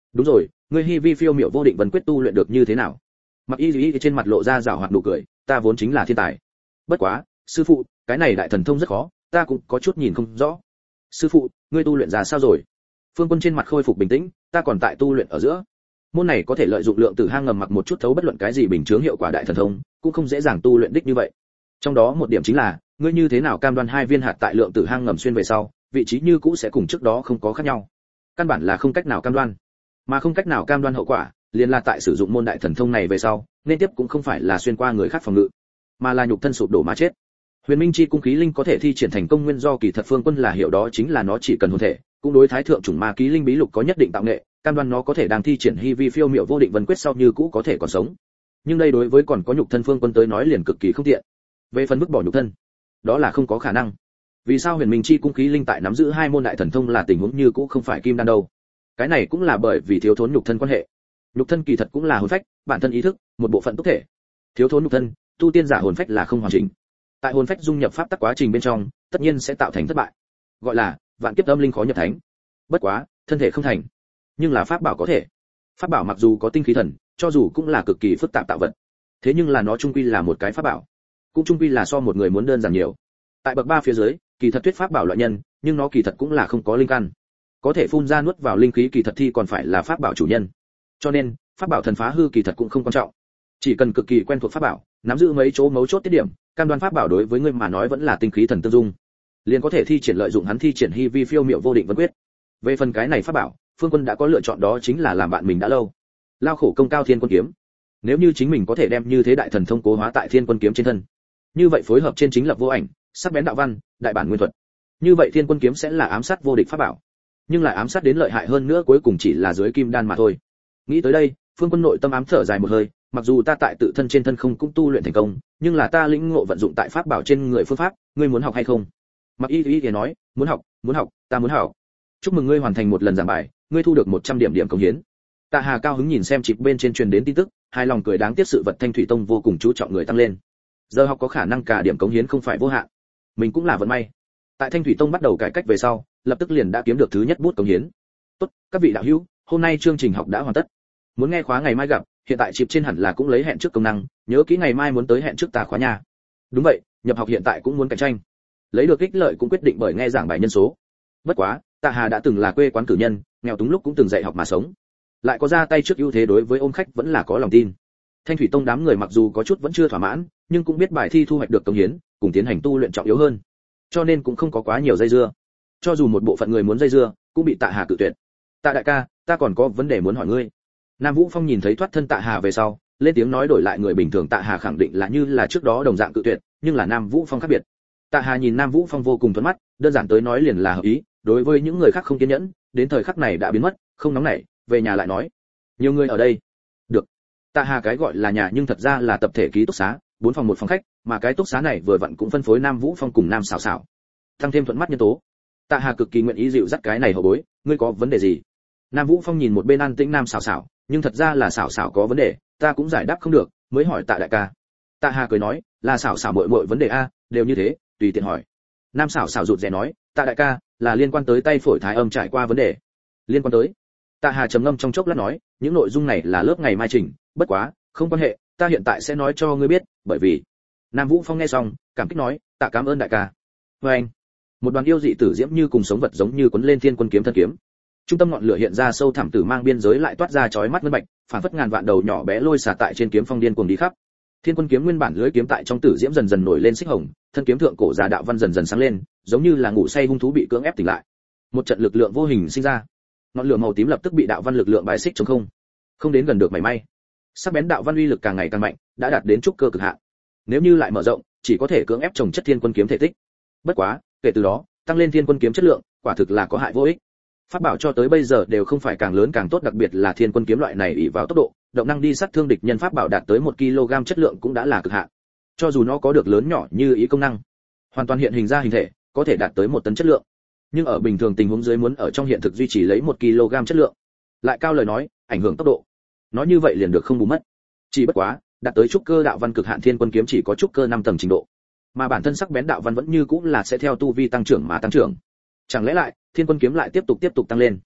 Đúng rồi, ngươi Hi Vi phiêu miểu vô định vân quyết tu luyện được như thế nào? Mặc Y Dĩ trên mặt lộ ra giảo hoạt nụ cười, ta vốn chính là thiên tài. Bất quá, sư phụ, cái này đại thần thông rất khó, ta cũng có chút nhìn không rõ. Sư phụ, ngươi tu luyện ra sao rồi? Phương Quân trên mặt khôi phục bình tĩnh, ta còn tại tu luyện ở giữa. Môn này có thể lợi dụng lượng tử hang ngầm mặc một chút thấu bất luận cái gì bình chướng hiệu quả đại thần thông, cũng không dễ dàng tu luyện đích như vậy. Trong đó một điểm chính là, ngươi như thế nào cam đoan hai viên hạt tại lượng tử hang ngầm xuyên về sau, vị trí như cũ sẽ cùng trước đó không có khác nhau. Căn bản là không cách nào cam đoan. Mà không cách nào cam đoan hậu quả, liền là tại sử dụng môn đại thần thông này về sau, nên tiếp cũng không phải là xuyên qua người khác phòng ngự, mà là nhục thân sụp đổ mà chết. Huyền Minh chi cung khí linh có thể thi triển thành công nguyên do kỳ thật Phương Quân là hiểu đó chính là nó chỉ cần hồn thể, cũng đối thái thượng chủng ma ký linh bí lục có nhất định tạo nghệ, cam đoan nó có thể đang thi triển Hi Vi phiêu miểu vô định vân quyết sau như cũ có thể còn sống. Nhưng đây đối với còn có nhục thân Phương Quân tới nói liền cực kỳ không tiện. Về phần vứt bỏ nhục thân, đó là không có khả năng. Vì sao Huyền Minh chi cung khí linh tại nắm giữ hai môn đại thần thông là tình huống như cũ không phải kim đan đâu? Cái này cũng là bởi vì thiếu thốn nhục thân quan hệ. Nhục thân kỳ thật cũng là hồn phách, bản thân ý thức, một bộ phận túc thể. Thiếu thốn nhục thân, tu tiên giả hồn phách là không hoàn chỉnh. Tại hồn phách dung nhập pháp tắc quá trình bên trong, tất nhiên sẽ tạo thành thất bại. Gọi là vạn kiếp âm linh khó nhập thánh. Bất quá, thân thể không thành, nhưng là pháp bảo có thể. Pháp bảo mặc dù có tinh khí thần, cho dù cũng là cực kỳ phức tạp tạo vật. Thế nhưng là nó chung quy là một cái pháp bảo, cũng chung quy là so một người muốn đơn giản nhiều. Tại bậc ba phía dưới, kỳ thật tuyết pháp bảo loại nhân, nhưng nó kỳ thật cũng là không có linh căn. Có thể phun ra nuốt vào linh khí kỳ thật thi còn phải là pháp bảo chủ nhân. Cho nên, pháp bảo thần phá hư kỳ thật cũng không quan trọng. Chỉ cần cực kỳ quen thuộc pháp bảo, nắm giữ mấy chỗ mấu chốt tiết điểm, cam đoan pháp bảo đối với ngươi mà nói vẫn là tinh khí thần tương dung, liền có thể thi triển lợi dụng hắn thi triển Hi Vi phiêu miểu vô định vân quyết. Về phần cái này pháp bảo, Phương Quân đã có lựa chọn, đó chính là làm bạn mình đã lâu. Lao khổ công cao Thiên Quân kiếm. Nếu như chính mình có thể đem như thế đại thần thông cố hóa tại Thiên Quân kiếm trên thân, như vậy phối hợp trên chính lập vô ảnh, sắc bén đạo văn, đại bản nguyên thuật. Như vậy Thiên Quân kiếm sẽ là ám sát vô địch pháp bảo. Nhưng lại ám sát đến lợi hại hơn nữa cuối cùng chỉ là dưới kim đan mà thôi. Nghĩ tới đây, Phương Quân nội tâm ám thở dài một hơi, mặc dù ta tại tự thân trên thân không cũng tu luyện thành công, nhưng là ta lĩnh ngộ vận dụng tại pháp bảo trên người phương pháp, ngươi muốn học hay không? Mặc Y Y nói, muốn học, muốn học, ta muốn học. Chúc mừng ngươi hoàn thành một lần giảng bài, ngươi thu được một trăm điểm điểm cống hiến. Tạ Hà cao hứng nhìn xem chip bên trên truyền đến tin tức, hai lòng cười đáng tiếc sự vật Thanh Thủy Tông vô cùng chú trọng người tăng lên. Giờ học có khả năng cả điểm cống hiến không phải vô hạn. Mình cũng là vận may. Tại Thanh Thủy Tông bắt đầu cải cách về sau, lập tức liền đã kiếm được thứ nhất bút cống hiến. Tốt, các vị đạo hữu, hôm nay chương trình học đã hoàn tất. Muốn nghe khóa ngày mai gặp, hiện tại chip trên hẳn là cũng lấy hẹn trước công năng, nhớ kỹ ngày mai muốn tới hẹn trước ta khóa nhà. Đúng vậy, nhập học hiện tại cũng muốn cạnh tranh. Lấy được ích lợi cũng quyết định bởi nghe giảng bài nhân số. Bất quá, Tạ Hà đã từng là quê quán cử nhân, nghèo túng lúc cũng từng dạy học mà sống, lại có ra tay trước ưu thế đối với ôm khách vẫn là có lòng tin. Thanh Thủy Tông đám người mặc dù có chút vẫn chưa thỏa mãn, nhưng cũng biết bài thi thu hoạch được cống hiến, cùng tiến hành tu luyện trọng yếu hơn, cho nên cũng không có quá nhiều dây dưa. Cho dù một bộ phận người muốn dây dưa, cũng bị Tạ Hà cự tuyệt. Tạ đại ca, ta còn có vấn đề muốn hỏi ngươi. Nam Vũ Phong nhìn thấy thoát thân Tạ Hà về sau, lên tiếng nói, đổi lại người bình thường Tạ Hà khẳng định là như là trước đó đồng dạng cự tuyệt, nhưng là Nam Vũ Phong khác biệt. Tạ Hà nhìn Nam Vũ Phong vô cùng thuận mắt, đơn giản tới nói liền là hợp ý, đối với những người khác không kiên nhẫn, đến thời khắc này đã biến mất, không nóng nảy, về nhà lại nói. Nhiều người ở đây. Được. Tạ Hà cái gọi là nhà nhưng thật ra là tập thể ký túc xá, bốn phòng một phòng khách, mà cái túc xá này vừa vặn cũng phân phối Nam Vũ Phong cùng Nam Sảo Sảo. Tăng thêm thuận mắt nhân tố. Tạ Hà cực kỳ nguyện ý dịu dắt cái này hậu bối, ngươi có vấn đề gì? Nam Vũ Phong nhìn một bên an tĩnh Nam Sảo Sảo, nhưng thật ra là Sảo Sảo có vấn đề, ta cũng giải đáp không được, mới hỏi Tạ đại ca. Tạ Hà cười nói, là Sảo Sảo muội muội vấn đề a, đều như thế, tùy tiện hỏi. Nam Sảo Sảo rụt rè nói, Tạ đại ca, là liên quan tới tay phổi thái âm trải qua vấn đề. Liên quan tới? Tạ Hà trầm ngâm trong chốc lát nói, những nội dung này là lớp ngày mai trình, bất quá, không quan hệ, ta hiện tại sẽ nói cho ngươi biết, bởi vì. Nam Vũ Phong nghe xong, cảm kích nói, Tạ cảm ơn đại ca. Và anh, một đoàn yêu dị tử diễm như cùng sống vật giống như quấn lên Thiên Quân kiếm thân kiếm. Trung tâm ngọn lửa hiện ra sâu thẳm tử mang biên giới lại toát ra chói mắt ngân bạch, phản phất ngàn vạn đầu nhỏ bé lôi xả tại trên kiếm phong điên cuồng đi khắp. Thiên Quân kiếm nguyên bản lưới kiếm tại trong tử diễm dần dần nổi lên xích hồng, thân kiếm thượng cổ già đạo văn dần dần sáng lên, giống như là ngủ say hung thú bị cưỡng ép tỉnh lại. Một trận lực lượng vô hình sinh ra. Ngọn lửa màu tím lập tức bị đạo văn lực lượng bài xích trống không. Không đến gần được mảy may. Sắc bén đạo văn uy lực càng ngày càng mạnh, đã đạt đến trúc cơ cực hạn. Nếu như lại mở rộng, chỉ có thể cưỡng ép trồng chất Thiên Quân kiếm thể tích. Bất quá, kể từ đó, tăng lên Thiên Quân kiếm chất lượng, quả thực là có hại vô ích. Pháp bảo cho tới bây giờ đều không phải càng lớn càng tốt, đặc biệt là Thiên Quân kiếm loại này ỷ vào tốc độ, động năng đi sát thương địch nhân pháp bảo đạt tới một ki lô gam chất lượng cũng đã là cực hạn. Cho dù nó có được lớn nhỏ như ý công năng, hoàn toàn hiện hình ra hình thể, có thể đạt tới một tấn chất lượng. Nhưng ở bình thường tình huống dưới muốn ở trong hiện thực duy trì lấy một ki lô gam chất lượng, lại cao lời nói, ảnh hưởng tốc độ. Nói như vậy liền được không bù mất. Chỉ bất quá, đạt tới trúc cơ đạo văn cực hạn Thiên Quân kiếm chỉ có trúc cơ năm tầng trình độ, mà bản thân sắc bén đạo văn vẫn như cũng là sẽ theo tu vi tăng trưởng mà tăng trưởng. Chẳng lẽ lại, Thiên Quân kiếm lại tiếp tục tiếp tục tăng lên?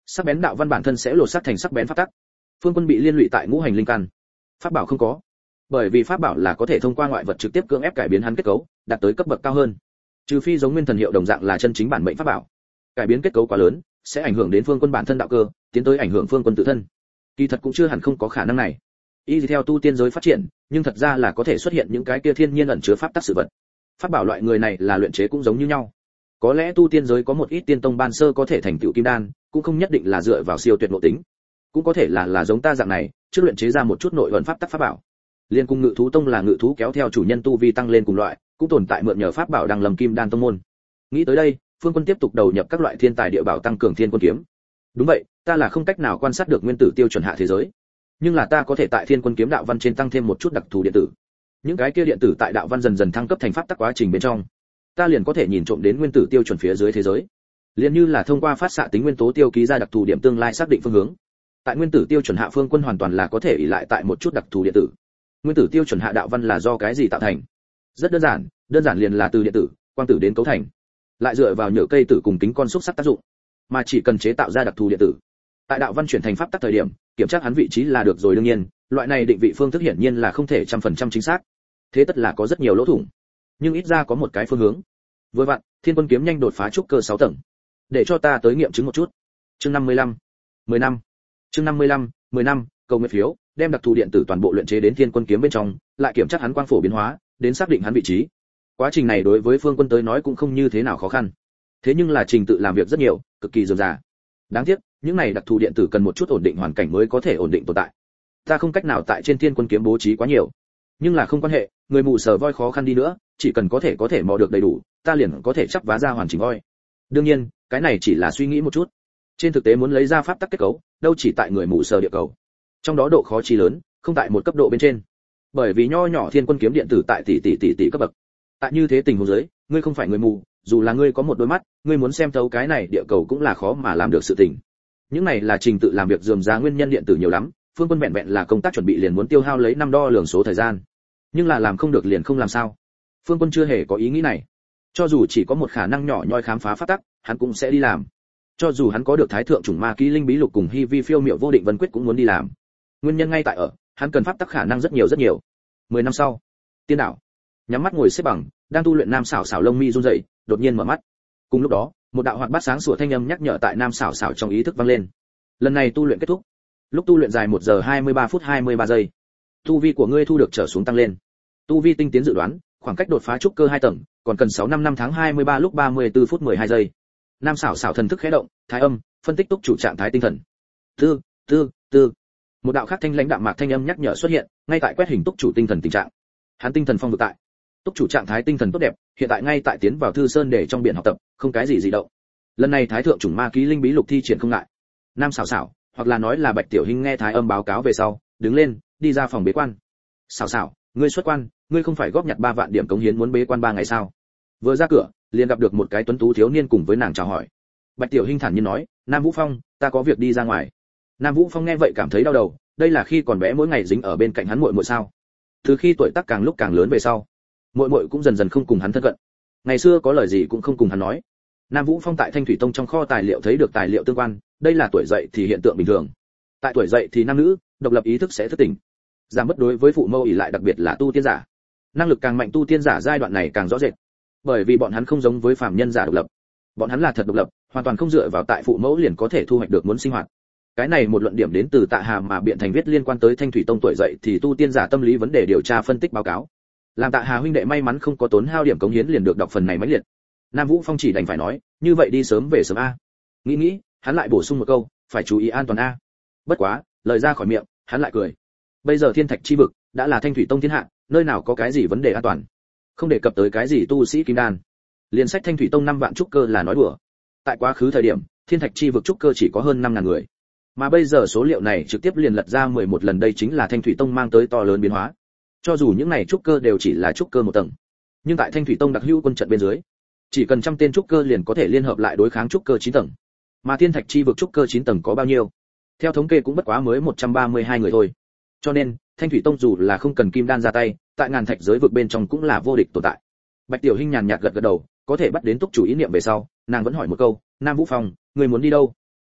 Sắc bén đạo văn bản thân sẽ lột xác thành sắc bén pháp tắc. Phương Quân bị liên lụy tại ngũ hành linh căn. Pháp bảo không có, bởi vì pháp bảo là có thể thông qua ngoại vật trực tiếp cưỡng ép cải biến hắn kết cấu, đạt tới cấp bậc cao hơn. Trừ phi giống nguyên thần hiệu đồng dạng là chân chính bản mệnh pháp bảo. Cải biến kết cấu quá lớn, sẽ ảnh hưởng đến Phương Quân bản thân đạo cơ, tiến tới ảnh hưởng Phương Quân tự thân. Kỳ thật cũng chưa hẳn không có khả năng này. Y theo tu tiên giới phát triển, nhưng thật ra là có thể xuất hiện những cái kia thiên nhiên ẩn chứa pháp tắc sự vật. Pháp bảo loại người này là luyện chế cũng giống như nhau. Có lẽ tu tiên giới có một ít tiên tông ban sơ có thể thành tựu kim đan, cũng không nhất định là dựa vào siêu tuyệt nội tính. Cũng có thể là là giống ta dạng này, trước luyện chế ra một chút nội vận pháp tắc pháp bảo. Liên cung ngự thú tông là ngự thú kéo theo chủ nhân tu vi tăng lên cùng loại, cũng tồn tại mượn nhờ pháp bảo đằng lầm kim đan tông môn. Nghĩ tới đây, Phương Quân tiếp tục đầu nhập các loại thiên tài địa bảo tăng cường thiên quân kiếm. Đúng vậy, ta là không cách nào quan sát được nguyên tử tiêu chuẩn hạ thế giới, nhưng là ta có thể tại thiên quân kiếm đạo văn trên tăng thêm một chút đặc thù điện tử. Những cái kia điện tử tại đạo văn dần dần thăng cấp thành pháp tắc quá trình bên trong, ta liền có thể nhìn trộm đến nguyên tử tiêu chuẩn phía dưới thế giới. Liên như là thông qua phát xạ tính nguyên tố tiêu ký ra đặc thù điểm tương lai xác định phương hướng. Tại nguyên tử tiêu chuẩn hạ, Phương Quân hoàn toàn là có thể ỷ lại tại một chút đặc thù điện tử. Nguyên tử tiêu chuẩn hạ đạo văn là do cái gì tạo thành? Rất đơn giản, đơn giản liền là từ điện tử, quang tử đến cấu thành, lại dựa vào nhựa cây tử cùng kính con xúc sắc tác dụng, mà chỉ cần chế tạo ra đặc thù điện tử. Tại đạo văn chuyển thành pháp tắc thời điểm, kiểm tra hắn vị trí là được rồi. Đương nhiên, loại này định vị phương thức hiển nhiên là không thể trăm phần trăm chính xác, thế tất là có rất nhiều lỗ thủng, nhưng ít ra có một cái phương hướng. Vừa vặn, thiên quân kiếm nhanh đột phá trúc cơ sáu tầng, để cho ta tới nghiệm chứng một chút. Chương năm mươi lăm, mười năm. Chương năm mươi lăm, mười năm, cầu nguyện phiếu, đem đặc thù điện tử toàn bộ luyện chế đến thiên quân kiếm bên trong, lại kiểm tra hắn quang phổ biến hóa, đến xác định hắn vị trí. Quá trình này đối với Phương Quân tới nói cũng không như thế nào khó khăn, thế nhưng là trình tự làm việc rất nhiều, cực kỳ rườm rà. Đáng tiếc, những này đặc thù điện tử cần một chút ổn định hoàn cảnh mới có thể ổn định tồn tại. Ta không cách nào tại trên thiên quân kiếm bố trí quá nhiều, nhưng là không quan hệ, người mù sờ voi khó khăn đi nữa, chỉ cần có thể có thể mò được đầy đủ, ta liền có thể chắp vá ra hoàn chỉnh voi. Đương nhiên, cái này chỉ là suy nghĩ một chút. Trên thực tế muốn lấy ra pháp tắc kết cấu, đâu chỉ tại người mù sờ địa cầu. Trong đó độ khó chi lớn, không tại một cấp độ bên trên. Bởi vì nho nhỏ thiên quân kiếm điện tử tại tỷ tỷ tỷ tỷ cấp bậc. Tại như thế tình huống dưới, ngươi không phải người mù, dù là ngươi có một đôi mắt, ngươi muốn xem thấu cái này địa cầu cũng là khó mà làm được sự tình. Những này là trình tự làm việc rườm rà, nguyên nhân điện tử nhiều lắm, Phương Quân vẹn vẹn là công tác chuẩn bị liền muốn tiêu hao lấy năm đo lường số thời gian. Nhưng là làm không được liền không làm sao. Phương Quân chưa hề có ý nghĩ này. Cho dù chỉ có một khả năng nhỏ nhoi khám phá pháp tắc, hắn cũng sẽ đi làm. Cho dù hắn có được thái thượng chủng ma ký linh bí lục cùng hy vi phiêu miệu vô định vân quyết cũng muốn đi làm. Nguyên nhân ngay tại ở, hắn cần pháp tắc khả năng rất nhiều rất nhiều. Mười năm sau, Tiên đảo, nhắm mắt ngồi xếp bằng, đang tu luyện Nam Sảo Sảo lông mi run rẩy, đột nhiên mở mắt. Cùng lúc đó, một đạo hoạt bát sáng sủa thanh âm nhắc nhở tại Nam Sảo Sảo trong ý thức vang lên. Lần này tu luyện kết thúc. Lúc tu luyện dài một giờ hai mươi ba phút hai mươi ba giây. Tu vi của ngươi thu được trở xuống tăng lên. Tu vi tinh tiến dự đoán, khoảng cách đột phá trúc cơ hai tầng, còn cần sáu năm năm tháng hai mươi ba lúc ba mươi tư phút mười hai giây. Nam Sảo Sảo thần thức khẽ động, thái âm, phân tích túc chủ trạng thái tinh thần. Tư, tư, tư. Một đạo khác thanh lãnh đạm mạc thanh âm nhắc nhở xuất hiện, ngay tại quét hình túc chủ tinh thần tình trạng. Hắn tinh thần phong vực tại. Túc chủ trạng thái tinh thần tốt đẹp, hiện tại ngay tại tiến vào thư sơn để trong biển học tập, không cái gì dị động. Lần này thái thượng chủng ma ký linh bí lục thi triển không ngại. Nam Sảo Sảo, hoặc là nói là Bạch Tiểu Hinh nghe thái âm báo cáo về sau, đứng lên, đi ra phòng bế quan. Sảo Sảo, ngươi xuất quan, ngươi không phải góp nhặt ba vạn điểm cống hiến muốn bế quan ba ngày sao? Vừa ra cửa, liền gặp được một cái tuấn tú thiếu niên cùng với nàng chào hỏi. Bạch Tiểu Hinh thản nhiên nói, Nam Vũ Phong, ta có việc đi ra ngoài. Nam Vũ Phong nghe vậy cảm thấy đau đầu, đây là khi còn bé mỗi ngày dính ở bên cạnh hắn muội muội sao? Từ khi tuổi tác càng lúc càng lớn về sau, muội muội cũng dần dần không cùng hắn thân cận. Ngày xưa có lời gì cũng không cùng hắn nói. Nam Vũ Phong tại Thanh Thủy Tông trong kho tài liệu thấy được tài liệu tương quan, đây là tuổi dậy thì hiện tượng bình thường. Tại tuổi dậy thì nam nữ, độc lập ý thức sẽ thức tỉnh. Giảm bất đối với phụ mẫu ỷ lại, đặc biệt là tu tiên giả. Năng lực càng mạnh tu tiên giả giai đoạn này càng rõ rệt. Bởi vì bọn hắn không giống với phàm nhân giả độc lập. Bọn hắn là thật độc lập, hoàn toàn không dựa vào tại phụ mẫu liền có thể thu hoạch được muốn sinh hoạt. Cái này một luận điểm đến từ Tạ Hà mà biện thành viết liên quan tới Thanh Thủy Tông tuổi dậy thì tu tiên giả tâm lý vấn đề điều tra phân tích báo cáo. Làm Tạ Hà huynh đệ may mắn không có tốn hao điểm cống hiến liền được đọc phần này mãnh liệt. Nam Vũ Phong chỉ đành phải nói, như vậy đi sớm về sớm a. Nghĩ nghĩ, hắn lại bổ sung một câu, phải chú ý an toàn a. Bất quá, lời ra khỏi miệng, hắn lại cười. Bây giờ thiên thạch chi vực đã là Thanh Thủy Tông thiên hạ, nơi nào có cái gì vấn đề an toàn. Không đề cập tới cái gì tu sĩ kim đan. Liên sách Thanh Thủy Tông năm vạn trúc cơ là nói đùa. Tại quá khứ thời điểm, thiên thạch chi vực trúc cơ chỉ có hơn năm ngàn người. Mà bây giờ số liệu này trực tiếp liền lật ra mười một lần, đây chính là Thanh Thủy Tông mang tới to lớn biến hóa. Cho dù những này trúc cơ đều chỉ là trúc cơ một tầng, nhưng tại Thanh Thủy Tông đặc hữu quân trận bên dưới, chỉ cần trăm tên trúc cơ liền có thể liên hợp lại đối kháng trúc cơ chín tầng. Mà thiên thạch chi vực trúc cơ chín tầng có bao nhiêu? Theo thống kê cũng bất quá mới một trăm ba mươi hai người thôi. Cho nên, Thanh Thủy Tông dù là không cần kim đan ra tay, tại ngàn thạch giới vực bên trong cũng là vô địch tồn tại. Bạch Tiểu Hinh nhàn nhạt gật gật đầu, có thể bắt đến túc chủ ý niệm về sau, nàng vẫn hỏi một câu, Nam Vũ Phong, người muốn đi đâu?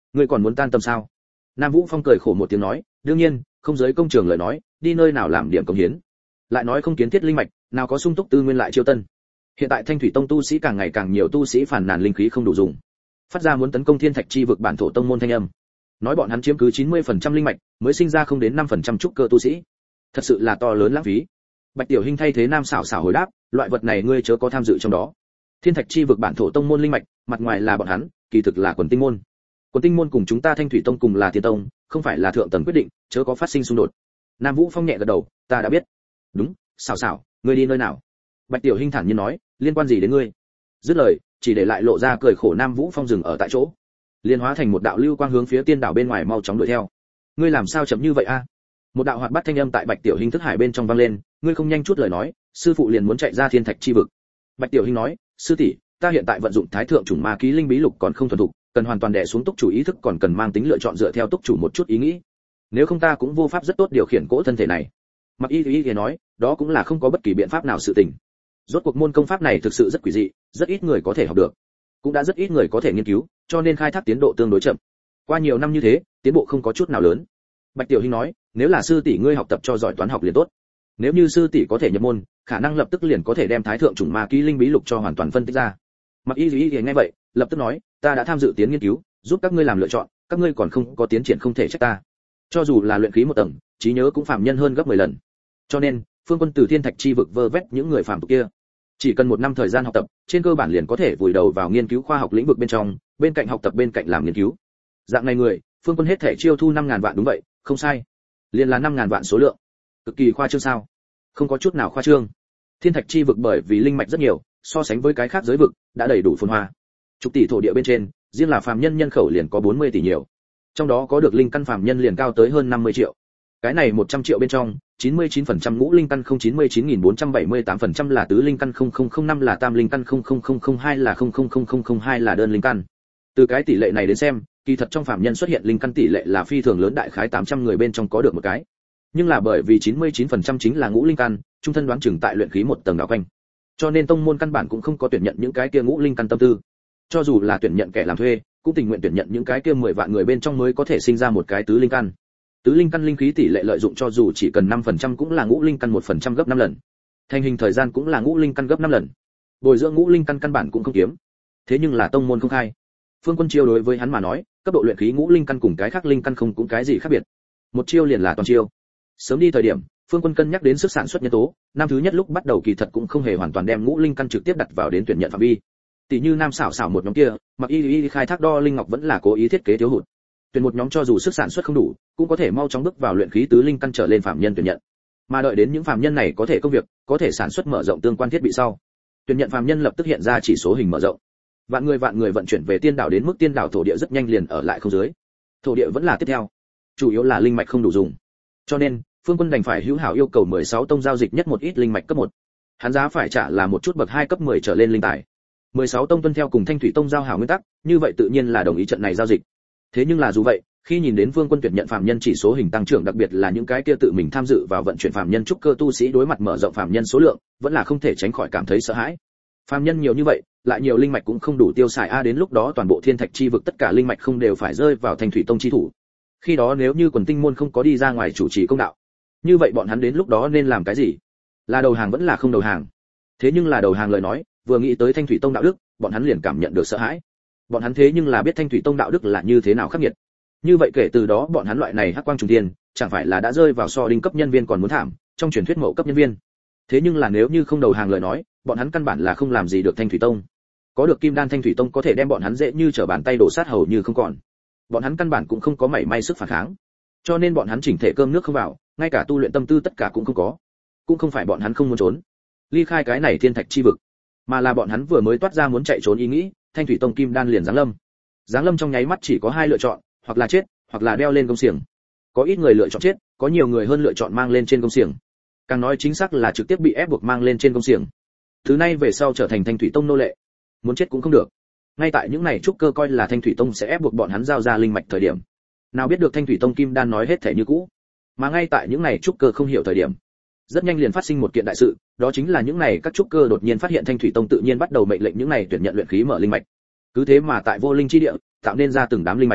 Ngươi còn muốn tan tâm sao? Nam Vũ Phong cười khổ một tiếng nói, đương nhiên, không giới công trường lời nói, đi nơi nào làm điểm công hiến. Lại nói không kiến thiết linh mạch, nào có sung túc tư nguyên lại chiêu tân. Hiện tại Thanh Thủy Tông tu sĩ càng ngày càng nhiều, tu sĩ phản nàn linh khí không đủ dùng, phát ra muốn tấn công Thiên Thạch chi vực bản thổ tông môn thanh âm. Nói bọn hắn chiếm cứ chín mươi phần trăm linh mạch, mới sinh ra không đến năm phần trăm trúc cơ tu sĩ. Thật sự là to lớn lãng phí. Bạch Tiểu Hinh thay thế Nam Xảo Xảo hồi đáp, loại vật này ngươi chớ có tham dự trong đó. Thiên Thạch chi vực bản thổ tông môn linh mạch, mặt ngoài là bọn hắn, kỳ thực là quần tinh môn. Quần tinh môn cùng chúng ta Thanh Thủy Tông cùng là Thiên Tông, không phải là thượng tầng quyết định, chớ có phát sinh xung đột. Nam Vũ Phong nhẹ gật đầu, ta đã biết. Đúng, Xảo Xảo, ngươi đi nơi nào? Bạch Tiểu Hinh thản nhiên nói, liên quan gì đến ngươi? Dứt lời, chỉ để lại lộ ra cười khổ. Nam Vũ Phong dừng ở tại chỗ, liên hóa thành một đạo lưu quang hướng phía tiên đảo bên ngoài mau chóng đuổi theo. Ngươi làm sao chậm như vậy a? Một đạo hoạt bát thanh âm tại Bạch Tiểu Hinh thức hải bên trong vang lên, ngươi không nhanh chút lời nói, sư phụ liền muốn chạy ra Thiên Thạch chi vực. Bạch Tiểu Hinh nói, sư tỷ, ta hiện tại vận dụng Thái thượng chủng ma ký linh bí lục còn không thuần thục, cần hoàn toàn đè xuống túc chủ ý thức, còn cần mang tính lựa chọn dựa theo túc chủ một chút ý nghĩ. Nếu không ta cũng vô pháp rất tốt điều khiển cỗ thân thể này. Mặc Y Y nói, đó cũng là không có bất kỳ biện pháp nào sự tình. Rốt cuộc môn công pháp này thực sự rất quỷ dị, rất ít người có thể học được, cũng đã rất ít người có thể nghiên cứu, cho nên khai thác tiến độ tương đối chậm. Qua nhiều năm như thế, tiến bộ không có chút nào lớn. Bạch Tiểu Hinh nói, nếu là sư tỷ ngươi học tập cho giỏi toán học liền tốt. Nếu như sư tỷ có thể nhập môn, khả năng lập tức liền có thể đem Thái thượng chủng ma ký linh bí lục cho hoàn toàn phân tích ra. Mặc Y Y nghe vậy, lập tức nói, ta đã tham dự tiến nghiên cứu, giúp các ngươi làm lựa chọn, các ngươi còn không có tiến triển không thể trách ta. Cho dù là luyện khí một tầng, trí nhớ cũng phạm nhân hơn gấp mười lần. Cho nên, Phương Quân từ Thiên Thạch chi vực vơ vét những người phàm tục kia, chỉ cần một năm thời gian học tập, trên cơ bản liền có thể vùi đầu vào nghiên cứu khoa học lĩnh vực bên trong, bên cạnh học tập bên cạnh làm nghiên cứu. Dạng này người, Phương Quân hết thể chiêu thu năm ngàn vạn, đúng vậy, không sai. Liền là năm ngàn vạn số lượng. Cực kỳ khoa trương sao? Không có chút nào khoa trương. Thiên Thạch chi vực bởi vì linh mạch rất nhiều, so sánh với cái khác giới vực, đã đầy đủ phồn hoa. Chục tỷ thổ địa bên trên, riêng là phàm nhân nhân khẩu liền có bốn mươi tỷ nhiều. Trong đó có được linh căn phàm nhân liền cao tới hơn năm mươi triệu. Cái này một trăm triệu bên trong, chín mươi chín phần trăm ngũ linh căn, không chín mươi chín nghìn bốn trăm bảy mươi tám phần trăm là tứ linh căn, không không không năm là tam linh căn, không không không không hai là không không không không không hai là đơn linh căn. Từ cái tỷ lệ này đến xem, kỳ thật trong phàm nhân xuất hiện linh căn tỷ lệ là phi thường lớn, đại khái tám trăm người bên trong có được một cái. Nhưng là bởi vì chín mươi chín phần trăm chính là ngũ linh căn, trung thân đoán chừng tại luyện khí một tầng đảo quanh. Cho nên tông môn căn bản cũng không có tuyển nhận những cái kia ngũ linh căn tâm tư. Cho dù là tuyển nhận kẻ làm thuê, cũng tình nguyện tuyển nhận những cái kia mười vạn người bên trong mới có thể sinh ra một cái tứ linh căn. Tứ linh căn linh khí tỷ lệ lợi dụng cho dù chỉ cần năm phần trăm cũng là ngũ linh căn một phần trăm gấp năm lần. Thành hình thời gian cũng là ngũ linh căn gấp năm lần. Bồi dưỡng ngũ linh căn căn bản cũng không kiếm. Thế nhưng là tông môn không khai. Phương Quân chiêu đối với hắn mà nói, cấp độ luyện khí ngũ linh căn cùng cái khác linh căn không cũng cái gì khác biệt. Một chiêu liền là toàn chiêu. Sớm đi thời điểm, Phương Quân cân nhắc đến sức sản xuất nhân tố, năm thứ nhất lúc bắt đầu kỳ thật cũng không hề hoàn toàn đem ngũ linh căn trực tiếp đặt vào đến tuyển nhận phạm vi. Tỷ như Nam Xảo Xảo một nhóm kia, Mặc Y Y khai thác đo linh ngọc vẫn là cố ý thiết kế thiếu hụt. Tuyển một nhóm cho dù sức sản xuất không đủ, cũng có thể mau chóng bước vào luyện khí tứ linh căn trở lên phạm nhân tuyển nhận. Mà đợi đến những phạm nhân này có thể công việc, có thể sản xuất mở rộng tương quan thiết bị sau, tuyển nhận phạm nhân lập tức hiện ra chỉ số hình mở rộng. Vạn người vạn người vận chuyển về tiên đảo, đến mức tiên đảo thổ địa rất nhanh liền ở lại không dưới. Thổ địa vẫn là tiếp theo, chủ yếu là linh mạch không đủ dùng. Cho nên, Phương Quân đành phải hữu hảo yêu cầu mười sáu tông giao dịch nhất một ít linh mạch cấp một. Hắn giá phải trả là một chút bậc hai cấp mười trở lên linh tài. mười sáu tông tuân theo cùng Thanh Thủy Tông giao hảo nguyên tắc, như vậy tự nhiên là đồng ý trận này giao dịch. Thế nhưng là dù vậy, khi nhìn đến Phương Quân tuyển nhận phạm nhân chỉ số hình tăng trưởng, đặc biệt là những cái kia tự mình tham dự vào vận chuyển phạm nhân trúc cơ tu sĩ đối mặt mở rộng phạm nhân số lượng, vẫn là không thể tránh khỏi cảm thấy sợ hãi. Phạm nhân nhiều như vậy, lại nhiều linh mạch cũng không đủ tiêu xài a, đến lúc đó toàn bộ Thiên Thạch chi vực tất cả linh mạch không đều phải rơi vào Thanh Thủy Tông chi thủ. Khi đó nếu như quần tinh môn không có đi ra ngoài chủ trì công đạo, như vậy bọn hắn đến lúc đó nên làm cái gì? Là đầu hàng vẫn là không đầu hàng? Thế nhưng là đầu hàng lời nói, vừa nghĩ tới Thanh Thủy Tông đạo đức, bọn hắn liền cảm nhận được sợ hãi. Bọn hắn thế nhưng là biết Thanh Thủy Tông đạo đức là như thế nào khắc nghiệt. Như vậy kể từ đó bọn hắn loại này hắc quang trùng tiền, chẳng phải là đã rơi vào so đinh cấp nhân viên còn muốn thảm, trong truyền thuyết mậu cấp nhân viên. Thế nhưng là nếu như không đầu hàng lời nói, bọn hắn căn bản là không làm gì được Thanh Thủy Tông. Có được kim đan Thanh Thủy Tông có thể đem bọn hắn dễ như trở bàn tay đổ sát hầu như không còn. Bọn hắn căn bản cũng không có mảy may sức phản kháng. Cho nên bọn hắn chỉnh thể cơm nước không vào, ngay cả tu luyện tâm tư tất cả cũng không có. Cũng không phải bọn hắn không muốn trốn, ly khai cái này Thiên Thạch chi vực, mà là bọn hắn vừa mới toát ra muốn chạy trốn ý nghĩ, Thanh Thủy Tông kim đan liền giáng lâm. Giáng lâm trong nháy mắt chỉ có hai lựa chọn, hoặc là chết, hoặc là đeo lên công xiềng. Có ít người lựa chọn chết, có nhiều người hơn lựa chọn mang lên trên công xiềng. Càng nói chính xác là trực tiếp bị ép buộc mang lên trên công xiềng. Thứ này về sau trở thành Thanh Thủy Tông nô lệ. Muốn chết cũng không được. Ngay tại những này trúc cơ coi là Thanh Thủy Tông sẽ ép buộc bọn hắn giao ra linh mạch thời điểm, nào biết được Thanh Thủy Tông kim đan nói hết thể như cũ. Mà ngay tại những này trúc cơ không hiểu thời điểm, rất nhanh liền phát sinh một kiện đại sự, đó chính là những này các trúc cơ đột nhiên phát hiện Thanh Thủy Tông tự nhiên bắt đầu mệnh lệnh những này tuyển nhận luyện khí mở linh mạch. Cứ thế mà tại vô linh chi địa, tạo nên ra từng đám linh mạch.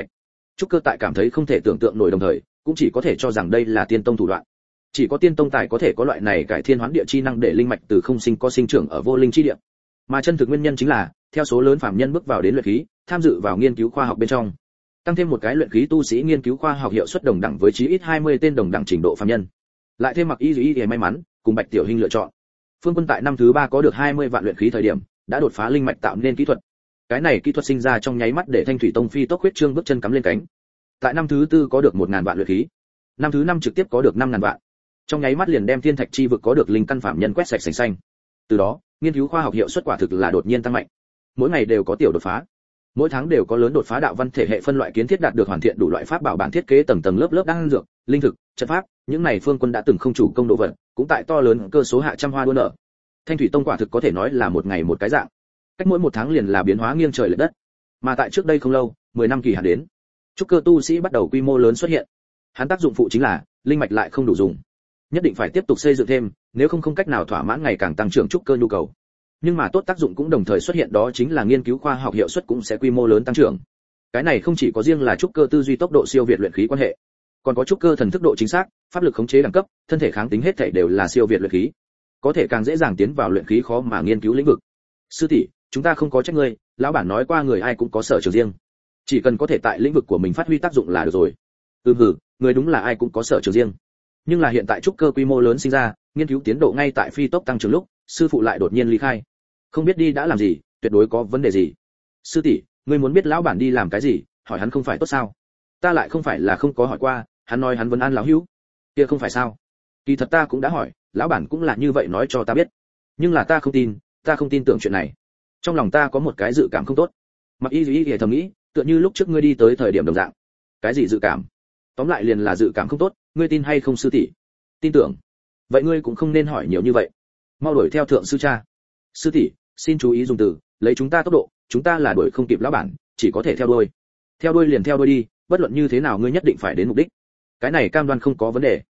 Trúc Cơ tại cảm thấy không thể tưởng tượng nổi đồng thời, cũng chỉ có thể cho rằng đây là tiên tông thủ đoạn. Chỉ có tiên tông tài có thể có loại này cải thiên hoán địa chi năng để linh mạch từ không sinh có sinh trưởng ở vô linh chi địa. Mà chân thực nguyên nhân chính là, theo số lớn phàm nhân bước vào đến luyện khí, tham dự vào nghiên cứu khoa học bên trong. Tăng thêm một cái luyện khí tu sĩ nghiên cứu khoa học hiệu suất đồng đẳng với chí ít hai mươi tên đồng đẳng trình độ phàm nhân. Lại thêm Mặc Y Dĩ Y may mắn, cùng Bạch Tiểu Hinh lựa chọn. Phương Quân tại năm thứ ba có được hai mươi vạn luyện khí thời điểm, đã đột phá linh mạch tạo nên kỹ thuật. Cái này kỹ thuật sinh ra trong nháy mắt để Thanh Thủy Tông phi tốc huyết trương bước chân cắm lên cánh. Tại năm thứ tư có được một ngàn vạn luyện khí. Năm thứ năm trực tiếp có được năm ngàn vạn. Trong nháy mắt liền đem thiên thạch chi vực có được linh căn phạm nhân quét sạch sành xanh. Từ đó, nghiên cứu khoa học hiệu suất quả thực là đột nhiên tăng mạnh. Mỗi ngày đều có tiểu đột phá. Mỗi tháng đều có lớn đột phá đạo văn thể hệ phân loại kiến thiết đạt được hoàn thiện đủ loại pháp bảo bản thiết kế tầng tầng lớp lớp đan dược, linh thực, trận pháp, những này Phương Quân đã từng không chủ công độ vật, cũng tại to lớn cơ số hạ trăm hoa đua nở. Thanh Thủy Tông quả thực có thể nói là một ngày một cái dạng. Cách mỗi một tháng liền là biến hóa nghiêng trời lệch đất. Mà tại trước đây không lâu, mười năm kỳ hạn đến, trúc cơ tu sĩ bắt đầu quy mô lớn xuất hiện. Hắn tác dụng phụ chính là linh mạch lại không đủ dùng, nhất định phải tiếp tục xây dựng thêm, nếu không không cách nào thỏa mãn ngày càng tăng trưởng trúc cơ nhu cầu. Nhưng mà tốt tác dụng cũng đồng thời xuất hiện, đó chính là nghiên cứu khoa học hiệu suất cũng sẽ quy mô lớn tăng trưởng. Cái này không chỉ có riêng là trúc cơ tư duy tốc độ siêu việt luyện khí quan hệ, còn có trúc cơ thần thức độ chính xác, pháp lực khống chế đẳng cấp, thân thể kháng tính hết thảy đều là siêu việt luyện khí, có thể càng dễ dàng tiến vào luyện khí khó mà nghiên cứu lĩnh vực. Sư tỷ, chúng ta không có trách ngươi, lão bản nói qua người ai cũng có sở trường riêng, chỉ cần có thể tại lĩnh vực của mình phát huy tác dụng là được rồi. Ừm hử, người đúng là ai cũng có sở trường riêng. Nhưng là hiện tại trúc cơ quy mô lớn sinh ra, nghiên cứu tiến độ ngay tại phi tốc tăng trưởng lúc, sư phụ lại đột nhiên ly khai. Không biết đi đã làm gì, tuyệt đối có vấn đề gì. Sư tỷ, ngươi muốn biết lão bản đi làm cái gì, hỏi hắn không phải tốt sao? Ta lại không phải là không có hỏi qua, hắn nói hắn vẫn an lão hữu. Kia không phải sao? Kỳ thật ta cũng đã hỏi, lão bản cũng là như vậy nói cho ta biết. Nhưng là ta không tin, ta không tin tưởng chuyện này. Trong lòng ta có một cái dự cảm không tốt. Mặc Y Dĩ Y thầm nghĩ, tựa như lúc trước ngươi đi tới thời điểm đồng dạng. Cái gì dự cảm? Tóm lại liền là dự cảm không tốt, ngươi tin hay không sư tỷ? Tin tưởng. Vậy ngươi cũng không nên hỏi nhiều như vậy. Mau đuổi theo thượng sư cha. Sư tỷ, xin chú ý dùng từ, lấy chúng ta tốc độ, chúng ta là đuổi không kịp lão bản, chỉ có thể theo đuôi. Theo đuôi liền theo đuôi đi, bất luận như thế nào ngươi nhất định phải đến mục đích. Cái này cam đoan không có vấn đề.